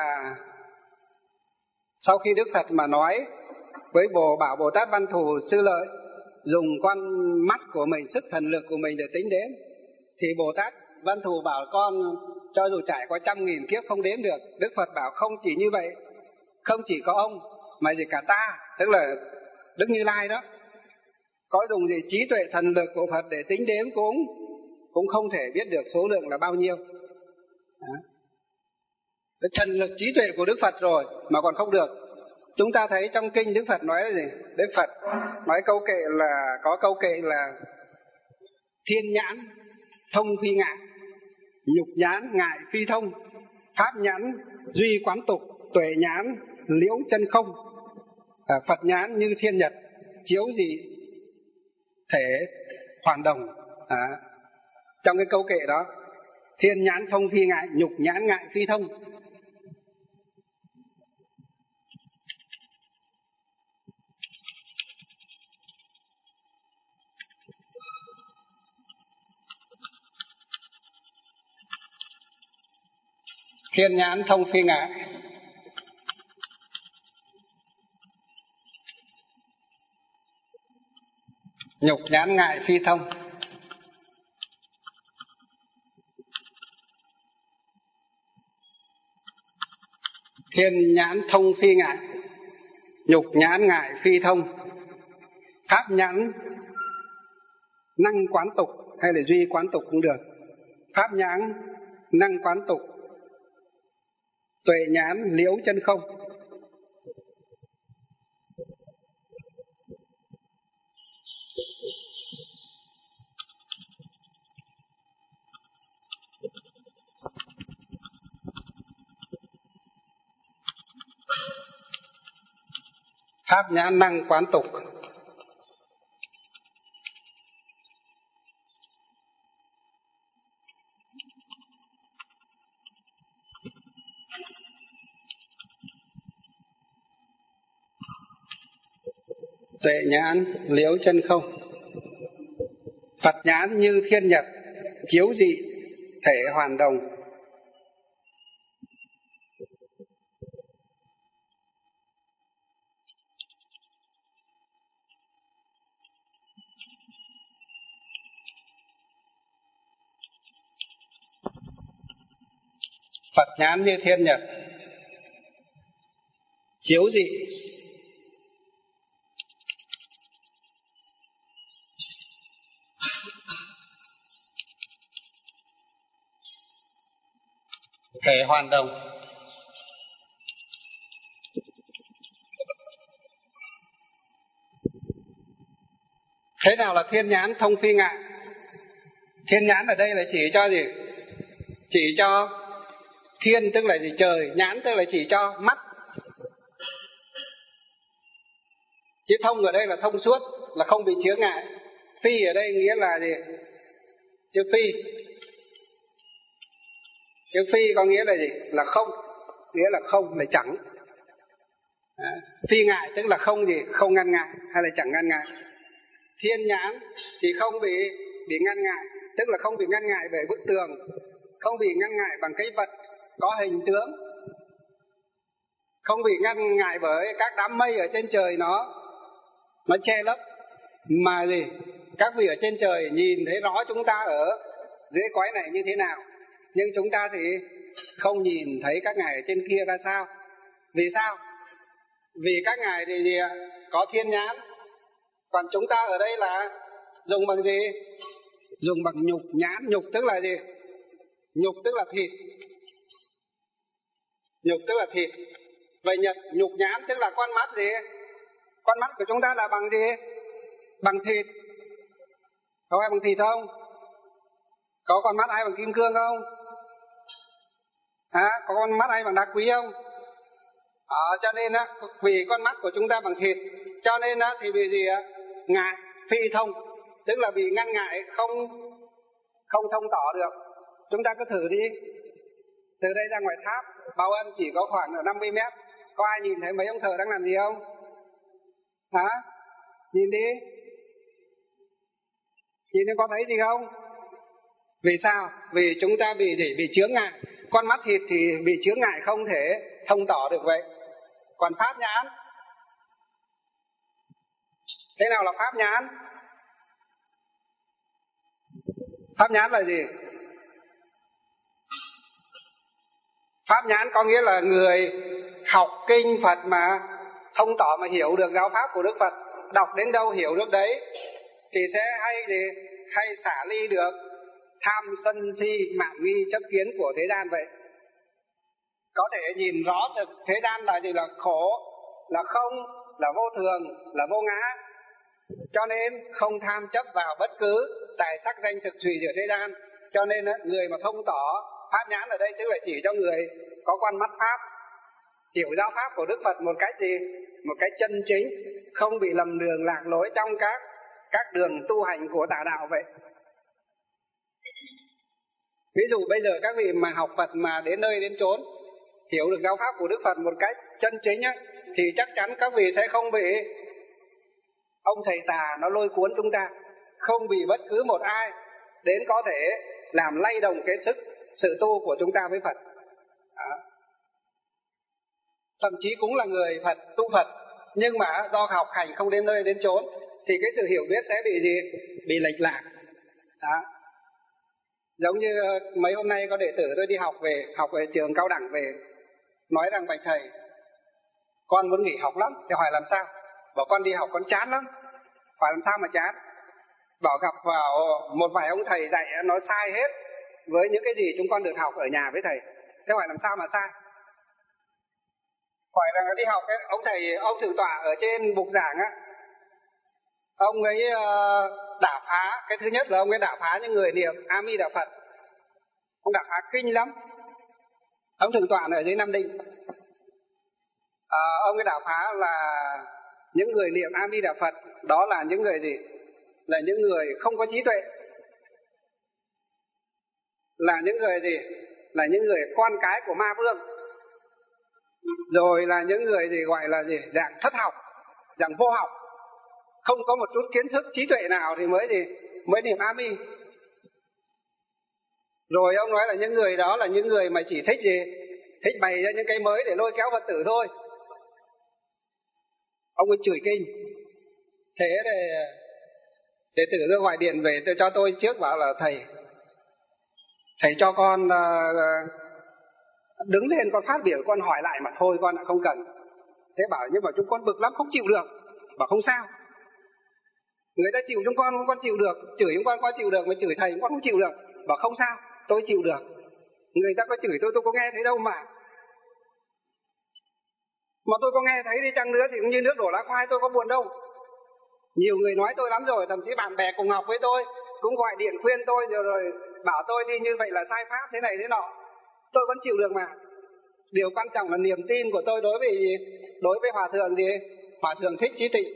khi Đức Phật mà nói với bảo Bồ Tát Văn Thù Sư Lợi dùng con mắt của mình, sức thần lực của mình để tính đến, thì Bồ Tát Văn Thù bảo con cho dù trải qua 100.000 kiếp không đến được. Đức Phật bảo không chỉ như vậy, không chỉ có ông mà gì cả ta, tức là Đức Như Lai đó, có dùng gì trí tuệ thần lực của Phật để tính đếm cũng không thể biết được số lượng là bao nhiêu. Đó. Thần lực trí tuệ của Đức Phật rồi mà còn không được. Chúng ta thấy trong kinh Đức Phật nói là gì? Đức Phật nói có câu kệ là thiên nhãn thông phi ngại, nhục nhãn ngại phi thông, pháp nhãn duy quán tục, tuệ nhãn liễu chân không. Phật nhãn như thiên nhật, chiếu gì thể hoàn đồng. Trong cái câu kệ đó, thiên nhãn thông phi ngại, nhục nhãn ngại phi thông. Thiên nhãn thông phi ngại, nhục nhãn ngại phi thông. Thiên nhãn thông phi ngại, nhục nhãn ngại phi thông, pháp nhãn năng quán tục, hay là duy quán tục cũng được. Pháp nhãn năng quán tục, tuệ nhãn liễu chân không. Pháp nhãn năng quán tục. Tuệ nhãn liễu chân không. Phật nhãn như thiên nhật, chiếu dị thể hoàn đồng. Phật nhãn như thiên nhật, chiếu dị thể hoàn đồng. Thế nào là thiên nhãn thông phi ngại? Thiên nhãn ở đây là chỉ cho gì? Chỉ cho thiên tức là gì? Trời. Nhãn tức là chỉ cho mắt. Chứ thông ở đây là thông suốt, là không bị chướng ngại. Phi ở đây nghĩa là gì? Chữ phi. Chữ phi có nghĩa là gì? Là không. Nghĩa là không, là chẳng. Phi ngại tức là không gì? Không ngăn ngại hay là chẳng ngăn ngại. Thiên nhãn thì không bị ngăn ngại, tức là không bị ngăn ngại bởi bức tường, không bị ngăn ngại bằng cái vật có hình tướng, không bị ngăn ngại bởi các đám mây ở trên trời nó che lấp, mà gì? Các vị ở trên trời nhìn thấy rõ chúng ta ở dưới cõi này như thế nào, nhưng chúng ta thì không nhìn thấy các ngài ở trên kia ra sao. Vì sao? Vì các ngài thì gì? Có thiên nhãn, còn chúng ta ở đây là dùng bằng gì? Dùng bằng nhục nhãn. Nhục tức là gì? Nhục tức là thịt. Nhục tức là thịt. Vậy nhục nhãn tức là con mắt gì? Con mắt của chúng ta là bằng gì? Bằng thịt. Có ai bằng thịt không? Có con mắt ai bằng kim cương không? Có con mắt ai bằng đá quý không? Cho nên vì con mắt của chúng ta bằng thịt, cho nên thì vì gì? Ngại phi thông, tức là bị ngăn ngại, không thông tỏ được. Chúng ta cứ thử đi. Từ đây ra ngoài tháp Báo Ân chỉ có khoảng 50 mét. Có ai nhìn thấy mấy ông thợ đang làm gì không? Hả? Nhìn đi. Nhìn thấy có thấy gì không? Vì sao? Vì chúng ta bị chướng ngại. Con mắt thịt thì bị chướng ngại không thể thông tỏ được vậy. Còn pháp nhãn, thế nào là pháp nhãn? Pháp nhãn là gì? Pháp nhãn có nghĩa là người học kinh Phật mà thông tỏ mà hiểu được giáo pháp của Đức Phật, đọc đến đâu hiểu được đấy, thì sẽ hay xả ly được tham sân si mạn nghi chấp kiến của thế gian vậy. Có thể nhìn rõ được thế gian là gì, là khổ, là không, là vô thường, là vô ngã. Cho nên không tham chấp vào bất cứ tài sắc danh thực thùy ở thế gian. Cho nên người mà thông tỏ pháp nhãn ở đây tức là chỉ cho người có con mắt pháp, hiểu giáo pháp của Đức Phật một cách gì? Một cách chân chính, không bị lầm đường lạc lối trong các đường tu hành của tà đạo vậy. Ví dụ bây giờ các vị mà học Phật mà đến nơi đến chốn hiểu được giáo pháp của Đức Phật một cách chân chính á, thì chắc chắn các vị sẽ không bị ông thầy tà nó lôi cuốn chúng ta, không bị bất cứ một ai đến có thể làm lay động cái sự tu của chúng ta với Phật. Đó. Thậm chí cũng là người Phật, tu Phật, nhưng mà do học hành không đến nơi đến chốn thì cái sự hiểu biết sẽ bị gì? Bị lệch lạc. Đó. Giống như mấy hôm nay có đệ tử tôi đi học về trường cao đẳng về, nói rằng bạch thầy, con muốn nghỉ học lắm. Thì hỏi làm sao? Bảo con đi học con chán lắm. Hỏi làm sao mà chán? Bảo gặp vào một vài ông thầy dạy nó sai hết với những cái gì chúng con được học ở nhà với thầy. Thế hỏi làm sao mà sai? Hỏi rằng đi học ấy, ông thượng tọa ở trên bục giảng á, ông ấy đả phá. Cái thứ nhất là ông ấy đả phá những người niệm A Di Đà Phật. Ông đả phá kinh lắm. Ông thượng tọa ở dưới Nam Định. Ông ấy đả phá là những người niệm A Di Đà Phật đó là những người gì? Là những người không có trí tuệ. Là những người gì? Là những người con cái của ma vương. Rồi là những người gì gọi là gì? Dạng thất học, dạng vô học, không có một chút kiến thức trí tuệ nào thì mới niệm A Di. Rồi ông nói là những người đó là những người mà chỉ thích gì? Thích bày ra những cái mới để lôi kéo Phật tử thôi. Ông ấy chửi kinh. Thế đệ tử tôi gọi điện về cho tôi trước, bảo là thầy cho con đứng lên con phát biểu, con hỏi lại mà thôi, con lại không cần. Thế bảo nhưng mà chúng con bực lắm, không chịu được. Bảo không sao, người ta chịu chúng con chịu được, chửi chúng con chịu được, mà chửi thầy chúng con không chịu được. Bảo không sao, tôi chịu được. Người ta có chửi tôi có nghe thấy đâu mà tôi có nghe thấy đi chăng nữa thì cũng như nước đổ lá khoai, tôi có buồn đâu. Nhiều người nói tôi lắm rồi, thậm chí bạn bè cùng học với tôi cũng gọi điện khuyên tôi rồi bảo tôi đi như vậy là sai pháp thế này thế nọ. Tôi vẫn chịu được mà. Điều quan trọng là niềm tin của tôi đối với Hòa thượng gì? Hòa thượng Thích Chí Tịnh.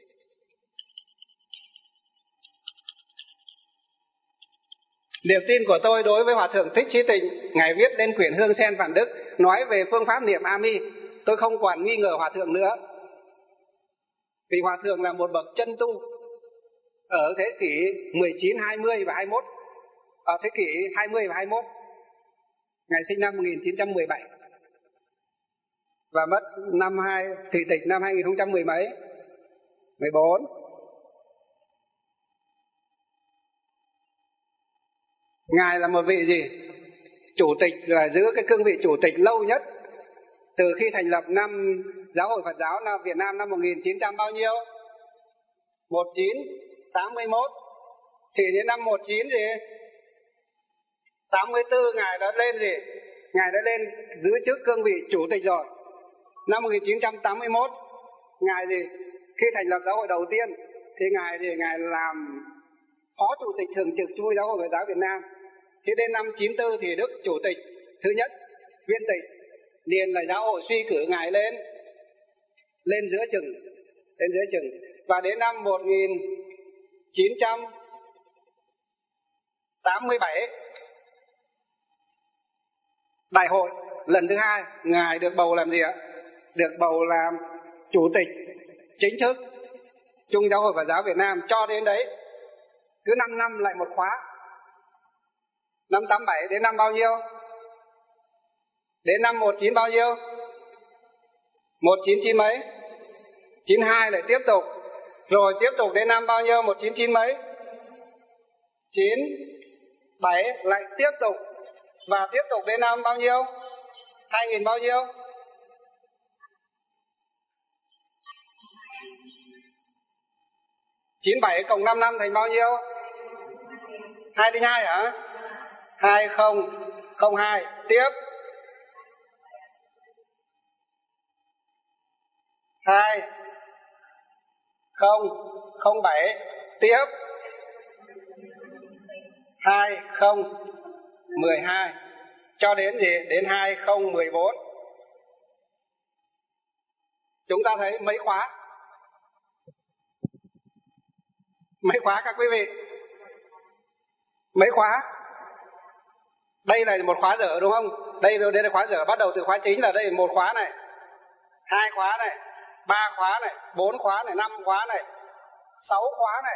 Niềm tin của tôi đối với Hòa thượng Thích Chí Tịnh, ngài viết lên quyển Hương Sen Phản Đức nói về phương pháp niệm A Di, tôi không còn nghi ngờ Hòa thượng nữa. Vì Hòa thượng là một bậc chân tu ở thế kỷ 19, 20 và 21. Ở thế kỷ 20 và 21. Ngài sinh năm 1917 và mất thị tịch năm 2010 mấy? 14. Ngài là một vị gì? Chủ tịch, là giữ cái cương vị chủ tịch lâu nhất từ khi thành lập năm Giáo hội Phật giáo Việt Nam năm 1900 bao nhiêu? 1981. Thì đến năm 1984 ngài đã lên gì? Ngài đã lên giữ chức cương vị chủ tịch rồi. Năm 1981 ngài gì? Khi thành lập giáo hội đầu tiên thì ngài làm phó chủ tịch thường trực Trung ương Giáo hội Phật giáo Việt Nam. Thế đến năm 94 thì Đức chủ tịch thứ nhất viên tịch, liền là giáo hội suy cử ngài lên giữa chừng. Và đến năm 1987 đại hội lần thứ 2, ngài được bầu làm gì ạ? Được bầu làm chủ tịch chính thức Trung Giáo hội Phật giáo Việt Nam. Cho đến đấy cứ 5 năm lại một khóa. Năm 87 đến năm bao nhiêu? Đến năm 19 bao nhiêu? 1990 mấy? 92 lại tiếp tục. Rồi tiếp tục đến năm bao nhiêu? 199 mấy? 97 lại tiếp tục. Và tiếp tục đến năm bao nhiêu? 2000 bao nhiêu? 97 cộng 5 năm thành bao nhiêu? 202 hả? 2002. Tiếp 2007. Tiếp 2012. Cho đến gì? Đến 2014. Chúng ta thấy mấy khóa? Mấy khóa các quý vị? Mấy khóa? Đây là một khóa dở đúng không? Đây là khóa dở, bắt đầu từ khóa chính là đây một khóa này, 2 khóa này, 3 khóa này, 4 khóa này, 5 khóa này, 6 khóa này.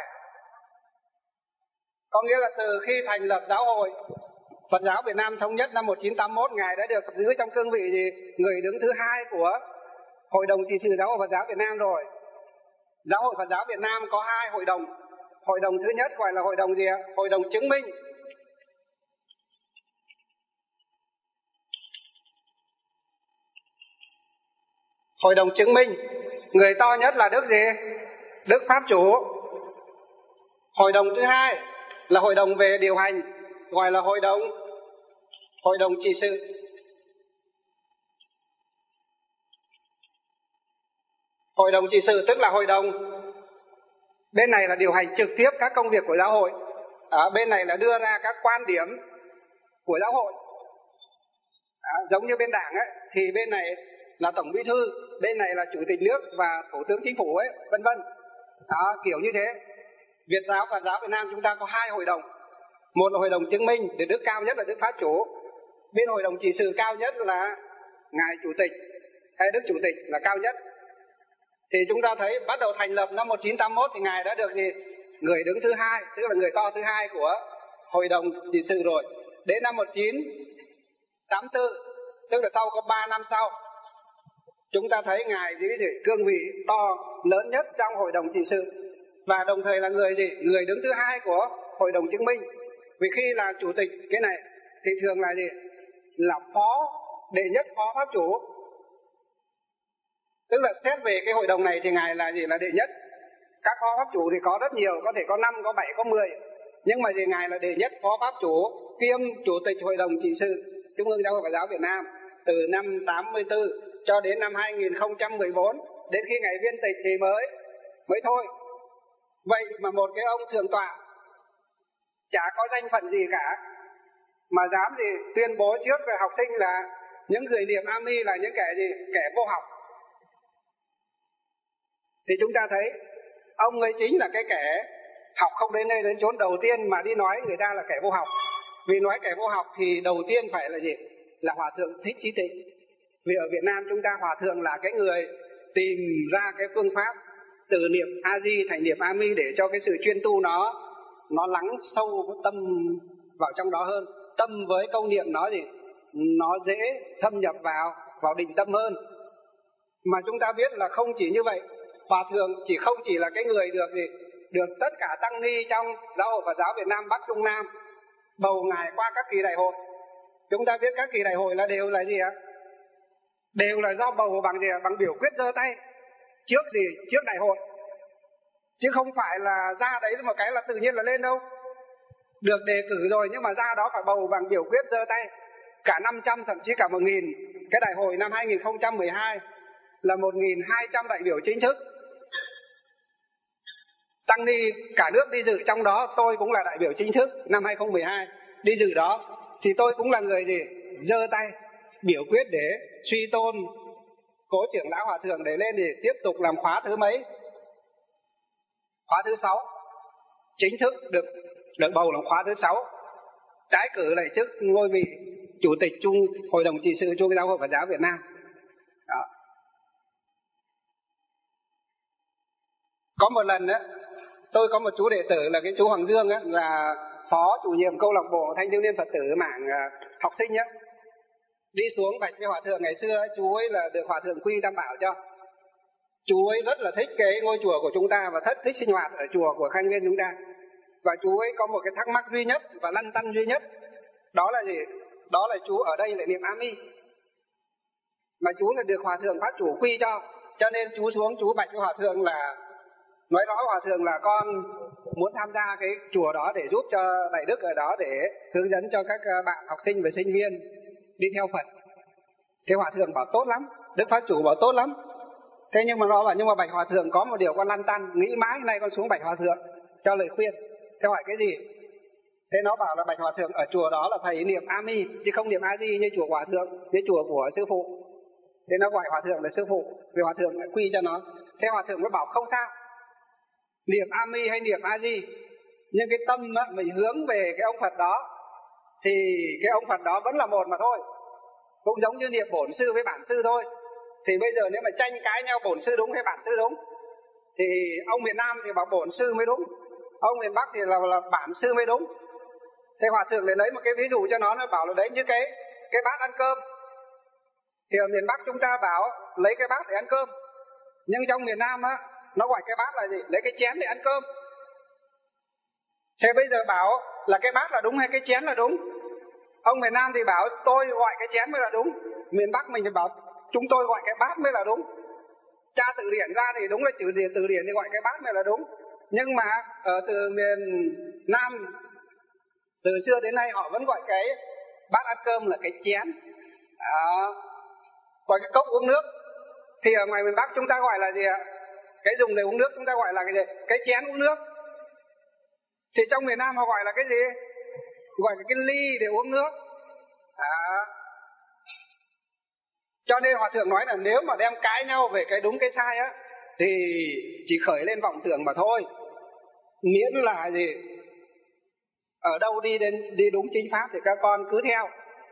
Có nghĩa là từ khi thành lập Giáo hội Phật giáo Việt Nam thống nhất năm 1981, ngài đã được giữ trong cương vị gì? Người đứng thứ 2 của Hội đồng trị sự Giáo hội Phật giáo Việt Nam rồi. Giáo hội Phật giáo Việt Nam có 2 hội đồng. Hội đồng thứ nhất gọi là hội đồng gì ạ? Hội đồng chứng minh. Hội đồng chứng minh, người to nhất là Đức gì? Đức Pháp Chủ. Hội đồng thứ 2 là hội đồng về điều hành, gọi là hội đồng trị sự. Hội đồng trị sự tức là hội đồng bên này là điều hành trực tiếp các công việc của giáo hội, bên này là đưa ra các quan điểm của giáo hội. Giống như bên đảng ấy, thì bên này là tổng bí thư, bên này là chủ tịch nước và thủ tướng chính phủ ấy, vân vân. Kiểu như thế. Việt giáo và giáo Việt Nam chúng ta có 2 hội đồng. Một là hội đồng chứng minh, để đức cao nhất là Đức Pháp Chủ. Bên hội đồng trị sự cao nhất là ngài chủ tịch hay Đức Chủ tịch là cao nhất. Thì chúng ta thấy bắt đầu thành lập năm 1981 thì ngài đã được gì? Người đứng thứ 2, tức là người to thứ 2 của hội đồng trị sự rồi. Đến năm 1984, tức là sau có 3 năm sau, chúng ta thấy ngài giữ cương vị to lớn nhất trong hội đồng trị sự, và đồng thời là người gì? Người đứng thứ 2 của hội đồng chứng minh. Vì khi là chủ tịch cái này thì thường là gì? Là phó đệ nhất phó pháp chủ. Tức là xét về cái hội đồng này thì ngài là gì? Là đệ nhất. Các phó pháp chủ thì có rất nhiều, có thể có 5, có 7, có 10. Nhưng mà gì? Ngài là đệ nhất phó pháp chủ kiêm chủ tịch hội đồng trị sự Trung ương Giáo hội Phật giáo Việt Nam từ năm 84 cho đến năm 2014, đến khi ngài viên tịch thì mới thôi. Vậy mà một cái ông thượng tọa chả có danh phận gì cả mà dám gì tuyên bố trước về học sinh là những người niệm A Mi là những kẻ gì? Kẻ vô học. Thì chúng ta thấy ông ấy chính là cái kẻ học không đến nơi đến chốn đầu tiên mà đi nói người ta là kẻ vô học. Vì nói kẻ vô học thì đầu tiên phải là gì? Là Hòa thượng Thích Trí Tịnh. Vì ở Việt Nam chúng ta Hòa thượng là cái người tìm ra cái phương pháp từ niệm A Di thành niệm A Mi để cho cái sự chuyên tu nó lắng sâu tâm vào trong đó hơn. Tâm với câu niệm nó gì? Nó dễ thâm nhập vào định tâm hơn. Mà chúng ta biết là không chỉ như vậy, Hòa thượng không chỉ là cái người được tất cả tăng ni trong Giáo hội Phật giáo Việt Nam Bắc Trung Nam bầu ngài qua các kỳ đại hội. Chúng ta biết các kỳ đại hội là đều là gì ạ? Đều là do bầu bằng gì ạ? Bằng biểu quyết giơ tay trước đại hội, chứ không phải là ra đấy một cái là tự nhiên là lên đâu. Được đề cử rồi nhưng mà ra đó phải bầu bằng biểu quyết giơ tay. Cả 500 thậm chí cả 1000. Cái đại hội năm 2012 là 1200 đại biểu chính thức. Tăng ni cả nước đi dự, trong đó tôi cũng là đại biểu chính thức năm 2012 đi dự đó, thì tôi cũng là người gì? Giơ tay biểu quyết để suy tôn cố trưởng lão Hòa thượng để lên thì tiếp tục làm khóa thứ mấy? Khóa thứ 6. Chính thức được bầu làm khóa thứ 6. Trái cử lại chức ngôi vị chủ tịch Hội đồng trị sự Trung giáo hội Phật giáo Việt Nam. Đó. Có một lần á, tôi có một chú đệ tử là cái chú Hoàng Dương á, là phó chủ nhiệm câu lạc bộ thanh thiếu niên Phật tử mảng học sinh á, đi xuống bạch với hòa thượng. Ngày xưa chú ấy là được hòa thượng quy Tam Bảo cho. Chú ấy rất là thích cái ngôi chùa của chúng ta và thích sinh hoạt ở chùa của Khai Nguyên chúng ta. Và chú ấy có một cái thắc mắc duy nhất và lăn tăn duy nhất, đó là gì? Đó là chú ở đây lại niệm A Mi, mà chú là được hòa thượng pháp chủ quy cho nên chú xuống chú bạch với hòa thượng là nói rõ hòa thượng là con muốn tham gia cái chùa đó để giúp cho đại đức ở đó để hướng dẫn cho các bạn học sinh và sinh viên đi theo Phật. Thế hòa thượng bảo tốt lắm, đức pháp chủ bảo tốt lắm. Thế nhưng mà nó bảo nhưng mà bạch hòa thượng có một điều con lăn tăn, nghĩ mãi nay con xuống bạch hòa thượng cho lời khuyên. Thế hỏi cái gì? Thế nó bảo là bạch hòa thượng ở chùa đó là thầy niệm A Mi chứ không niệm A Di như chùa hòa thượng, như chùa của sư phụ. Thế nó gọi hòa thượng là sư phụ, vì hòa thượng lại quy cho nó. Thế hòa thượng mới bảo không sao, niệm A Mi hay niệm A Di, nhưng cái tâm á, mình hướng về cái ông Phật đó thì cái ông Phật đó vẫn là một mà thôi. Cũng giống như niệm bổn sư với bản sư thôi. Thì bây giờ nếu mà tranh cãi nhau bổn sư đúng hay bản sư đúng, thì ông miền Nam thì bảo bổn sư mới đúng, ông miền Bắc thì là bản sư mới đúng. Thế hòa thượng lại lấy một cái ví dụ cho nó bảo là đấy như cái bát ăn cơm. Thì ở miền Bắc chúng ta bảo lấy cái bát để ăn cơm, nhưng trong miền Nam á, nó gọi cái bát là gì? Lấy cái chén để ăn cơm. Thế bây giờ bảo là cái bát là đúng hay cái chén là đúng? Ông miền Nam thì bảo tôi gọi cái chén mới là đúng, miền Bắc mình thì bảo chúng tôi gọi cái bát mới là đúng. Tra từ điển ra thì đúng là chữ từ điển thì gọi cái bát này là đúng, nhưng mà ở từ miền Nam từ xưa đến nay họ vẫn gọi cái bát ăn cơm là cái chén. Gọi cái cốc uống nước thì ở ngoài miền Bắc chúng ta gọi là gì ạ? Cái dùng để uống nước chúng ta gọi là cái gì? Cái chén uống nước. Thì trong miền Nam họ gọi là cái gì? Gọi là cái ly để uống nước. Cho nên hòa thượng nói là nếu mà đem cãi nhau về cái đúng cái sai á thì chỉ khởi lên vọng tưởng mà thôi. Miễn là gì? Ở đâu đi đúng chính pháp thì các con cứ theo.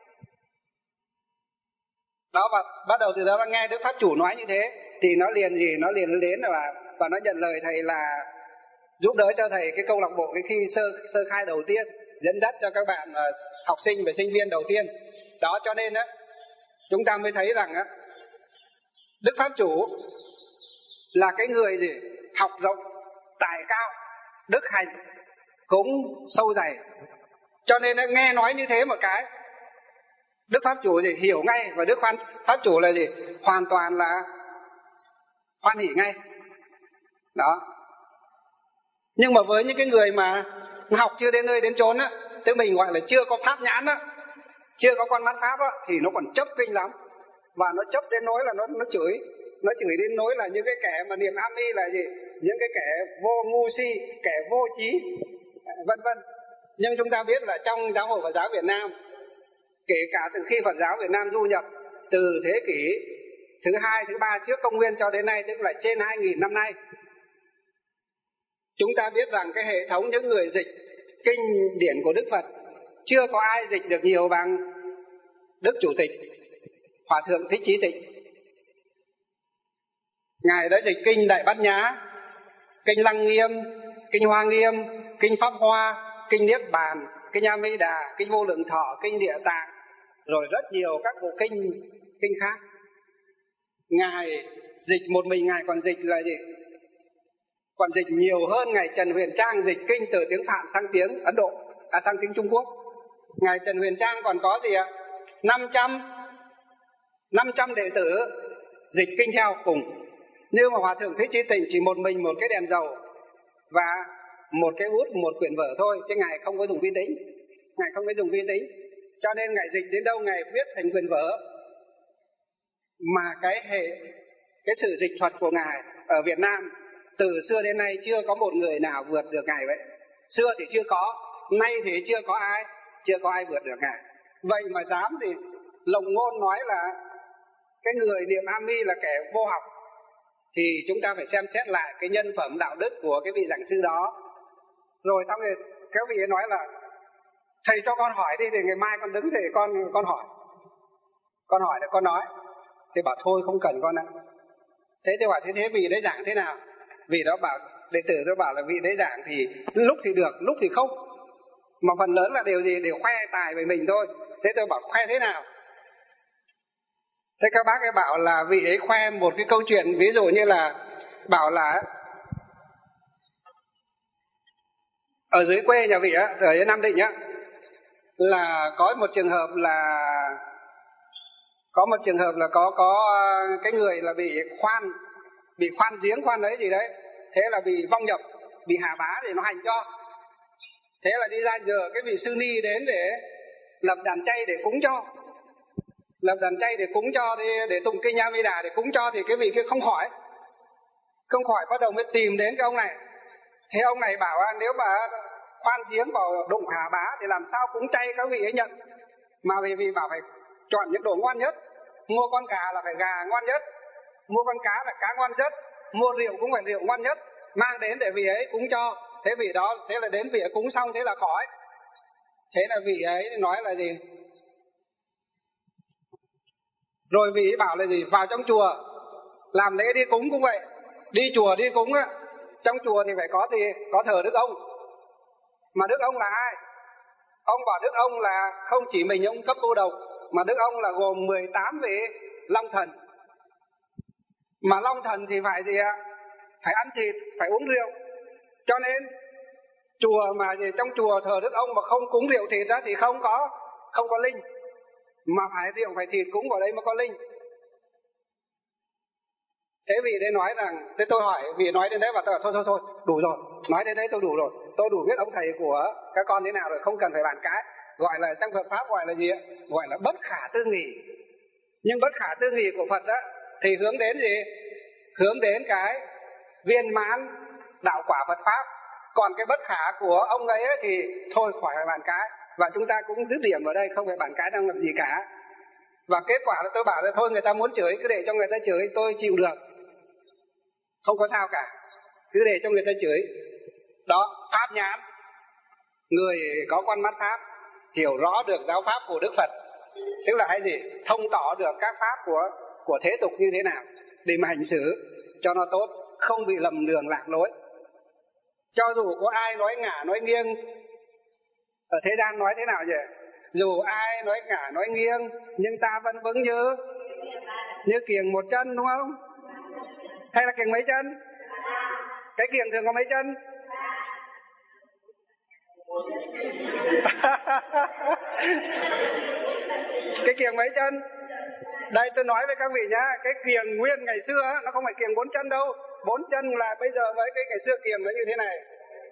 Đó, và bắt đầu từ đó nghe Đức Pháp Chủ nói như thế thì nó liền đến và nó nhận lời thầy là giúp đỡ cho thầy cái câu lạc bộ cái khi sơ khai đầu tiên, dẫn dắt cho các bạn học sinh và sinh viên đầu tiên. Đó, cho nên á chúng ta mới thấy rằng á Đức Pháp Chủ là cái người gì? Học rộng, tài cao, đức hành cũng sâu dày. Cho nên nghe nói như thế một cái Đức Pháp Chủ gì hiểu ngay, và Đức Pháp Chủ là gì? Hoàn toàn là hoan hỉ ngay. Đó. Nhưng mà với những cái người mà học chưa đến nơi đến chốn á, tức mình gọi là chưa có pháp nhãn á, chưa có con mắt pháp á, thì nó còn chấp kinh lắm. Và nó chấp đến nỗi là nó chửi đến nỗi là những cái kẻ mà niệm A Mi là gì? Những cái kẻ vô ngu si, kẻ vô trí, vân vân. Nhưng chúng ta biết là trong giáo hội Phật giáo Việt Nam, kể cả từ khi Phật giáo Việt Nam du nhập từ thế kỷ thứ 2, thứ 3 trước công nguyên cho đến nay, tức là trên 2.000 năm nay, chúng ta biết rằng cái hệ thống những người dịch kinh điển của Đức Phật chưa có ai dịch được nhiều bằng Đức Chủ tịch Hòa thượng Thích Chí Tịnh. Ngài đã dịch kinh Đại Bát Nhã, kinh Lăng Nghiêm, kinh Hoa Nghiêm, kinh Pháp Hoa, kinh Niết Bàn, kinh A Di Đà, kinh Vô Lượng Thọ, kinh Địa Tạng, rồi rất nhiều các bộ kinh khác. Ngài dịch một mình Ngài còn dịch là gì? Còn dịch nhiều hơn Ngài Trần Huyền Trang dịch kinh từ tiếng Phạn sang tiếng Ấn Độ, sang tiếng Trung Quốc. Ngài Trần Huyền Trang còn có gì ạ? 500 đệ tử dịch kinh theo cùng. Nhưng mà Hòa thượng Thích Chí Tịnh chỉ một mình một cái đèn dầu và một cái bút, một quyển vở thôi, chứ Ngài không có dùng vi tính. Ngài không có dùng vi tính. Cho nên Ngài dịch đến đâu Ngài viết thành quyển vở. Mà cái sự dịch thuật của Ngài ở Việt Nam từ xưa đến nay chưa có một người nào vượt được Ngài vậy. Xưa thì chưa có, nay thì chưa có ai vượt được Ngài. Vậy mà dám thì lồng ngôn nói là cái người niệm A Mi là kẻ vô học, thì chúng ta phải xem xét lại cái nhân phẩm đạo đức của cái vị giảng sư đó. Rồi xong rồi các vị nói là thầy cho con hỏi đi, thì ngày mai con đứng thì con hỏi. Con hỏi để con nói. Thì bảo thôi không cần con ạ. Thế tôi bảo thế vị đấy giảng thế nào? Vị đó bảo, đệ tử tôi bảo là vị đấy giảng thì lúc thì được, lúc thì không. Mà phần lớn là điều gì? Đều khoe tài về mình thôi. Thế tôi bảo khoe thế nào? Thế các bác ấy bảo là vị ấy khoe một cái câu chuyện, ví dụ như là bảo là ở dưới quê nhà vị á, ở Nam Định á, là có một trường hợp là có cái người là bị khoan giếng khoan đấy gì đấy, thế là bị vong nhập, bị hà bá để nó hành cho. Thế là đi ra nhờ cái vị sư ni đến để lập đàn chay để cúng cho. Lập đàn chay để cúng cho, để tụng kinh A Di Đà để cúng cho, thì cái vị kia không khỏi bắt đầu mới tìm đến cái ông này. Thế ông này bảo nếu mà khoan giếng vào đụng hà bá thì làm sao cúng chay các vị ấy nhận. Mà vì bảo phải chọn những đồ ngon nhất, mua con gà là phải gà ngon nhất, mua con cá là cá ngon nhất, mua rượu cũng phải rượu ngon nhất, mang đến để vị ấy cúng cho. Thế vị đó, thế là đến vị ấy cúng xong thế là khỏi. Thế là vị ấy nói là gì? Rồi vị ấy bảo là gì? Vào trong chùa làm lễ đi cúng cũng vậy, đi chùa đi cúng á, trong chùa thì phải có gì? Có thờ Đức Ông. Mà Đức Ông là ai? Ông bảo Đức Ông là không chỉ mình ông cấp cô độc, mà Đức Ông là gồm 18 vị Long Thần. Mà Long Thần thì phải gì ạ? Phải ăn thịt, phải uống rượu. Cho nên chùa mà gì, trong chùa thờ Đức Ông mà không cúng rượu thịt đó thì không có linh. Mà phải rượu phải thịt cúng vào đây mới có linh. Thế vị đấy nói rằng, thế tôi hỏi, vị nói đến đấy và tôi bảo thôi, đủ rồi, nói đến đấy tôi đủ rồi, tôi đủ biết ông thầy của các con thế nào rồi, không cần phải bàn cãi. Gọi là trong Phật pháp gọi là gì ạ? Gọi là bất khả tư nghị. Nhưng bất khả tư nghị của Phật đó thì hướng đến gì? Hướng đến cái viên mãn đạo quả Phật pháp. Còn cái bất khả của ông ấy thì thôi khỏi phải bàn cãi. Và chúng ta cũng dứt điểm ở đây, không phải bàn cãi đang làm gì cả. Và kết quả là tôi bảo là thôi người ta muốn chửi cứ để cho người ta chửi, tôi chịu được, không có sao cả, cứ để cho người ta chửi. Đó, pháp nhãn, người có con mắt pháp, hiểu rõ được giáo pháp của Đức Phật, tức là hay gì? Thông tỏ được các pháp của thế tục như thế nào để mà hành xử cho nó tốt, không bị lầm đường lạc lối. Cho dù có ai nói ngả nói nghiêng, ở thế gian nói thế nào vậy? Dù ai nói ngả nói nghiêng, nhưng ta vẫn vững như kiềng một chân, đúng không? Hay là kiềng mấy chân? Cái kiềng thường có mấy chân? Cái kiềng mấy chân? Đây tôi nói với các vị nhá, cái kiềng nguyên ngày xưa nó không phải kiềng 4 chân đâu. 4 chân là bây giờ với cái ngày xưa kiềng nó như thế này.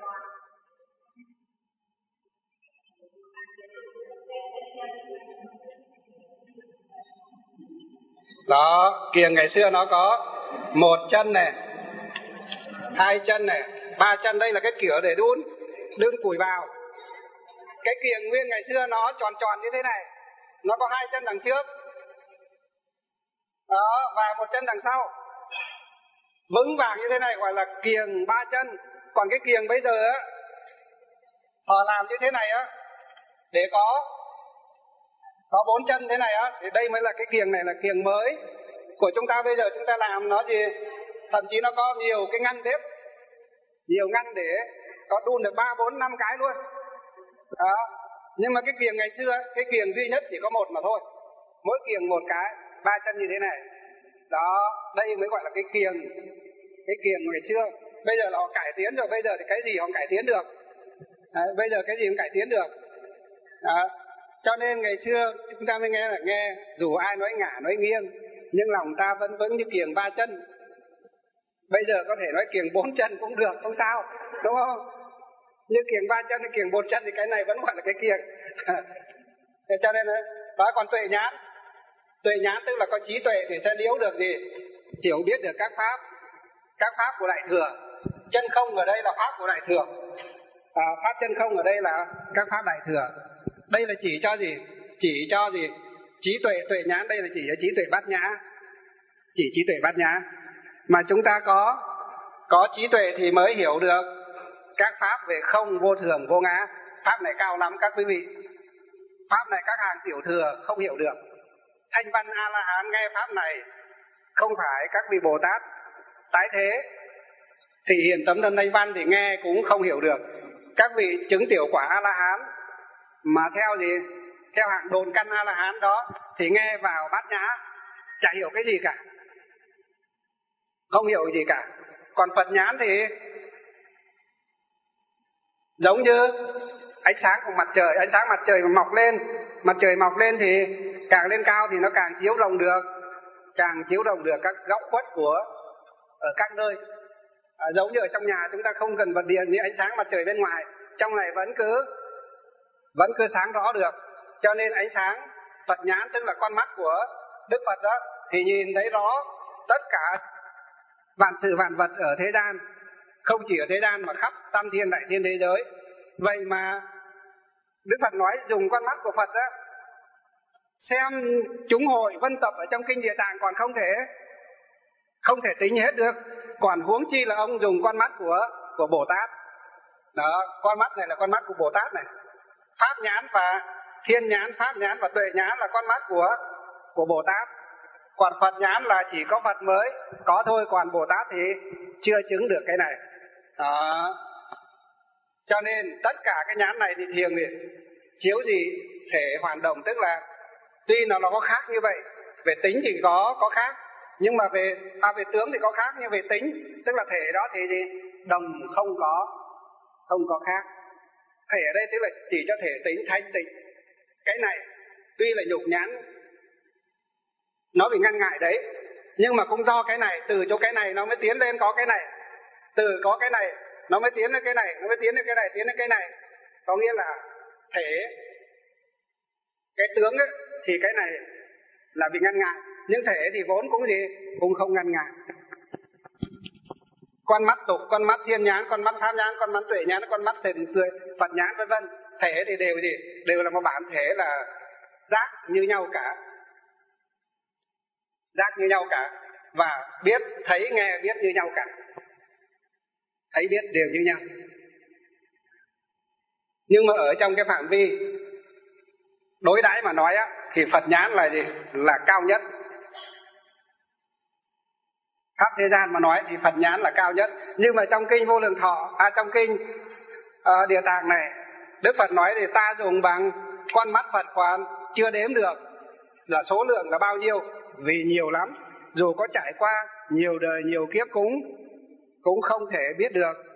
Đó, kiềng ngày xưa nó có 1 chân này, 2 chân này, 3 chân. Đây là cái kiểu để đun củi vào. Cái kiềng nguyên ngày xưa nó tròn tròn như thế này, nó có 2 chân đằng trước, đó, và 1 chân đằng sau, vững vàng như thế này gọi là kiềng 3 chân. Còn cái kiềng bây giờ á, họ làm như thế này á, để có 4 chân thế này á, thì đây mới là cái kiềng này là kiềng mới của chúng ta. Bây giờ chúng ta làm nó gì, thậm chí nó có nhiều cái ngăn tiếp, nhiều ngăn để có đun được 3, 4, 5 cái luôn. Đó. Nhưng mà cái kiềng ngày xưa, cái kiềng duy nhất chỉ có 1 mà thôi, mỗi kiềng 1 cái, 3 chân như thế này. Đó, đây mới gọi là cái kiềng ngày xưa. Bây giờ là họ cải tiến rồi, bây giờ thì cái gì họ cải tiến được. Đấy, bây giờ cái gì cũng cải tiến được. Đó. Cho nên ngày xưa chúng ta mới nghe dù ai nói ngả nói nghiêng, nhưng lòng ta vẫn vững như kiềng 3 chân. Bây giờ có thể nói kiềng 4 chân cũng được, không sao, đúng không? Như kiềng 3 chân hay kiềng 1 chân thì cái này vẫn gọi là cái kiềng. Cho nên đó. Còn tuệ nhãn tức là có trí tuệ thì sẽ liễu được gì? Hiểu biết được các pháp của Đại Thừa. Chân không ở đây là pháp của Đại Thừa. Pháp chân không ở đây là các pháp Đại Thừa. Đây là chỉ cho gì? Chỉ cho gì? Trí tuệ nhãn đây là chỉ cho trí tuệ bát nhã. Chỉ trí tuệ bát nhã. Mà chúng ta có trí tuệ thì mới hiểu được các pháp về không, vô thường, vô ngã. pháp này cao lắm các quý vị. Pháp này các hàng tiểu thừa không hiểu được. Thanh văn A-la-hán nghe pháp này, không phải các vị Bồ Tát tái thế thì hiện tấm thân thanh văn thì nghe cũng không hiểu được. Các vị chứng tiểu quả A-la-hán mà theo gì? Theo hạng đồn căn A-la-hán đó thì nghe vào bát nhã chả hiểu cái gì cả, không hiểu gì cả. Còn Phật nhãn thì giống như ánh sáng của mặt trời, ánh sáng mặt trời mà mọc lên, mặt trời mọc lên thì càng lên cao thì nó càng chiếu rộng được, càng chiếu rộng được các góc khuất của ở các nơi. Giống như ở trong nhà chúng ta không cần bật điện như ánh sáng mặt trời bên ngoài, trong này vẫn cứ sáng rõ được. Cho nên ánh sáng Phật nhãn tức là con mắt của Đức Phật đó thì nhìn thấy rõ tất cả vạn sự vạn vật ở thế gian, không chỉ ở thế gian mà khắp tam thiên đại thiên thế giới. Vậy mà Đức Phật nói dùng con mắt của Phật đó xem chúng hội vân tập ở trong kinh Địa Tạng còn không thể tính hết được, còn huống chi là ông dùng con mắt của Bồ Tát. Đó, con mắt này là con mắt của Bồ Tát này. Pháp nhãn và thiên nhãn, pháp nhãn và tuệ nhãn là con mắt của Bồ Tát. Còn Phật nhãn là chỉ có Phật mới có thôi, còn Bồ Tát thì chưa chứng được cái này. Đó. Cho nên tất cả cái nhãn này thì thiền thì chiếu gì thể hoàn đồng, tức là tuy nó có khác như vậy, về tính thì có khác, nhưng mà về tướng thì có khác, nhưng về tính tức là thể đó thì đồng không có khác. Thể ở đây tức là chỉ cho thể tính thanh tịnh. Cái này tuy là nhục nhãn nó bị ngăn ngại đấy, nhưng mà cũng do cái này, từ chỗ cái này nó mới tiến lên có cái này, từ có cái này nó mới tiến lên cái này, nó mới tiến lên cái này, tiến lên cái này. Có nghĩa là thể cái tướng ấy, thì cái này là bị ngăn ngại, nhưng thể thì vốn cũng không ngăn ngại. Con mắt tục, con mắt thiên nhãn, con mắt pháp nhãn, con mắt tuệ nhãn, con mắt Phật nhãn vân vân, thể thì đều là một bản thể là giác như nhau cả, giác như nhau cả, và biết thấy nghe biết như nhau cả, thấy biết đều như nhau. Nhưng mà ở trong cái phạm vi đối đãi mà nói á, thì Phật nhãn là là cao nhất. Khắp thế gian mà nói thì Phật nhãn là cao nhất. Nhưng mà trong kinh Vô Lượng Thọ, trong kinh Địa Tạng này, Đức Phật nói thì ta dùng bằng con mắt Phật khoan chưa đếm được là số lượng là bao nhiêu, vì nhiều lắm, dù có trải qua nhiều đời nhiều kiếp cũng không thể biết được.